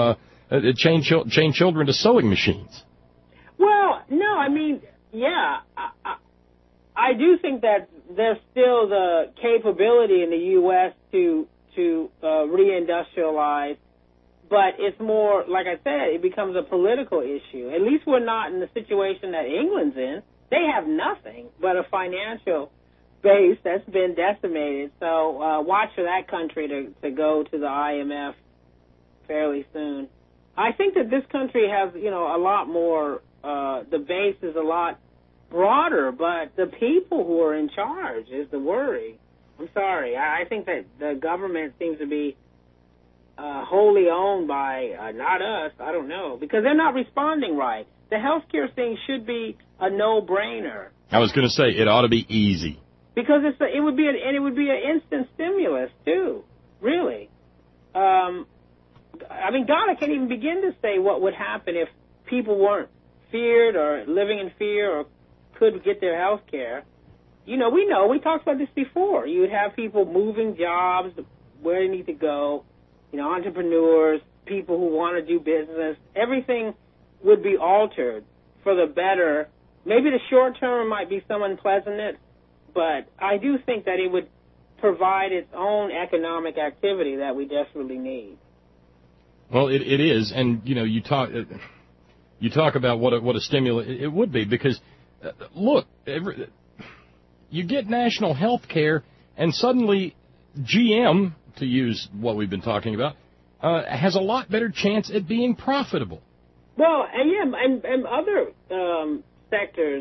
[SPEAKER 2] to sewing machines.
[SPEAKER 14] Well, no, I mean, yeah, I do think that there's still the capability in the U.S. to reindustrialize. But it's more, like I said, it becomes a political issue. At least we're not in the situation that England's in. They have nothing but a financial base that's been decimated. So watch for that country to go to the IMF fairly soon. I think that this country has, a lot more, the base is a lot broader, but the people who are in charge is the worry. I'm sorry. I think that the government seems to be wholly owned by, not us, I don't know, because they're not responding right. The healthcare thing should be a no-brainer.
[SPEAKER 2] I was going to say, it ought to be easy.
[SPEAKER 14] Because it would be an instant stimulus, too, really. God, I can't even begin to say what would happen if people weren't feared or living in fear or could get their health care. We talked about this before. You would have people moving jobs where they need to go, entrepreneurs, people who want to do business. Everything would be altered for the better. Maybe the short term might be some unpleasantness, but I do think that it would provide its own economic activity that we desperately need.
[SPEAKER 2] Well, it is, and you talk about what a stimulus it would be, because look, you get national health care, and suddenly GM, to use what we've been talking about, has a lot better chance at being profitable.
[SPEAKER 14] Well, and other sectors,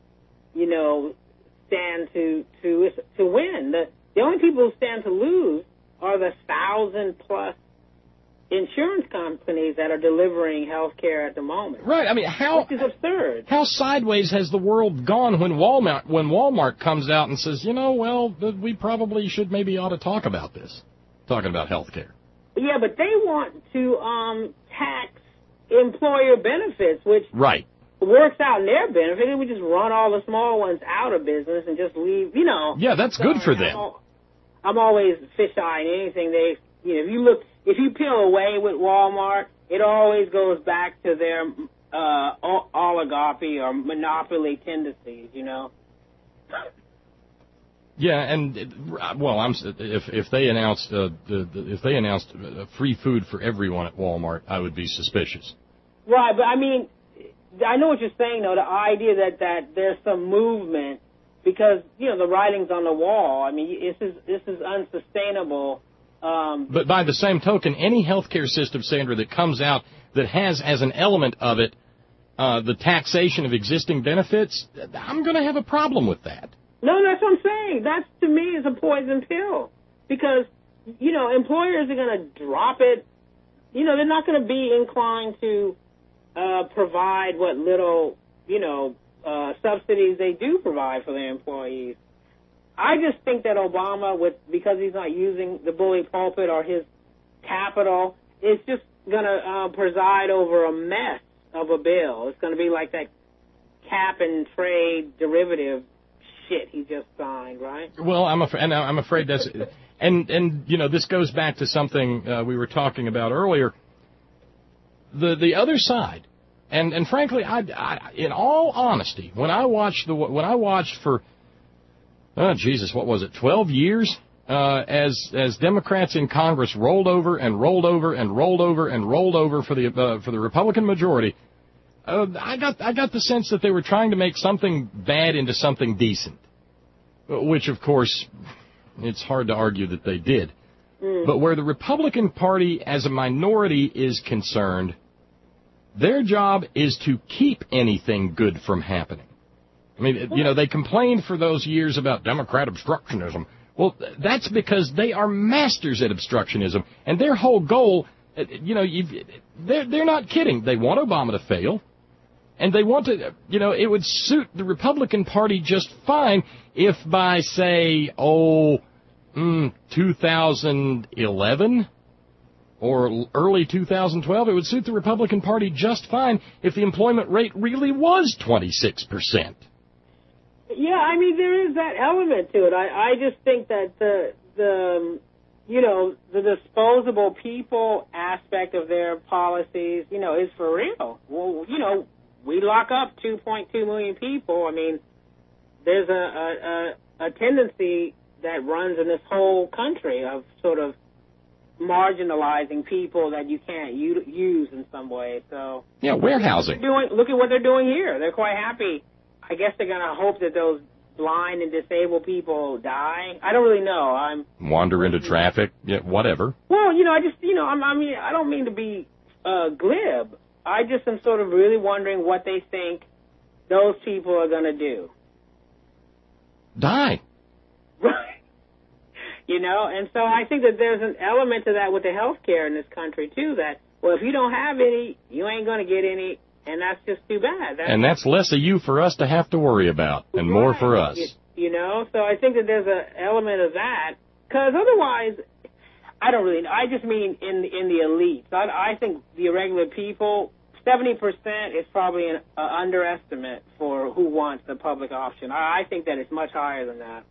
[SPEAKER 14] stand to win. The only people who stand to lose are the 1,000+ insurance companies that are delivering health care at the moment.
[SPEAKER 2] Right. Which
[SPEAKER 14] is absurd.
[SPEAKER 2] How sideways has the world gone when Walmart comes out and says, we probably should maybe ought to talk about this, talking about health care.
[SPEAKER 14] Yeah, but they want to tax employer benefits, which
[SPEAKER 2] right.
[SPEAKER 14] works out in their benefit. It would just run all the small ones out of business and just leave, Yeah,
[SPEAKER 2] that's good for them.
[SPEAKER 14] I'm always fish-eyeing anything if you look if you peel away with Walmart, it always goes back to their oligopoly or monopoly tendencies, you know.
[SPEAKER 2] Yeah, and if they announced free food for everyone at Walmart, I would be suspicious.
[SPEAKER 14] Right, but I mean, I know what you're saying though. The idea that there's some movement because the writing's on the wall. I mean, this is unsustainable.
[SPEAKER 2] But by the same token, any healthcare system, Sandra, that comes out that has as an element of it the taxation of existing benefits, I'm going to have a problem with that.
[SPEAKER 14] No, that's what I'm saying. That, to me, is a poison pill. Because, employers are going to drop it. They're not going to be inclined to provide what little, subsidies they do provide for their employees. I just think that Obama, because he's not using the bully pulpit or his capital, is just going to preside over a mess of a bill. It's going to be like that cap and trade derivative shit he just signed, right?
[SPEAKER 2] Well, I'm afraid that's, and this goes back to something we were talking about earlier. The other side, and frankly, I in all honesty, when I watched for, oh Jesus, what was it, 12 years, as Democrats in Congress rolled over and rolled over and rolled over and rolled over for the Republican majority. I got the sense that they were trying to make something bad into something decent, which, of course, it's hard to argue that they did. But where the Republican Party as a minority is concerned, their job is to keep anything good from happening. I mean, they complained for those years about Democrat obstructionism. Well, that's because they are masters at obstructionism, and their whole goal, they're not kidding. They want Obama to fail. And they want to, it would suit the Republican Party just fine if by, say, 2011 or early 2012, it would suit the Republican Party just fine if the employment rate really was 26%.
[SPEAKER 14] Yeah, I mean, there is that element to it. I just think that the disposable people aspect of their policies, is for real. Well, we lock up 2.2 million people. I mean, there's a tendency that runs in this whole country of sort of marginalizing people that you can't use in some way. So
[SPEAKER 2] yeah, warehousing.
[SPEAKER 14] Look at what they're doing here. They're quite happy. I guess they're going to hope that those blind and disabled people die. I don't really know.
[SPEAKER 2] Wander into traffic. Yeah, whatever.
[SPEAKER 14] Well, I don't mean to be glib. I just am sort of really wondering what they think those people are going to do.
[SPEAKER 2] Die.
[SPEAKER 14] Right. And so I think that there's an element to that with the health care in this country, too, that, well, if you don't have any, you ain't going to get any, and that's just too bad.
[SPEAKER 2] That's less of you for us to have to worry about, and more for us.
[SPEAKER 14] So I think that there's an element of that, because otherwise, I don't really know. I just mean in the elites. I think the regular people, 70% is probably an underestimate for who wants the public option. I think that it's much higher than that.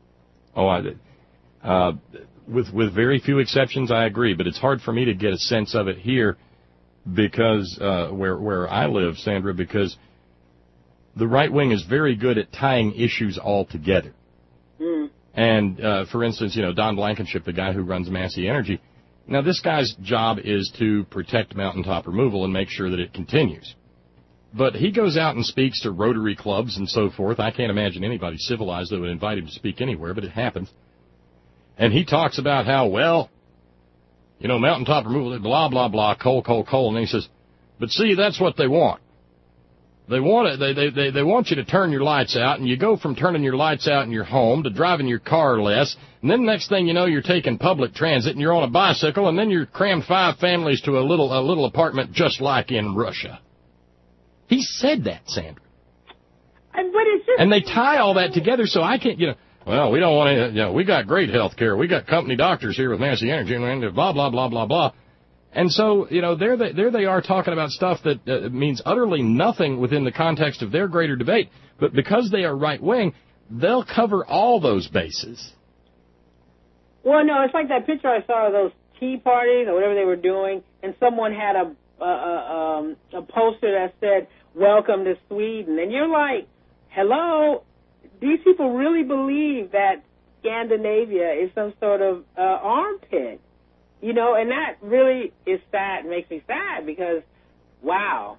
[SPEAKER 2] With very few exceptions, I agree, but it's hard for me to get a sense of it here because where I live, Sandra, because the right wing is very good at tying issues all together. And, for instance, Don Blankenship, the guy who runs Massey Energy, now this guy's job is to protect mountaintop removal and make sure that it continues. But he goes out and speaks to Rotary clubs and so forth. I can't imagine anybody civilized that would invite him to speak anywhere, but it happens. And he talks about how, mountaintop removal, blah, blah, blah, coal. And he says, but see, that's what they want. They want it. They want you to turn your lights out, and you go from turning your lights out in your home to driving your car less, and then next thing you know, you're taking public transit and you're on a bicycle, and then you're crammed 5 families to a little apartment just like in Russia. He said that, Sandra. And they tie all that together, so I can't, well, we don't want to, we got great health care. We got company doctors here with Massey Energy, and blah, blah, blah, blah, blah. And so, there they are talking about stuff that means utterly nothing within the context of their greater debate. But because they are right-wing, they'll cover all those bases.
[SPEAKER 14] Well, no, it's like that picture I saw of those tea parties or whatever they were doing, and someone had a poster that said, "Welcome to Sweden," and you're like, hello, these people really believe that Scandinavia is some sort of armpit, and that really is sad, makes me sad, because, wow,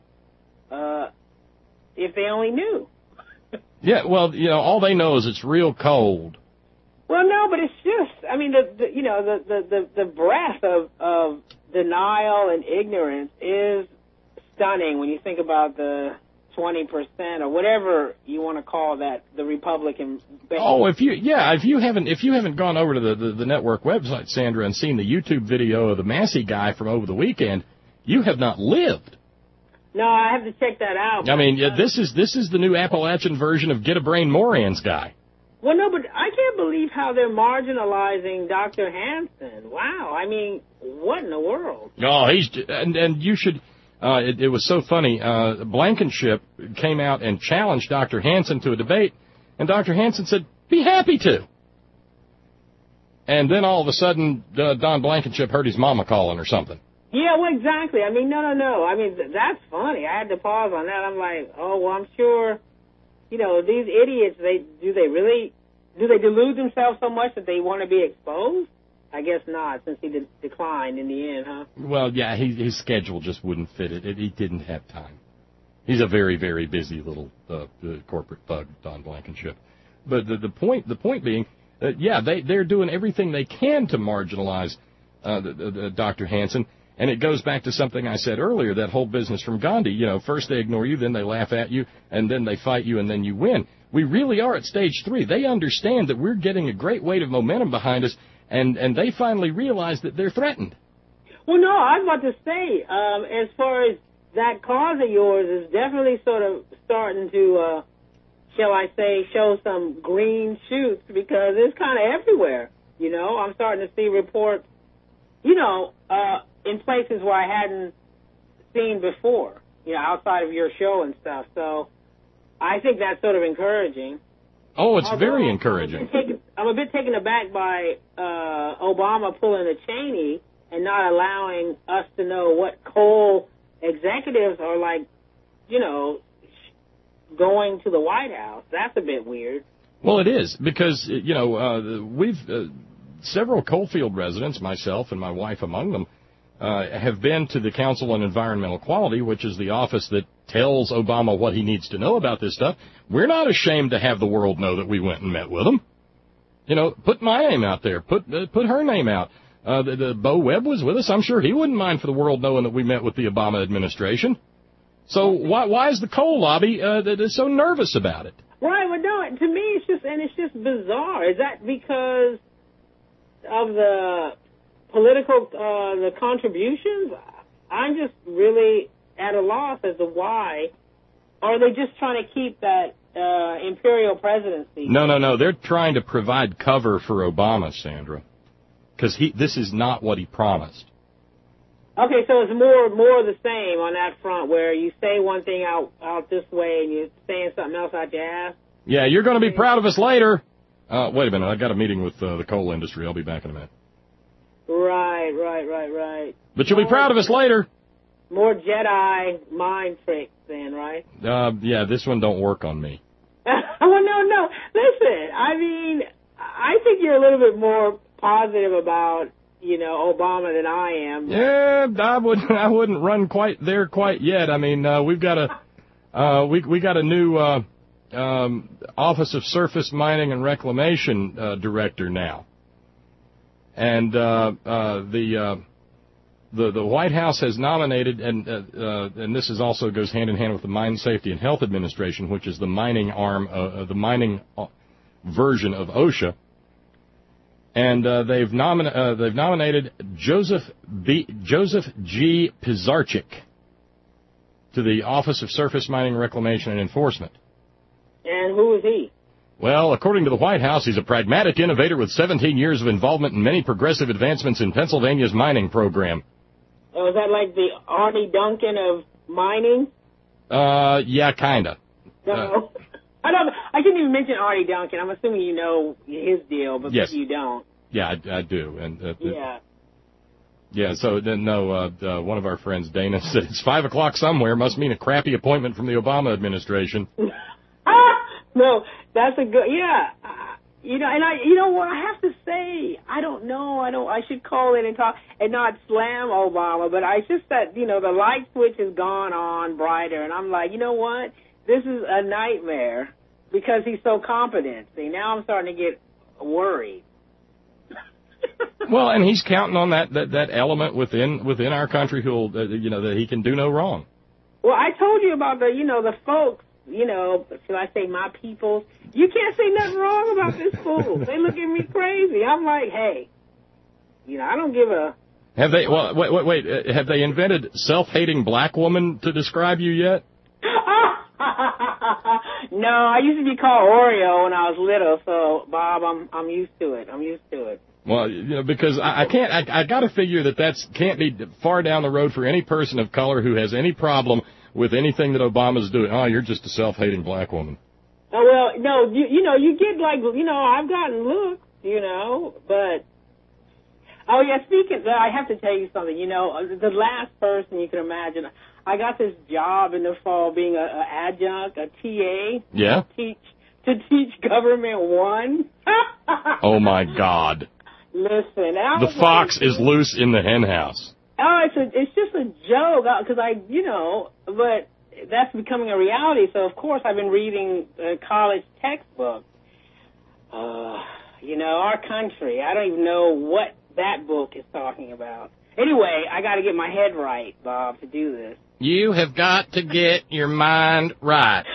[SPEAKER 14] if they only knew.
[SPEAKER 2] Yeah, well, all they know is it's real cold.
[SPEAKER 14] Well, no, but it's just, I mean, the breadth of denial and ignorance is stunning when you think about the 20% or whatever you want to call that, the Republican base.
[SPEAKER 2] Oh, if you haven't gone over to the network website, Sandra, and seen the YouTube video of the Massey guy from over the weekend, you have not lived.
[SPEAKER 14] No, I have to check that out.
[SPEAKER 2] I mean, this is the new Appalachian version of Get a Brain Moran's guy.
[SPEAKER 14] Well, no, but I can't believe how they're marginalizing Dr. Hansen. Wow, I mean, what in the world?
[SPEAKER 2] Oh, and you should. It was so funny. Blankenship came out and challenged Dr. Hansen to a debate, and Dr. Hansen said, "Be happy to." And then all of a sudden, Don Blankenship heard his mama calling or something.
[SPEAKER 14] Yeah, well, exactly. I mean, no. I mean, that's funny. I had to pause on that. I'm like, oh, well, I'm sure, these idiots, do they delude themselves so much that they want to be exposed? I guess not, since he declined in the end, huh?
[SPEAKER 2] Well, yeah, his schedule just wouldn't fit it. He didn't have time. He's a very, very busy little corporate thug, Don Blankenship. But the point being, they're doing everything they can to marginalize Dr. Hansen. And it goes back to something I said earlier, that whole business from Gandhi. First they ignore you, then they laugh at you, and then they fight you, and then you win. We really are at stage 3. They understand that we're getting a great weight of momentum behind us, and they finally realize that they're threatened.
[SPEAKER 14] Well, no, I was about to say, as far as that cause of yours is definitely sort of starting to, shall I say, show some green shoots, because it's kind of everywhere. I'm starting to see reports, in places where I hadn't seen before, outside of your show and stuff. So I think that's sort of encouraging.
[SPEAKER 2] Oh, it's very encouraging.
[SPEAKER 14] I'm a bit taken aback by Obama pulling a Cheney and not allowing us to know what coal executives are like, going to the White House. That's a bit weird.
[SPEAKER 2] Well, it is, because, we've several Coalfield residents, myself and my wife among them, have been to the Council on Environmental Quality, which is the office that tells Obama what he needs to know about this stuff. We're not ashamed to have the world know that we went and met with him. Put my name out there. Put her name out. Bo Webb was with us. I'm sure he wouldn't mind for the world knowing that we met with the Obama administration. So why is the coal lobby so nervous about it?
[SPEAKER 14] Right. Well, no. To me, it's just bizarre. Is that because of the political the contributions? I'm just really at a loss as to why. Or are they just trying to keep that imperial presidency?
[SPEAKER 2] No. They're trying to provide cover for Obama, Sandra, because this is not what he promised.
[SPEAKER 14] Okay, so it's more of the same on that front, where you say one thing out this way and you're saying something else out your ass.
[SPEAKER 2] Yeah, you're going to be proud of us later. Wait a minute, I've got a meeting with the coal industry. I'll be back in a minute.
[SPEAKER 14] Right.
[SPEAKER 2] But you'll be proud of us later.
[SPEAKER 14] More Jedi mind tricks then, right?
[SPEAKER 2] Yeah, this one don't work on me.
[SPEAKER 14] Well, no. Listen, I mean, I think you're a little bit more positive about, Obama than I am.
[SPEAKER 2] Yeah, I wouldn't run quite there quite yet. I mean, we've got a new Office of Surface Mining and Reclamation director now. And the White House has nominated, and this is also goes hand in hand with the Mine Safety and Health Administration, which is the mining arm, the mining version of OSHA. And they've nominated Joseph G. Pizarchik to the Office of Surface Mining, Reclamation, and Enforcement.
[SPEAKER 14] And who is he?
[SPEAKER 2] Well, according to the White House, he's a pragmatic innovator with 17 years of involvement in many progressive advancements in Pennsylvania's mining program.
[SPEAKER 14] Oh, is that like the Arnie Duncan of mining?
[SPEAKER 2] Yeah, kinda.
[SPEAKER 14] No. I couldn't even mention Arnie Duncan. I'm assuming you know his deal, but
[SPEAKER 2] yes.
[SPEAKER 14] maybe you don't.
[SPEAKER 2] Yeah, I do. And
[SPEAKER 14] yeah.
[SPEAKER 2] Yeah, so then one of our friends, Dana, said it's 5 o'clock somewhere. Must mean a crappy appointment from the Obama administration.
[SPEAKER 14] No, that's a good, yeah. You know what, I have to say, I don't know, I should call in and talk and not slam Obama, but I just that, the light switch has gone on brighter, and I'm like, you know what, this is a nightmare because he's so competent. See, now I'm starting to get worried.
[SPEAKER 2] Well, and he's counting on that element within our country who'll, that he can do no wrong.
[SPEAKER 14] Well, I told you about the folks, should I say my people? You can't say nothing wrong about this fool. They look at me crazy. I'm like, hey, I don't give a...
[SPEAKER 2] Have they, well, wait, have they invented self-hating black woman to describe you yet?
[SPEAKER 14] No, I used to be called Oreo when I was little, so, Bob, I'm used to it.
[SPEAKER 2] Well, because I got to figure that can't be far down the road for any person of color who has any problem with anything that Obama's doing. Oh, you're just a self-hating black woman.
[SPEAKER 14] Oh, well, no, you get like, I've gotten looks, but, oh, yeah, I have to tell you something, the last person you can imagine, I got this job in the fall being an adjunct, a TA.
[SPEAKER 2] Yeah?
[SPEAKER 14] To teach Government 1.
[SPEAKER 2] Oh, my God.
[SPEAKER 14] Listen.
[SPEAKER 2] The fox is loose in the hen house.
[SPEAKER 14] Oh, it's just a joke, because but that's becoming a reality. So, of course, I've been reading college textbooks. Our country, I don't even know what that book is talking about. Anyway, I got to get my head right, Bob, to do this.
[SPEAKER 2] You have got to get your mind right.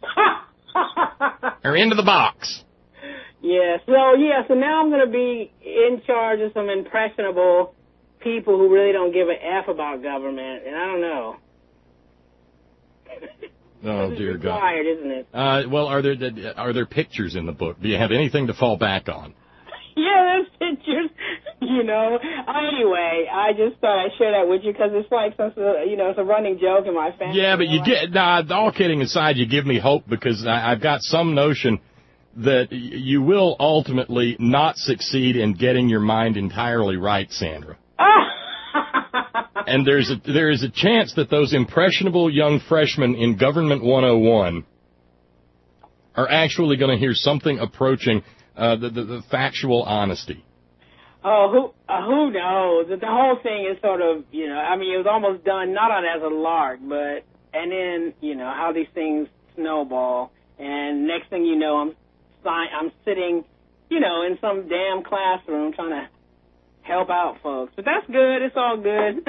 [SPEAKER 2] Or into the box.
[SPEAKER 14] Yes. Well, so now I'm going to be in charge of some impressionable people who really don't give a F about government, and I don't know.
[SPEAKER 2] Oh, dear God.
[SPEAKER 14] It's required, isn't it?
[SPEAKER 2] Well, are there pictures in the book? Do you have anything to fall back on?
[SPEAKER 14] Yeah, there's pictures, Anyway, I just thought I'd share that with you because it's like it's a running joke in my family.
[SPEAKER 2] Yeah, but all kidding aside, you give me hope because I've got some notion that you will ultimately not succeed in getting your mind entirely right, Sandra. And there is a chance that those impressionable young freshmen in Government 101 are actually going to hear something approaching the factual honesty.
[SPEAKER 14] Oh, who knows? The whole thing is sort of, it was almost done not as a lark, and then, how these things snowball. And next thing you know, I'm sitting, in some damn classroom trying to help out folks. But that's good. It's all good.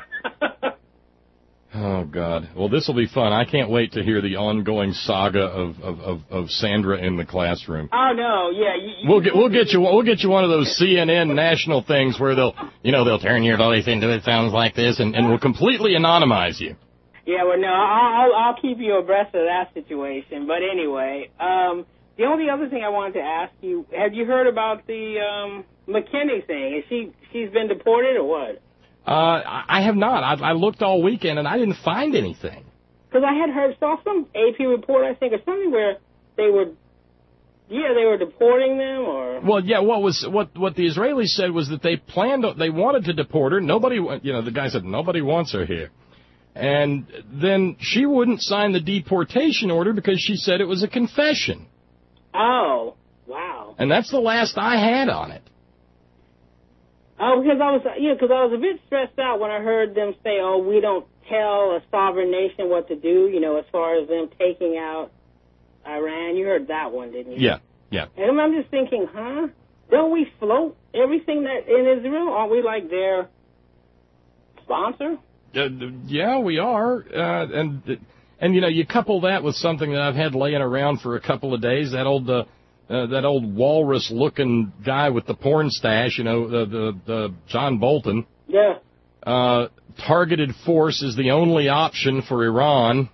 [SPEAKER 2] Oh, God. Well, this will be fun. I can't wait to hear the ongoing saga of Sandra in the classroom.
[SPEAKER 14] Oh, no, yeah.
[SPEAKER 2] We'll get you one of those CNN national things where they'll turn your voice into it sounds like this, and we'll completely anonymize you.
[SPEAKER 14] Yeah, well, no, I'll keep you abreast of that situation. But anyway, the only other thing I wanted to ask you, have you heard about the McKinney thing? She's been deported or what?
[SPEAKER 2] I have not. I looked all weekend and I didn't find anything.
[SPEAKER 14] Because I saw some AP report, I think, or something where they were deporting them, or.
[SPEAKER 2] Well, yeah. What the Israelis said was that they wanted to deport her. Nobody, the guy said nobody wants her here, and then she wouldn't sign the deportation order because she said it was a confession.
[SPEAKER 14] Oh, wow.
[SPEAKER 2] And that's the last I had on it.
[SPEAKER 14] Oh, because I was a bit stressed out when I heard them say, "Oh, we don't tell a sovereign nation what to do," as far as them taking out Iran. You heard that one, didn't you?
[SPEAKER 2] Yeah.
[SPEAKER 14] And I'm just thinking, don't we float everything that in Israel? Aren't we like their sponsor?
[SPEAKER 2] Yeah, we are. And you couple that with something that I've had laying around for a couple of days, that old walrus-looking guy with the porn stash, the John Bolton.
[SPEAKER 14] Yeah.
[SPEAKER 2] Targeted force is the only option for Iran.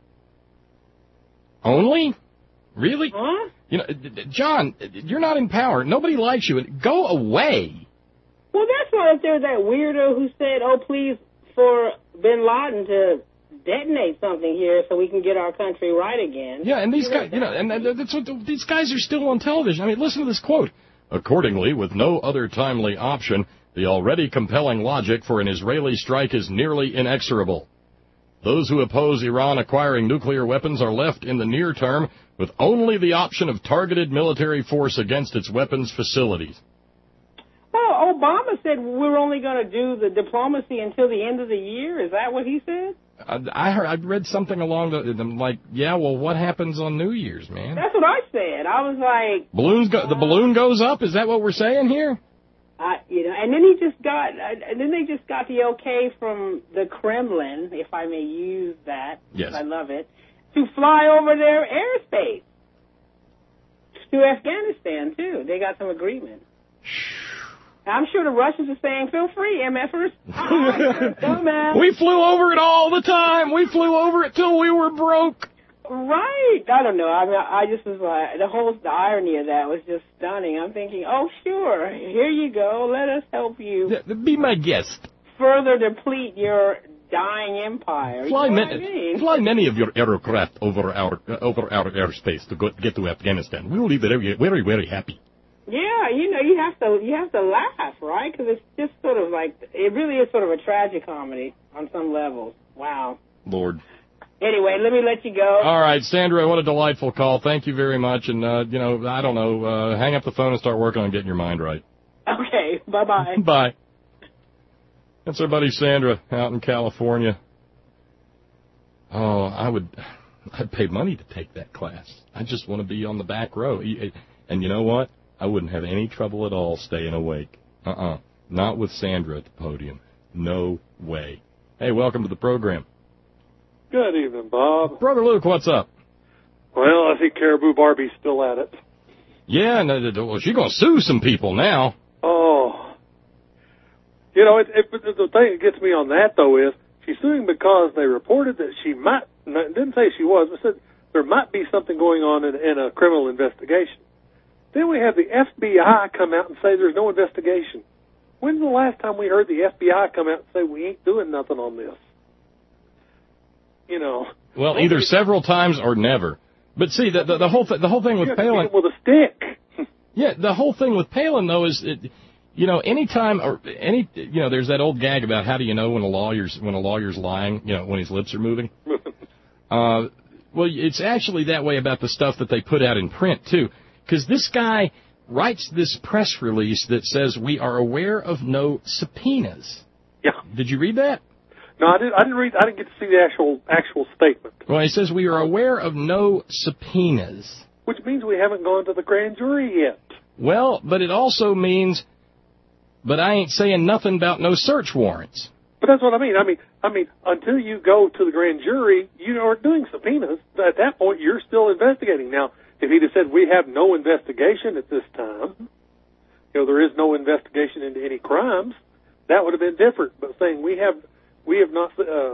[SPEAKER 2] Only? Really?
[SPEAKER 14] Huh?
[SPEAKER 2] John, you're not in power. Nobody likes you. Go away.
[SPEAKER 14] Well, that's why if there's that weirdo who said, "Oh, please, for Bin Laden to detonate something here so we can get our country right again."
[SPEAKER 2] Yeah, and these guys, and that's what these guys are still on television. I mean, listen to this quote. Accordingly, with no other timely option, the already compelling logic for an Israeli strike is nearly inexorable. Those who oppose Iran acquiring nuclear weapons are left in the near term with only the option of targeted military force against its weapons facilities.
[SPEAKER 14] Oh, Obama said we're only going to do the diplomacy until the end of the year. Is that what he said?
[SPEAKER 2] I read something along I'm like, yeah, well, what happens on New Year's, man?
[SPEAKER 14] That's what I said. I was like,
[SPEAKER 2] the balloon goes up. Is that what we're saying here?
[SPEAKER 14] And then they just got the okay from the Kremlin, if I may use that.
[SPEAKER 2] Yes,
[SPEAKER 14] I love it, to fly over their airspace to Afghanistan too. They got some agreement. I'm sure the Russians are saying, feel free, MFers. Dumbass.
[SPEAKER 2] We flew over it all the time. We flew over it till we were broke.
[SPEAKER 14] Right. I don't know. I mean, I just was like, the irony of that was just stunning. I'm thinking, oh, sure, here you go. Let us help you.
[SPEAKER 2] Be my guest.
[SPEAKER 14] Further deplete your dying empire.
[SPEAKER 2] Fly many of your aircraft over our airspace to get to Afghanistan. We will be very, very, very happy.
[SPEAKER 14] Yeah, you have to laugh, right? Because it's just sort of like, it really is sort of a tragicomedy on some levels. Wow.
[SPEAKER 2] Lord.
[SPEAKER 14] Anyway, let me let you go.
[SPEAKER 2] All right, Sandra, what a delightful call. Thank you very much. And, I don't know, hang up the phone and start working on getting your mind right.
[SPEAKER 14] Okay, bye-bye.
[SPEAKER 2] Bye. That's our buddy Sandra out in California. Oh, I'd pay money to take that class. I just want to be on the back row. And you know what? I wouldn't have any trouble at all staying awake. Not with Sandra at the podium. No way. Hey, welcome to the program.
[SPEAKER 15] Good evening, Bob.
[SPEAKER 2] Brother Luke, what's up?
[SPEAKER 15] Well, I think Caribou Barbie's still at it.
[SPEAKER 2] Yeah, well, she's going to sue some people now.
[SPEAKER 15] Oh. The thing that gets me on that, though, is she's suing because they reported that she might, didn't say she was, but said there might be something going on in a criminal investigation. Then we have the FBI come out and say there's no investigation. When's the last time we heard the FBI come out and say we ain't doing nothing on this?
[SPEAKER 2] Well, either several times or never. But see, the whole thing with Palin
[SPEAKER 15] with a stick.
[SPEAKER 2] Yeah, the whole thing with Palin though is, anytime there's that old gag about how do you know when a lawyer's lying, when his lips are moving. Well, it's actually that way about the stuff that they put out in print too, because this guy writes this press release that says we are aware of no subpoenas.
[SPEAKER 15] Yeah.
[SPEAKER 2] Did you read that?
[SPEAKER 15] No, I didn't get to see the actual statement.
[SPEAKER 2] Well, he says we are aware of no subpoenas.
[SPEAKER 15] Which means we haven't gone to the grand jury yet.
[SPEAKER 2] Well, but it also means, but I ain't saying nothing about no search warrants.
[SPEAKER 15] But that's what I mean. I mean, until you go to the grand jury, you aren't doing subpoenas. At that point, you're still investigating. Now, if he'd have said we have no investigation at this time, there is no investigation into any crimes, that would have been different. But saying we have not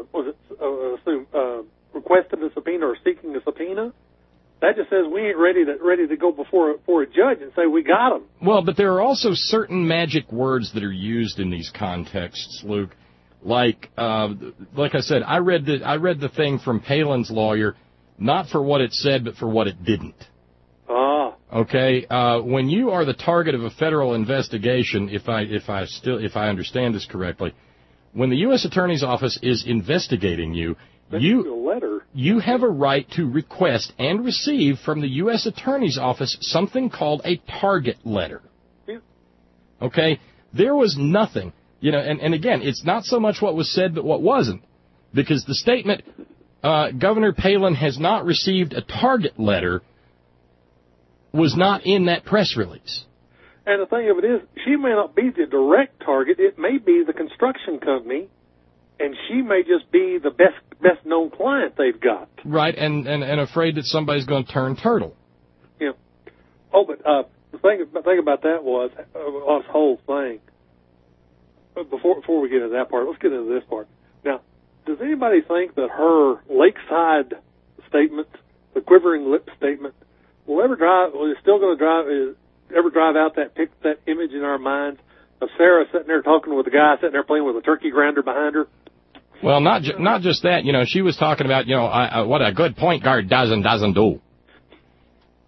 [SPEAKER 15] requested a subpoena or seeking a subpoena, that just says we ain't ready to go before a judge and say we got them.
[SPEAKER 2] Well, but there are also certain magic words that are used in these contexts, Luke. Like I said, I read the thing from Palin's lawyer, not for what it said, but for what it didn't.
[SPEAKER 15] Ah.
[SPEAKER 2] Okay. When you are the target of a federal investigation, if I understand this correctly, when the U.S. Attorney's Office is investigating you, you have a right to request and receive from the U.S. Attorney's Office something called a target letter.
[SPEAKER 15] Yeah.
[SPEAKER 2] Okay? There was nothing, and again, it's not so much what was said, but what wasn't. Because the statement, Governor Palin has not received a target letter, was not in that press release.
[SPEAKER 15] And the thing of it is, she may not be the direct target. It may be the construction company, and she may just be the best known client they've got.
[SPEAKER 2] Right, and afraid that somebody's going to turn turtle.
[SPEAKER 15] Yeah. Oh, but the thing about that was this whole thing. Before we get into that part, let's get into this part. Now, does anybody think that her lakeside statement, the quivering lip statement, is still going to ever drive out that image in our minds of Sarah sitting there talking with a guy sitting there playing with a turkey grinder behind her?
[SPEAKER 2] Well, not just that. She was talking about, what a good point guard does and doesn't do.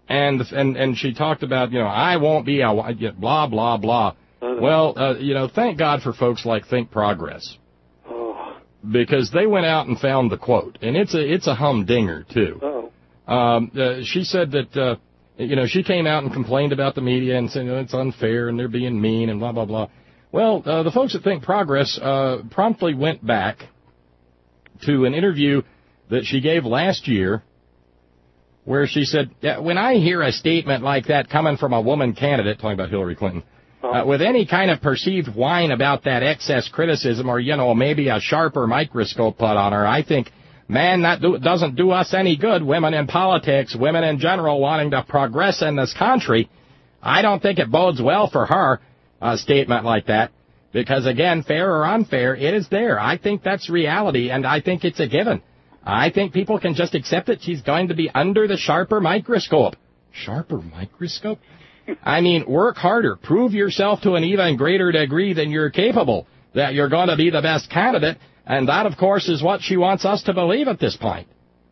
[SPEAKER 2] And she talked about, I won't be, blah, blah, blah. Well, thank God for folks like Think Progress. Because they went out and found the quote. And it's a humdinger, too. She said that, she came out and complained about the media and said, it's unfair and they're being mean and blah, blah, blah. Well, the folks at Think Progress promptly went back to an interview that she gave last year where she said, when I hear a statement like that coming from a woman candidate, talking about Hillary Clinton, with any kind of perceived whine about that excess criticism or, maybe a sharper microscope put on her, I think, man, that doesn't do us any good, women in politics, women in general wanting to progress in this country. I don't think it bodes well for her, a statement like that, because, again, fair or unfair, it is there. I think that's reality, and I think it's a given. I think people can just accept it. She's going to be under the sharper microscope. Sharper microscope? I mean, work harder. Prove yourself to an even greater degree than you're capable, that you're going to be the best candidate, and that, of course, is what she wants us to believe at this point.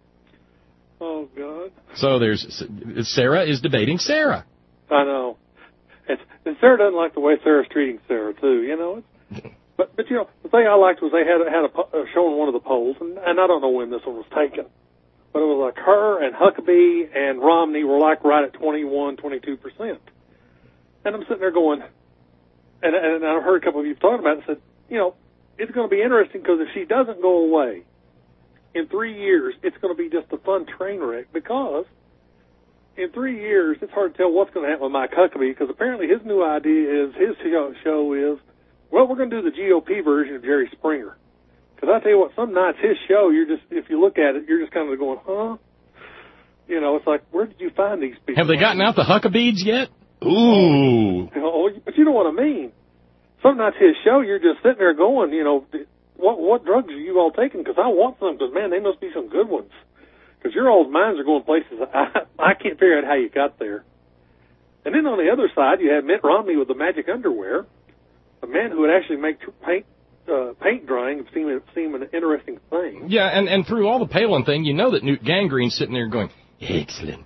[SPEAKER 15] Oh, God.
[SPEAKER 2] So Sarah is debating Sarah.
[SPEAKER 15] I know. And Sarah doesn't like the way Sarah's treating Sarah, too, But the thing I liked was they had shown one of the polls, and I don't know when this one was taken, but it was like her and Huckabee and Romney were like right at 21, 22%. And I'm sitting there going, and I've heard a couple of you talking about it, and said, it's going to be interesting because if she doesn't go away in 3 years, it's going to be just a fun train wreck because in 3 years, it's hard to tell what's going to happen with Mike Huckabee because apparently his new idea is, his show is, well, we're going to do the GOP version of Jerry Springer. Because I tell you what, some nights his show, if you look at it, you're just kind of going, huh? It's like, where did you find these people?
[SPEAKER 2] Have they gotten out the Huckabees yet? Ooh.
[SPEAKER 15] But you know what I mean. Some nights his show, you're just sitting there going, what drugs are you all taking? Because I want some, because, man, they must be some good ones. Because your old minds are going places I can't figure out how you got there. And then on the other side, you have Mitt Romney with the magic underwear, a man who would actually make paint drying seem an interesting thing.
[SPEAKER 2] Yeah, and through all the Palin thing, that Newt Gangrene's sitting there going, excellent.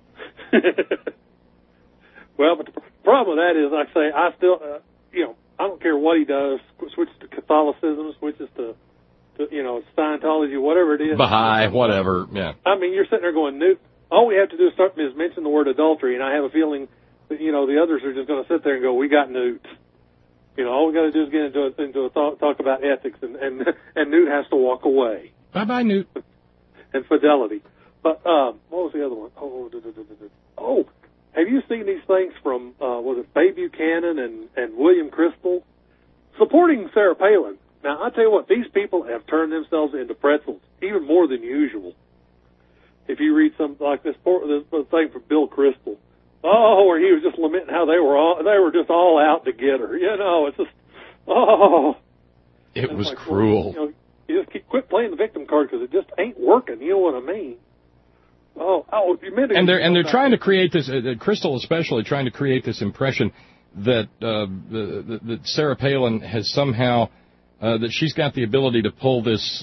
[SPEAKER 2] Well,
[SPEAKER 15] but the problem with that is, like I say, I still, I don't care what he does, switches to Catholicism, switches to Scientology, whatever it is.
[SPEAKER 2] Baha'i, whatever, yeah.
[SPEAKER 15] I mean, you're sitting there going, Newt, all we have to do is mention the word adultery, and I have a feeling that, the others are just going to sit there and go, we got Newt. All we got to do is get into a talk about ethics, and Newt has to walk away.
[SPEAKER 2] Bye-bye, Newt.
[SPEAKER 15] And fidelity. But what was the other one? Oh, have you seen these things from, was it Faye Buchanan and William Kristol? Supporting Sarah Palin. Now, I tell you what, these people have turned themselves into pretzels, even more than usual. If you read something like this thing from Bill Kristol, where he was just lamenting how they were just all out to get her. It's just,
[SPEAKER 2] It was cruel.
[SPEAKER 15] Well, you just quit playing the victim card because it just ain't working. You know what I mean?
[SPEAKER 2] And they're trying to create this, Kristol especially, trying to create this impression that that Sarah Palin has somehow, that she's got the ability to pull this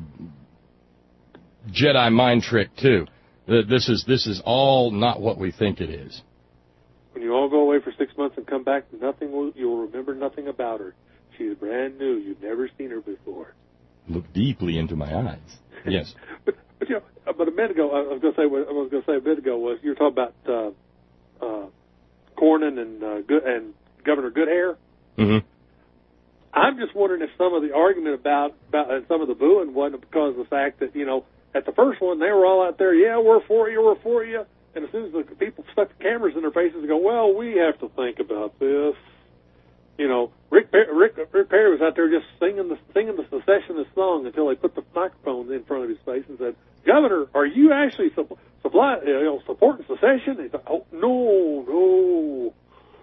[SPEAKER 2] Jedi mind trick too. That this is all not what we think it is.
[SPEAKER 15] When you all go away for 6 months and come back, you'll remember nothing about her. She's brand new. You've never seen her before.
[SPEAKER 2] Look deeply into my eyes. Yes.
[SPEAKER 15] But a minute ago, I was going to say a bit ago was you were talking about Cornyn and Governor Goodhair.
[SPEAKER 2] Mm-hmm.
[SPEAKER 15] I'm just wondering if some of the argument about and some of the booing wasn't because of the fact that at the first one they were all out there, yeah, we're for you, and as soon as the people stuck the cameras in their faces and go, well, we have to think about this. Rick Perry was out there just singing the secessionist song until they put the microphone in front of his face and said, Governor, are you actually supporting secession? He's like, oh, no.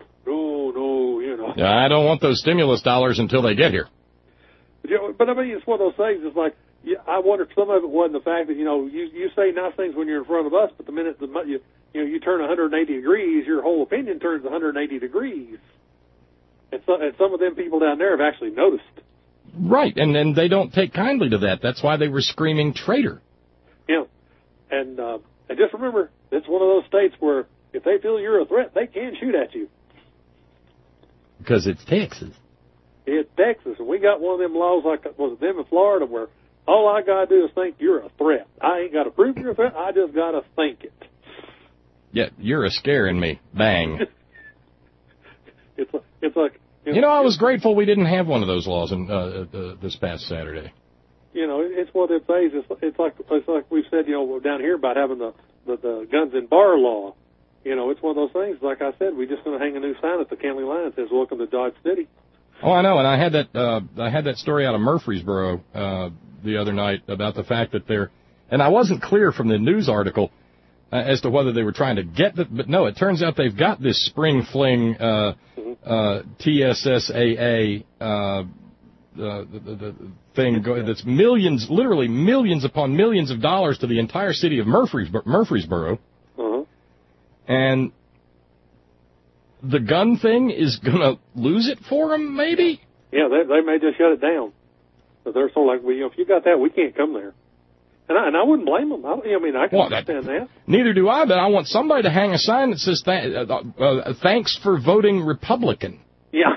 [SPEAKER 2] Yeah, I don't want those stimulus dollars until they get here.
[SPEAKER 15] But I mean, it's one of those things. It's like, I wonder if some of it wasn't the fact that you say nice things when you're in front of us, but the minute you turn 180 degrees, your whole opinion turns 180 degrees. And some of them people down there have actually noticed.
[SPEAKER 2] Right, and then they don't take kindly to that. That's why they were screaming traitor.
[SPEAKER 15] Yeah, and just remember, it's one of those states where if they feel you're a threat, they can shoot at you.
[SPEAKER 2] Because it's Texas.
[SPEAKER 15] It's Texas, and we got one of them laws like was it them in Florida where all I got to do is think you're a threat. I ain't got to prove you're a threat. I just got to think it.
[SPEAKER 2] Yeah, you're a scaring me. Bang.
[SPEAKER 15] It's like...
[SPEAKER 2] I was grateful we didn't have one of those laws this past Saturday.
[SPEAKER 15] It's one of them things. It's like we've said, down here about having the guns in bar law. It's one of those things. Like I said, we're just going to hang a new sign at the county line that says "Welcome to Dodge City."
[SPEAKER 2] Oh, I know, and I had that story out of Murfreesboro the other night about the fact that and I wasn't clear from the news article as to whether they were trying to get but no, it turns out they've got this spring fling TSSAA the thing that's literally millions upon millions of dollars to the entire city of Murfreesboro.
[SPEAKER 15] Uh-huh.
[SPEAKER 2] And the gun thing is going to lose it for them, maybe?
[SPEAKER 15] Yeah, they may just shut it down. But they're sort of like, if you got that, we can't come there. And I wouldn't blame them. I can understand that.
[SPEAKER 2] Neither do I, but I want somebody to hang a sign that says, thanks for voting Republican.
[SPEAKER 15] Yeah.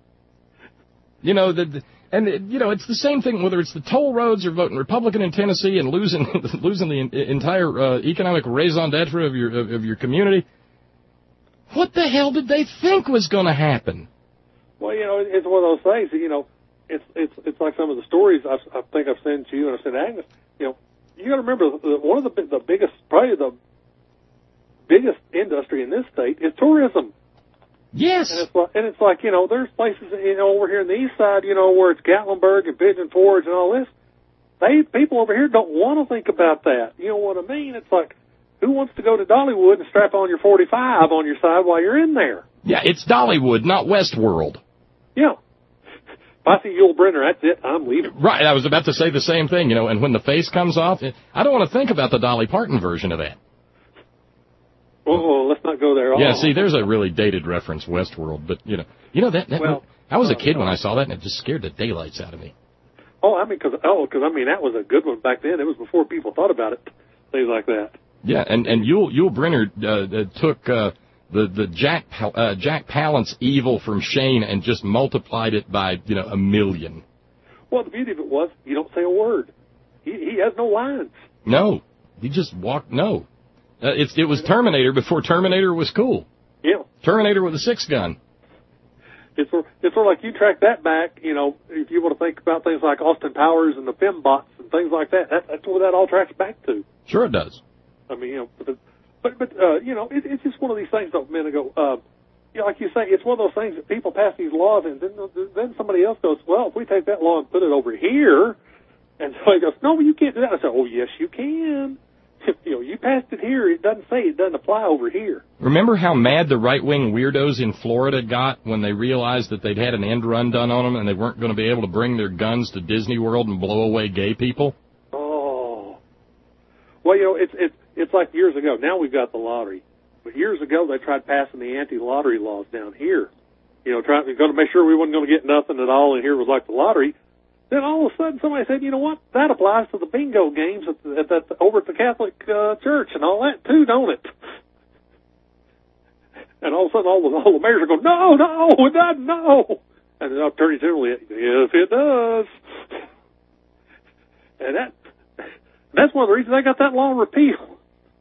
[SPEAKER 2] It's the same thing, whether it's the toll roads or voting Republican in Tennessee and losing the entire economic raison d'etre of your community. What the hell did they think was going to happen?
[SPEAKER 15] Well, it's one of those things. It's like some of the stories I think I've sent to you and I've sent to Agnes. You got to remember one of the biggest, probably the biggest industry in this state is tourism.
[SPEAKER 2] Yes.
[SPEAKER 15] And it's like there's places over here in the east side, where it's Gatlinburg and Pigeon Forge and all this. People over here don't want to think about that. You know what I mean? It's like, who wants to go to Dollywood and strap on your 45 on your side while you're in there?
[SPEAKER 2] Yeah, it's Dollywood, not Westworld.
[SPEAKER 15] Yeah. If I see Yul Brynner, that's it. I'm leaving.
[SPEAKER 2] Right. I was about to say the same thing, and when the face comes off, I don't want to think about the Dolly Parton version of that.
[SPEAKER 15] Oh, let's not go there.
[SPEAKER 2] Yeah, see, there's a really dated reference, Westworld, but, I was a kid when I saw that, and it just scared the daylights out of me.
[SPEAKER 15] Because that was a good one back then. It was before people thought about it, things like that.
[SPEAKER 2] Yeah, and Yul Brynner took the Jack Palance evil from Shane and just multiplied it by, 1 million.
[SPEAKER 15] Well, the beauty of it was you don't say a word. He has no lines.
[SPEAKER 2] No. He just walked, no. It was Terminator before Terminator was cool.
[SPEAKER 15] Yeah.
[SPEAKER 2] Terminator with a 6-gun.
[SPEAKER 15] It's sort of like you track that back, if you want to think about things like Austin Powers and the fembots and things like that, that's where that all tracks back to.
[SPEAKER 2] Sure it does.
[SPEAKER 15] It's just one of these things a minute ago. Like you say, it's one of those things that people pass these laws and then somebody else goes, well, if we take that law and put it over here, and so he goes, no, you can't do that. I say, oh, yes, you can. You passed it here. It doesn't say it doesn't apply over here.
[SPEAKER 2] Remember how mad the right-wing weirdos in Florida got when they realized that they'd had an end run done on them and they weren't going to be able to bring their guns to Disney World and blow away gay people?
[SPEAKER 15] Oh. Well, it's like years ago. Now we've got the lottery. But years ago, they tried passing the anti-lottery laws down here. Going to make sure we wasn't going to get nothing at all, and here was like the lottery. Then all of a sudden somebody said, you know what, that applies to the bingo games over at the Catholic Church and all that too, don't it? And all of a sudden all the mayors are going, no, it doesn't, no. And the Attorney General, yes, it does. And that's one of the reasons I got that law repealed.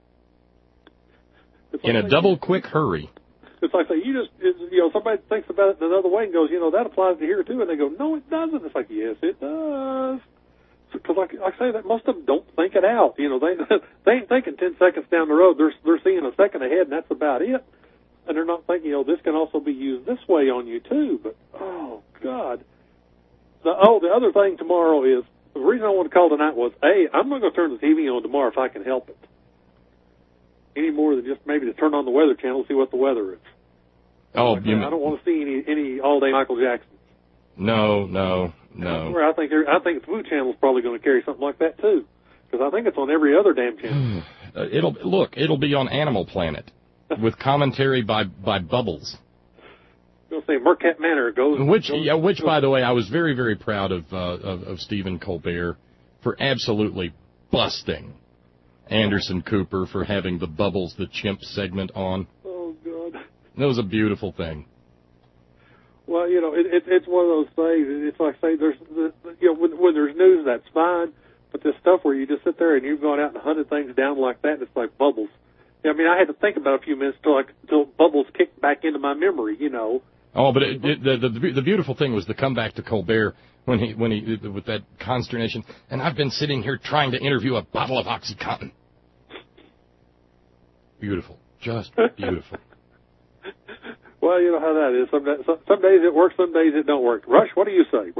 [SPEAKER 2] In a double quick hurry.
[SPEAKER 15] It's like somebody thinks about it another way and goes, that applies to here too, and they go, no, it doesn't. It's like, yes, it does. Because like I say, that most of them don't think it out. They ain't thinking 10 seconds down the road. They're seeing a second ahead, and that's about it. And they're not thinking, this can also be used this way on you too. But oh God, the other thing tomorrow is the reason I want to call tonight was I'm not going to turn the TV on tomorrow if I can help it. Any more than just maybe to turn on the Weather Channel and see what the weather is.
[SPEAKER 2] Oh,
[SPEAKER 15] I don't want to see any all-day Michael Jackson.
[SPEAKER 2] No.
[SPEAKER 15] I think the Food Channel is probably going to carry something like that too, because I think it's on every other damn channel.
[SPEAKER 2] It'll be on Animal Planet with commentary by Bubbles.
[SPEAKER 15] You'll say Mercat Manor goes.
[SPEAKER 2] Which, by the way, I was very, very proud of Stephen Colbert for absolutely busting Anderson Cooper for having the Bubbles the Chimp segment on.
[SPEAKER 15] Oh, God.
[SPEAKER 2] That was a beautiful thing.
[SPEAKER 15] Well, it's one of those things. It's like say when there's news, that's fine. But this stuff where you just sit there and you've gone out and hunted things down like that, it's like Bubbles. I mean, I had to think about it a few minutes till Bubbles kicked back into my memory,
[SPEAKER 2] Oh, but the beautiful thing was the comeback to Colbert when he with that consternation. And I've been sitting here trying to interview a bottle of OxyContin. Beautiful, just beautiful.
[SPEAKER 15] Well, you know how that is. Some days it works, some days it don't work. Rush, what do you say?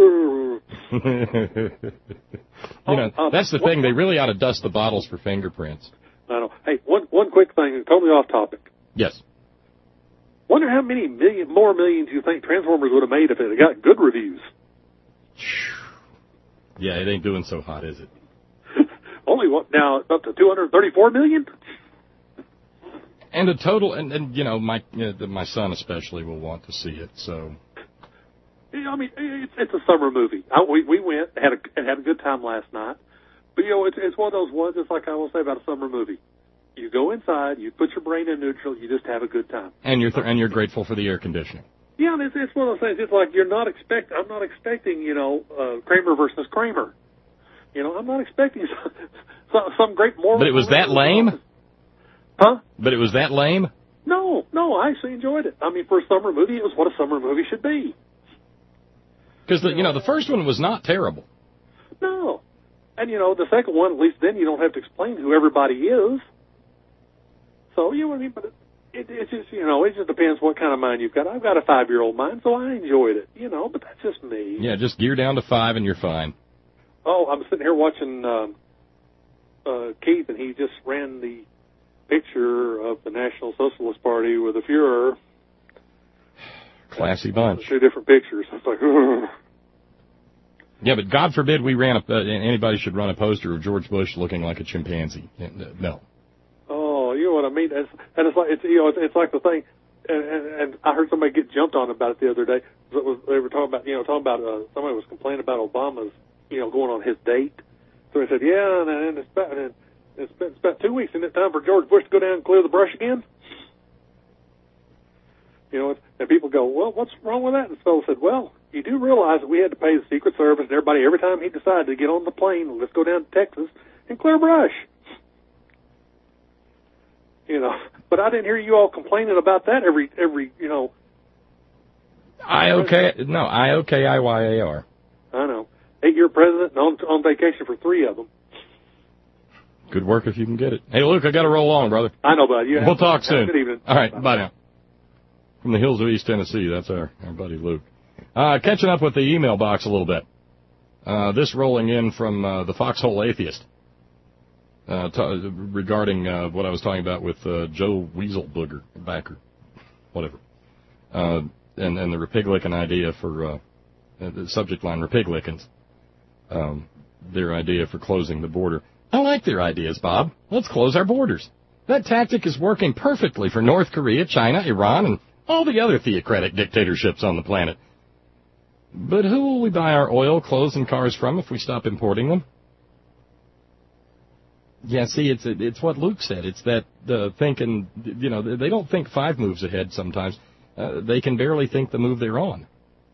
[SPEAKER 2] That's the thing. They really ought to dust the bottles for fingerprints.
[SPEAKER 15] I know. Hey, one quick thing, totally off topic.
[SPEAKER 2] Yes.
[SPEAKER 15] Wonder how many more millions you think Transformers would have made if it had got good reviews.
[SPEAKER 2] Yeah, it ain't doing so hot, is it?
[SPEAKER 15] Only now up to 234 million.
[SPEAKER 2] And a total, and my son especially will want to see it. So,
[SPEAKER 15] I mean, it's a summer movie. We went had a good time last night. But it's one of those ones. It's like I will say about a summer movie. You go inside, you put your brain in neutral, you just have a good time.
[SPEAKER 2] And you're grateful for the air conditioning.
[SPEAKER 15] Yeah, and it's one of those things. It's like I'm not expecting Kramer versus Kramer. I'm not expecting some great moral.
[SPEAKER 2] But it was that lame.
[SPEAKER 15] Huh?
[SPEAKER 2] But it was that lame?
[SPEAKER 15] No, I actually enjoyed it. I mean, for a summer movie, it was what a summer movie should be.
[SPEAKER 2] Because the first one was not terrible.
[SPEAKER 15] No, and the second one, at least then you don't have to explain who everybody is. So you know what I mean. But it just it just depends what kind of mind you've got. I've got a 5-year-old mind, so I enjoyed it. But that's just me.
[SPEAKER 2] Yeah, just gear down to 5 and you're fine.
[SPEAKER 15] Oh, I'm sitting here watching Keith, and he just ran the picture of the National Socialist Party with the Fuhrer.
[SPEAKER 2] Classy bunch.
[SPEAKER 15] 2 different pictures. It's like,
[SPEAKER 2] yeah, but God forbid we anybody should run a poster of George Bush looking like a chimpanzee. No.
[SPEAKER 15] Oh, you know what I mean? It's like the thing, and I heard somebody get jumped on about it the other day. They were talking about somebody was complaining about Obama's going on his date. So they said, yeah, and it's about 2 weeks, isn't it time for George Bush to go down and clear the brush again? And people go, well, what's wrong with that? And the fellow said, well, you do realize that we had to pay the Secret Service and everybody every time he decided to get on the plane, let's go down to Texas and clear brush. But I didn't hear you all complaining about that every.
[SPEAKER 2] IOKIYAR.
[SPEAKER 15] I know. 8-year president and on vacation for 3 of them.
[SPEAKER 2] Good work if you can get it. Hey, Luke, I got to roll on, brother.
[SPEAKER 15] I know, bud.
[SPEAKER 2] We'll talk soon.
[SPEAKER 15] Good evening.
[SPEAKER 2] All right, bye now. From the hills of East Tennessee, that's our buddy Luke. Catching up with the email box a little bit. This rolling in from the Foxhole Atheist regarding what I was talking about with Joe Weasel Booger, Backer, whatever. And the Repiglican idea for the subject line, Repiglickans, their idea for closing the border. I like their ideas, Bob. Let's close our borders. That tactic is working perfectly for North Korea, China, Iran, and all the other theocratic dictatorships on the planet. But who will we buy our oil, clothes, and cars from if we stop importing them? Yeah, see, it's what Luke said. It's that thinking, they don't think 5 moves ahead sometimes. They can barely think the move they're on.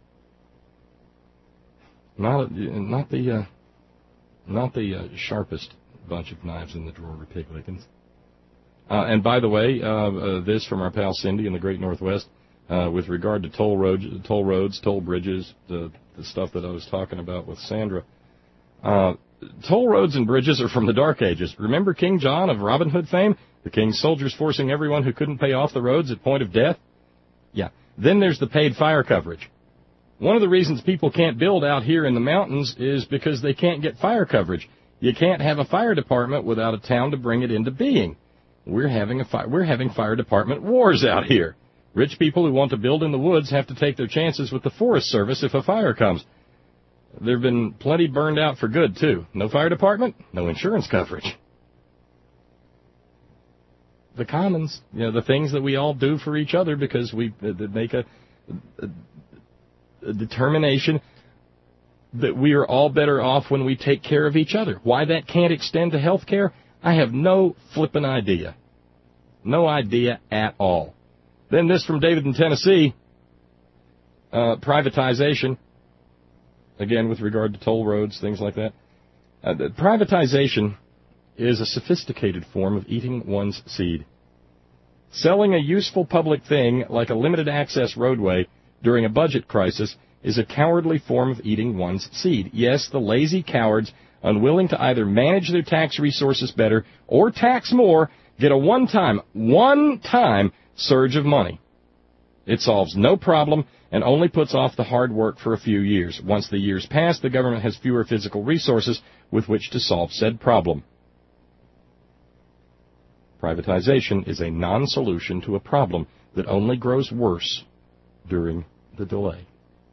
[SPEAKER 2] Not the sharpest bunch of knives in the drawer, Repiglickans. And by the way, this from our pal Cindy in the Great Northwest, with regard to toll roads, toll bridges, the stuff that I was talking about with Sandra. Toll roads and bridges are from the Dark Ages. Remember King John of Robin Hood fame? The king's soldiers forcing everyone who couldn't pay off the roads at point of death? Yeah. Then there's the paid fire coverage. One of the reasons people can't build out here in the mountains is because they can't get fire coverage. You can't have a fire department without a town to bring it into being. We're having fire department wars out here. Rich people who want to build in the woods have to take their chances with the Forest Service if a fire comes. There have been plenty burned out for good, too. No fire department, no insurance coverage. The commons, the things that we all do for each other because we make a determination that we are all better off when we take care of each other. Why that can't extend to health care, I have no flippin' idea. No idea at all. Then this from David in Tennessee. Privatization. Again, with regard to toll roads, things like that. Privatization is a sophisticated form of eating one's seed. Selling a useful public thing like a limited access roadway during a budget crisis is a cowardly form of eating one's seed. Yes, the lazy cowards, unwilling to either manage their tax resources better or tax more, get a one-time surge of money. It solves no problem and only puts off the hard work for a few years. Once the years pass, the government has fewer physical resources with which to solve said problem. Privatization is a non-solution to a problem that only grows worse during the delay.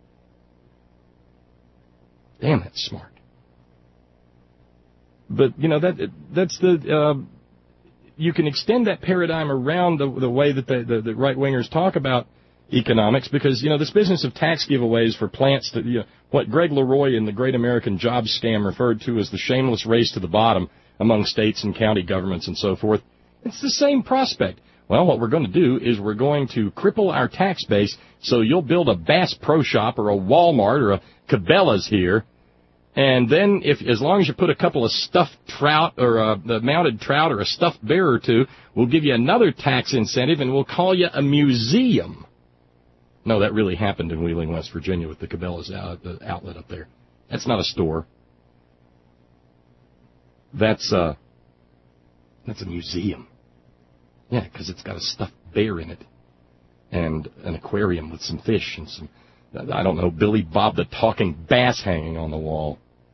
[SPEAKER 2] Damn, that's smart. But, that's the... you can extend that paradigm around the way that the right-wingers talk about economics, because, this business of tax giveaways for plants that, what Greg Leroy in the Great American Jobs Scam referred to as the shameless race to the bottom among states and county governments and so forth, it's the same prospect. Well, what we're going to do is we're going to cripple our tax base so you'll build a Bass Pro Shop or a Walmart or a Cabela's here, and then as long as you put a couple of stuffed trout or a mounted trout or a stuffed bear or two, we'll give you another tax incentive and we'll call you a museum. No, that really happened in Wheeling, West Virginia with the Cabela's outlet up there. That's not a store. That's a museum. Yeah, because it's got a stuffed bear in it and an aquarium with some fish and some, Billy Bob the Talking Bass hanging on the wall.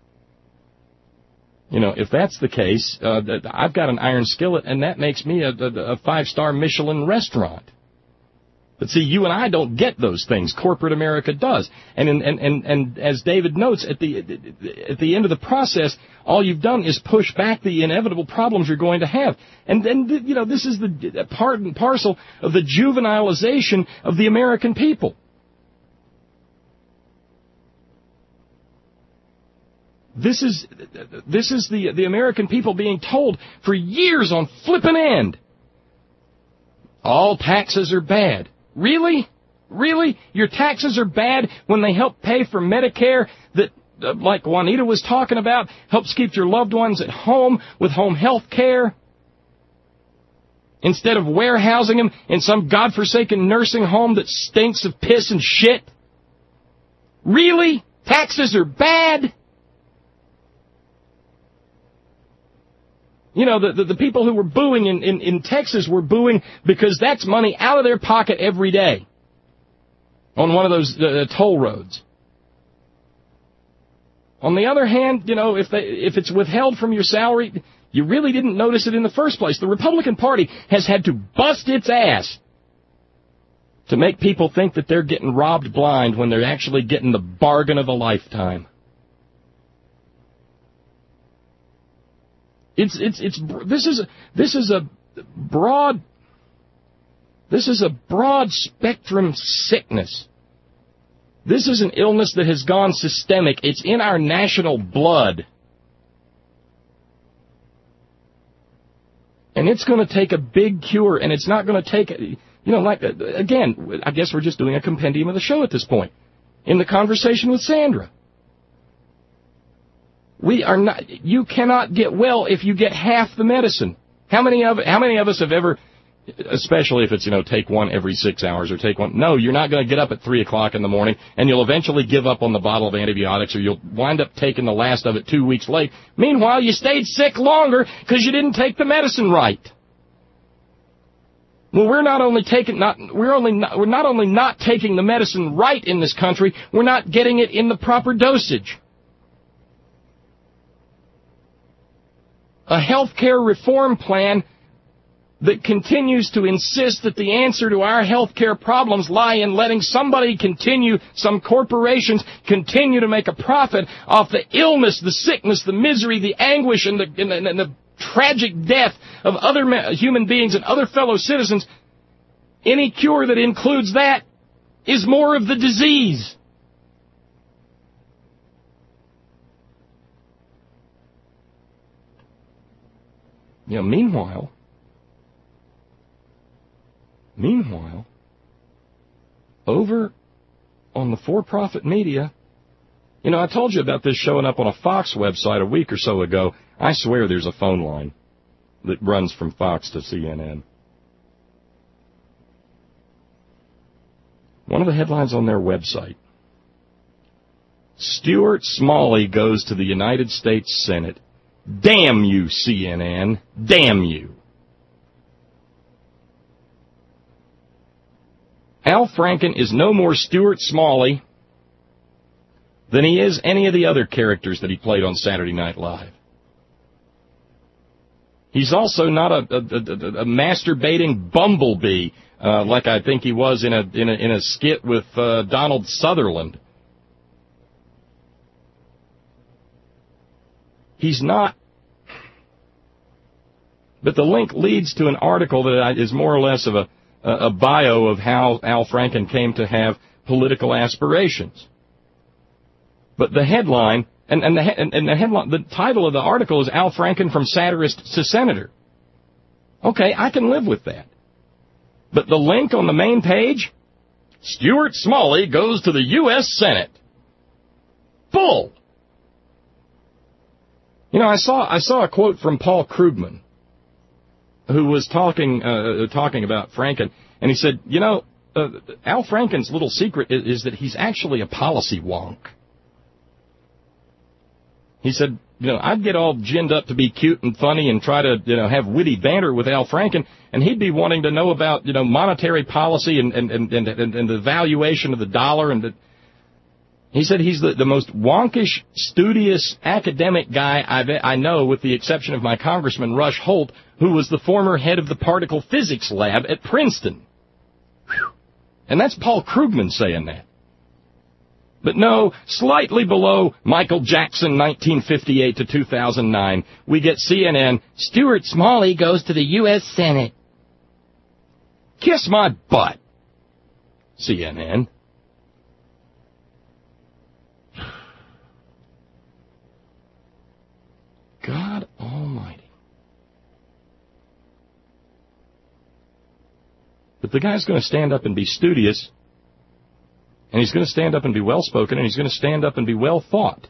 [SPEAKER 2] If that's the case, I've got an iron skillet, and that makes me a 5-star Michelin restaurant. But see, you and I don't get those things. Corporate America does. And as David notes, at the end of the process, all you've done is push back the inevitable problems you're going to have. And then, this is the part and parcel of the juvenilization of the American people. This is the American people being told for years on flippin' end, all taxes are bad. Really? Really? Your taxes are bad when they help pay for Medicare that, like Juanita was talking about, helps keep your loved ones at home with home health care, instead of warehousing them in some godforsaken nursing home that stinks of piss and shit? Really? Taxes are bad? The people who were booing in Texas were booing because that's money out of their pocket every day on one of those toll roads. On the other hand, if it's withheld from your salary, you really didn't notice it in the first place. The Republican Party has had to bust its ass to make people think that they're getting robbed blind when they're actually getting the bargain of a lifetime. This is a broad spectrum sickness. This is an illness that has gone systemic. It's in our national blood. And it's going to take a big cure, and it's not going to take, again, I guess we're just doing a compendium of the show at this point. In the conversation with Sandra. You cannot get well if you get half the medicine. How many of us have ever, especially if it's, take one every 6 hours or take one. No, you're not going to get up at 3 o'clock in the morning and you'll eventually give up on the bottle of antibiotics, or you'll wind up taking the last of it 2 weeks late. Meanwhile, you stayed sick longer because you didn't take the medicine right. Well, we're not only not taking the medicine right in this country, we're not getting it in the proper dosage. A health care reform plan that continues to insist that the answer to our health care problems lie in letting some corporations continue to make a profit off the illness, the sickness, the misery, the anguish, and the tragic death of other human beings and other fellow citizens. Any cure that includes that is more of the disease. Meanwhile, over on the for-profit media, I told you about this showing up on a Fox website a week or so ago. I swear there's a phone line that runs from Fox to CNN. One of the headlines on their website, Stuart Smalley goes to the United States Senate. Damn you, CNN. Damn you. Al Franken is no more Stuart Smalley than he is any of the other characters that he played on Saturday Night Live. He's also not a masturbating bumblebee like I think he was in a skit with Donald Sutherland. He's not. But the link leads to an article that is more or less of a bio of how Al Franken came to have political aspirations. But the headline, the title of the article is Al Franken from Satirist to Senator. Okay, I can live with that. But the link on the main page, Stuart Smalley goes to the U.S. Senate. Bull! I saw a quote from Paul Krugman, who was talking about Franken, and he said, Al Franken's little secret is that he's actually a policy wonk. He said, I'd get all ginned up to be cute and funny and try to, have witty banter with Al Franken, and he'd be wanting to know about, monetary policy and the valuation of the dollar. He said he's the most wonkish, studious, academic guy I know, with the exception of my Congressman Rush Holt, who was the former head of the particle physics lab at Princeton. Whew. And that's Paul Krugman saying that. But no, slightly below Michael Jackson 1958 to 2009, we get CNN, Stuart Smalley goes to the U.S. Senate. Kiss my butt, CNN. God almighty. But the guy's going to stand up and be studious, and he's going to stand up and be well-spoken, and he's going to stand up and be well-thought.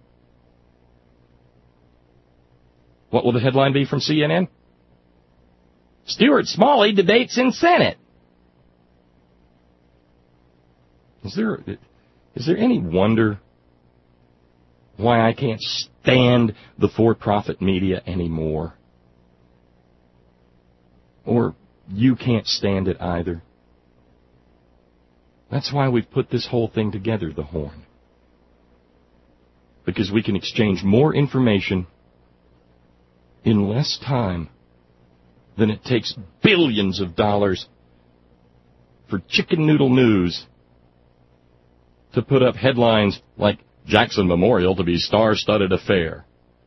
[SPEAKER 2] What will the headline be from CNN? Stuart Smalley debates in Senate. Is there any wonder why I can't stand the for-profit media anymore? Or you can't stand it either? That's why we've put this whole thing together, The Horn. Because we can exchange more information in less time than it takes billions of dollars for Chicken Noodle News to put up headlines like Jackson Memorial to be star-studded affair.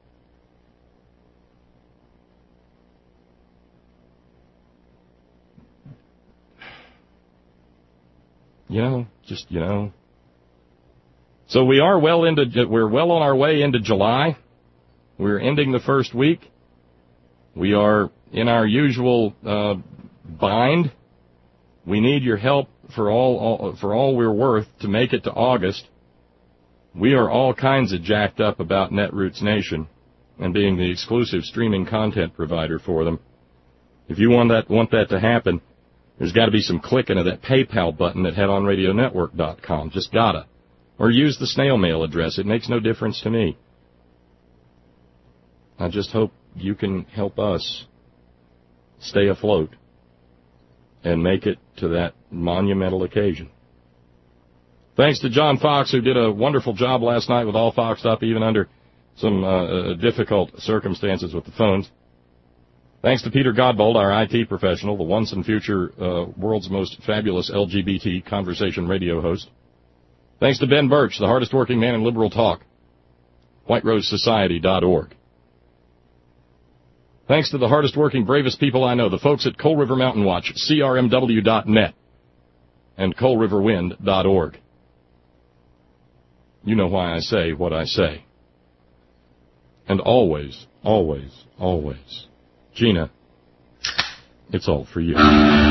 [SPEAKER 2] So we're well on our way into July. We're ending the first week. We are in our usual bind. We need your help for all we're worth to make it to August. We are all kinds of jacked up about Netroots Nation and being the exclusive streaming content provider for them. If you want that to happen, there's got to be some clicking of that PayPal button at headonradionetwork.com. Just gotta. Or use the snail mail address. It makes no difference to me. I just hope you can help us stay afloat and make it to that monumental occasion. Thanks to John Fox, who did a wonderful job last night with All Foxed Up, even under some difficult circumstances with the phones. Thanks to Peter Godbold, our IT professional, the once and future world's most fabulous LGBT conversation radio host. Thanks to Ben Birch, the hardest working man in liberal talk, WhiteRoseSociety.org. Thanks to the hardest working, bravest people I know, the folks at Coal River Mountain Watch, CRMW.net, and CoalRiverWind.org. You know why I say what I say. And always, always, always, Gina, it's all for you.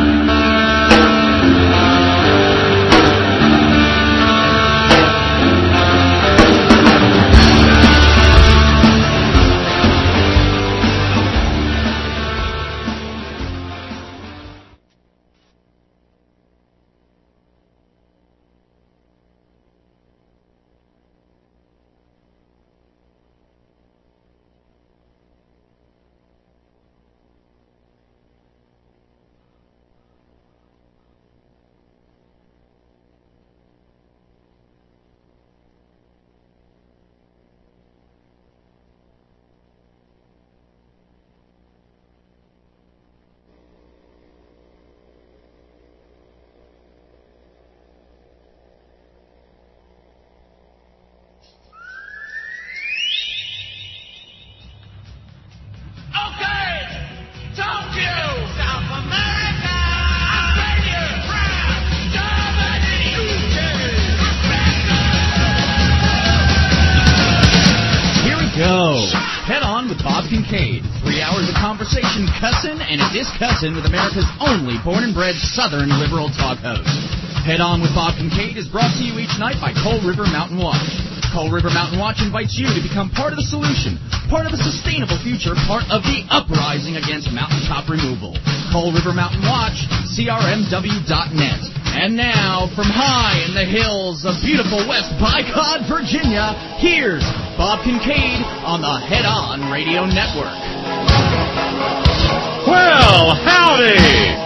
[SPEAKER 1] With America's only born and bred Southern liberal talk host. Head On with Bob Kincaid is brought to you each night by Coal River Mountain Watch. Coal River Mountain Watch invites you to become part of the solution, part of a sustainable future, part of the uprising against mountaintop removal. Coal River Mountain Watch, crmw.net. And now, from high in the hills of beautiful West Bicod, Virginia, here's Bob Kincaid on the Head On Radio Network.
[SPEAKER 2] Well, howdy!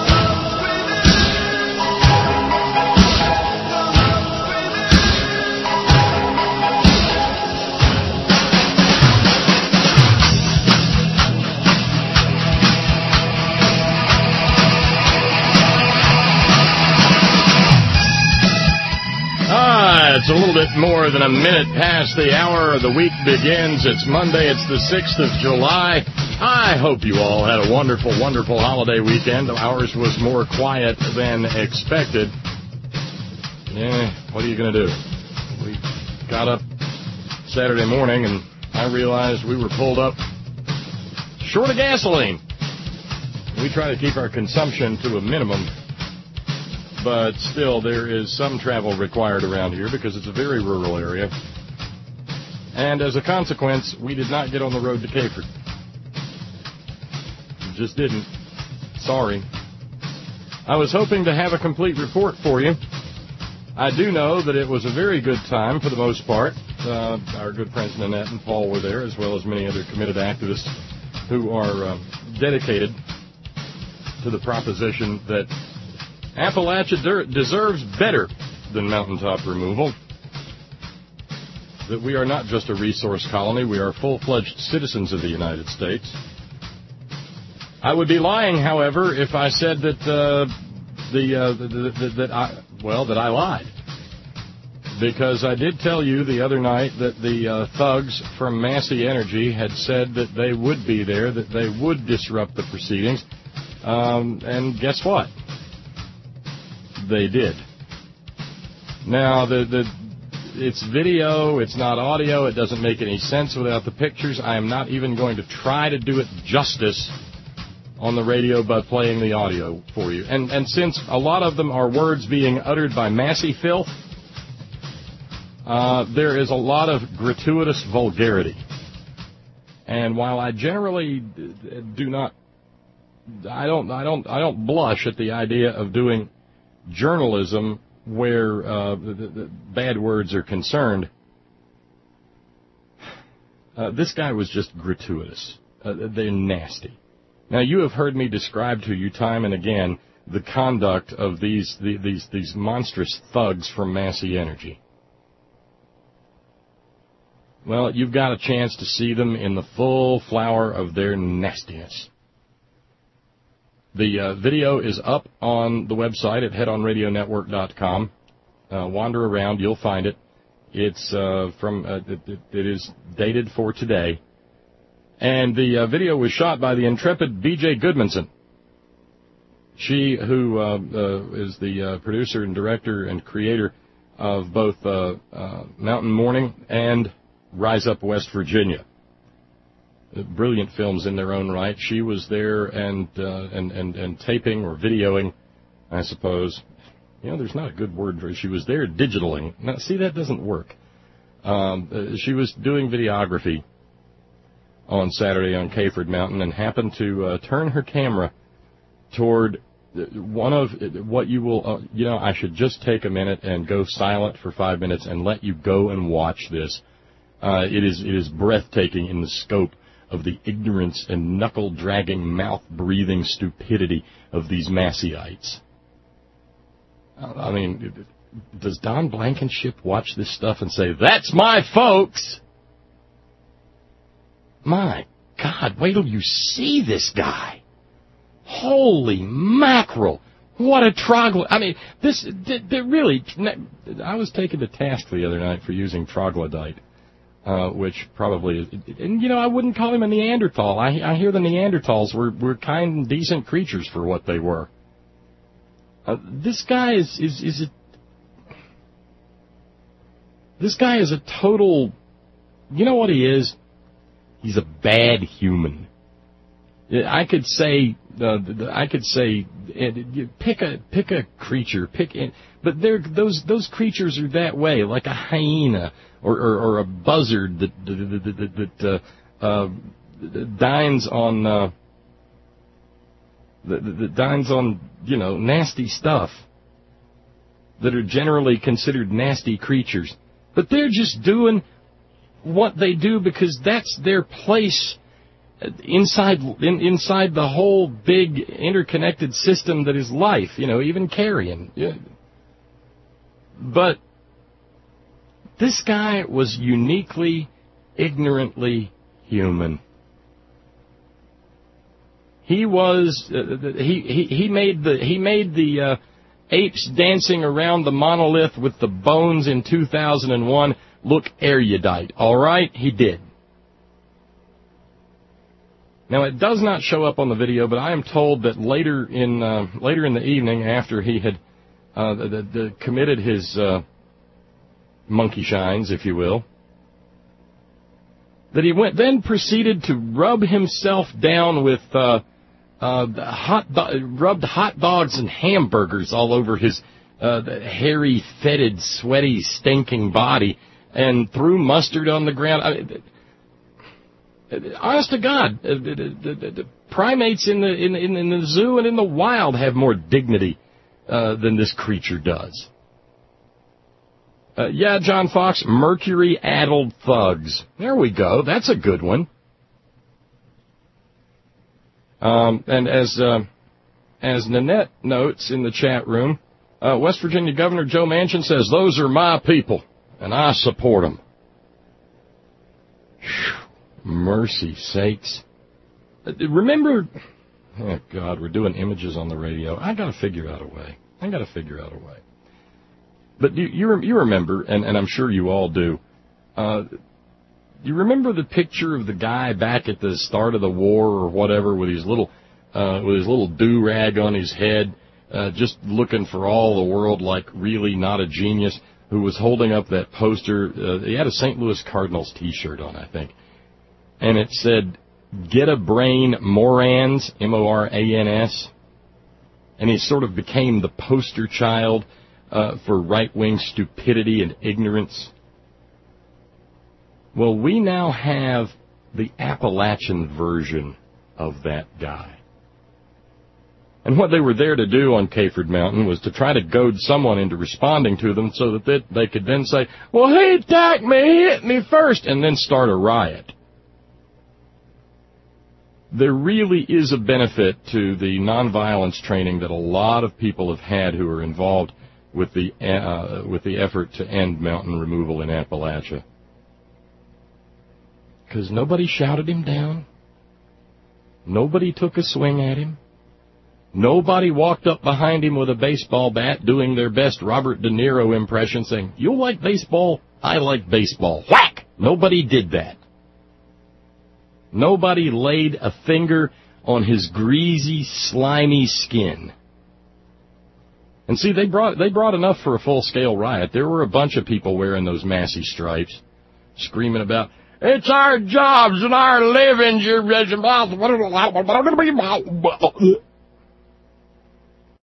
[SPEAKER 2] It's a little bit more than a minute past the hour. The week begins. It's Monday. It's the 6th of July. I hope you all had a wonderful, wonderful holiday weekend. Ours was more quiet than expected. Yeah, what are you going to do? We got up Saturday morning, and I realized we were pulled up short of gasoline. We try to keep our consumption to a minimum, but still there is some travel required around here because it's a very rural area. And as a consequence, we did not get on the road to Cayford. Just didn't. Sorry. I was hoping to have a complete report for you. I do know that it was a very good time for the most part. Our good friends Nanette and Paul were there, as well as many other committed activists who are dedicated to the proposition that Appalachia deserves better than mountaintop removal. That we are not just a resource colony, we are full-fledged citizens of the United States. I would be lying, however, if I said that that I lied. Because I did tell you the other night that the thugs from Massey Energy had said that they would be there, that they would disrupt the proceedings. And guess what? They did. Now, it's video, it's not audio, it doesn't make any sense without the pictures. I am not even going to try to do it justice on the radio by playing the audio for you. And since a lot of them are words being uttered by Massey filth, there is a lot of gratuitous vulgarity. And while I generally I don't blush at the idea of doing journalism where the bad words are concerned, this guy was just gratuitous. They're nasty. Now, you have heard me describe to you time and again the conduct of these monstrous thugs from Massey Energy. Well, you've got a chance to see them in the full flower of their nastiness. The video is up on the website at headonradionetwork.com. Wander around, you'll find it. It's it is dated for today. And the video was shot by the intrepid B.J. Goodmanson. She, who is the producer and director and creator of both Mountain Morning and Rise Up West Virginia. brilliant films in their own right. She was there and taping or videoing, I suppose. There's not a good word for it. She was there digitaling. Now, see, that doesn't work. She was doing videography on Saturday on Kayford Mountain and happened to turn her camera toward one of what you will, I should just take a minute and go silent for 5 minutes and let you go and watch this. It is breathtaking in the scope of the ignorance and knuckle-dragging, mouth-breathing stupidity of these Masseites. I mean, does Don Blankenship watch this stuff and say, "That's my folks"? My God, wait till you see this guy. Holy mackerel. What a troglodyte. I mean, really, I was taken to task the other night for using troglodyte, which probably is, and I wouldn't call him a Neanderthal. I hear the Neanderthals were kind and decent creatures for what they were. This guy is a total, you know what he is? He's a bad human. I could say, pick a creature, but those creatures are that way, like a hyena or a buzzard that dines on nasty stuff, that are generally considered nasty creatures. But they're just doing what they do because that's their place inside the whole big interconnected system that is life, even carrion. Yeah. But this guy was uniquely, ignorantly human. He was he made the apes dancing around the monolith with the bones in 2001 look erudite. All right, he did. Now, it does not show up on the video, but I am told that later in the evening, after he had committed his monkey shines, if you will, that he proceeded to rub himself down with rubbed hot dogs and hamburgers all over his hairy, fetid, sweaty, stinking body, and threw mustard on the ground. Honest to God, the primates in the zoo and in the wild have more dignity than this creature does. John Fox, mercury-addled thugs. There we go. That's a good one. And as Nanette notes in the chat room, West Virginia Governor Joe Manchin says, "Those are my people, and I support them." Mercy sakes. Remember, oh God, we're doing images on the radio. I got to figure out a way. But you remember, and I'm sure you all do, you remember the picture of the guy back at the start of the war or whatever with his little do-rag on his head, just looking for all the world like really not a genius, who was holding up that poster. He had a St. Louis Cardinals T-shirt on, I think. And it said, "Get a brain, Morans," Morans. And he sort of became the poster child for right-wing stupidity and ignorance. Well, we now have the Appalachian version of that guy. And what they were there to do on Kayford Mountain was to try to goad someone into responding to them so that they could then say, "Well, he attacked me, he hit me first," and then start a riot. There really is a benefit to the nonviolence training that a lot of people have had who are involved with the effort to end mountain removal in Appalachia. Because nobody shouted him down. Nobody took a swing at him. Nobody walked up behind him with a baseball bat doing their best Robert De Niro impression saying, "You like baseball? I like baseball." Whack! Nobody did that. Nobody laid a finger on his greasy, slimy skin. And see, they brought enough for a full-scale riot. There were a bunch of people wearing those Massey stripes, screaming about, It's our jobs and our livings.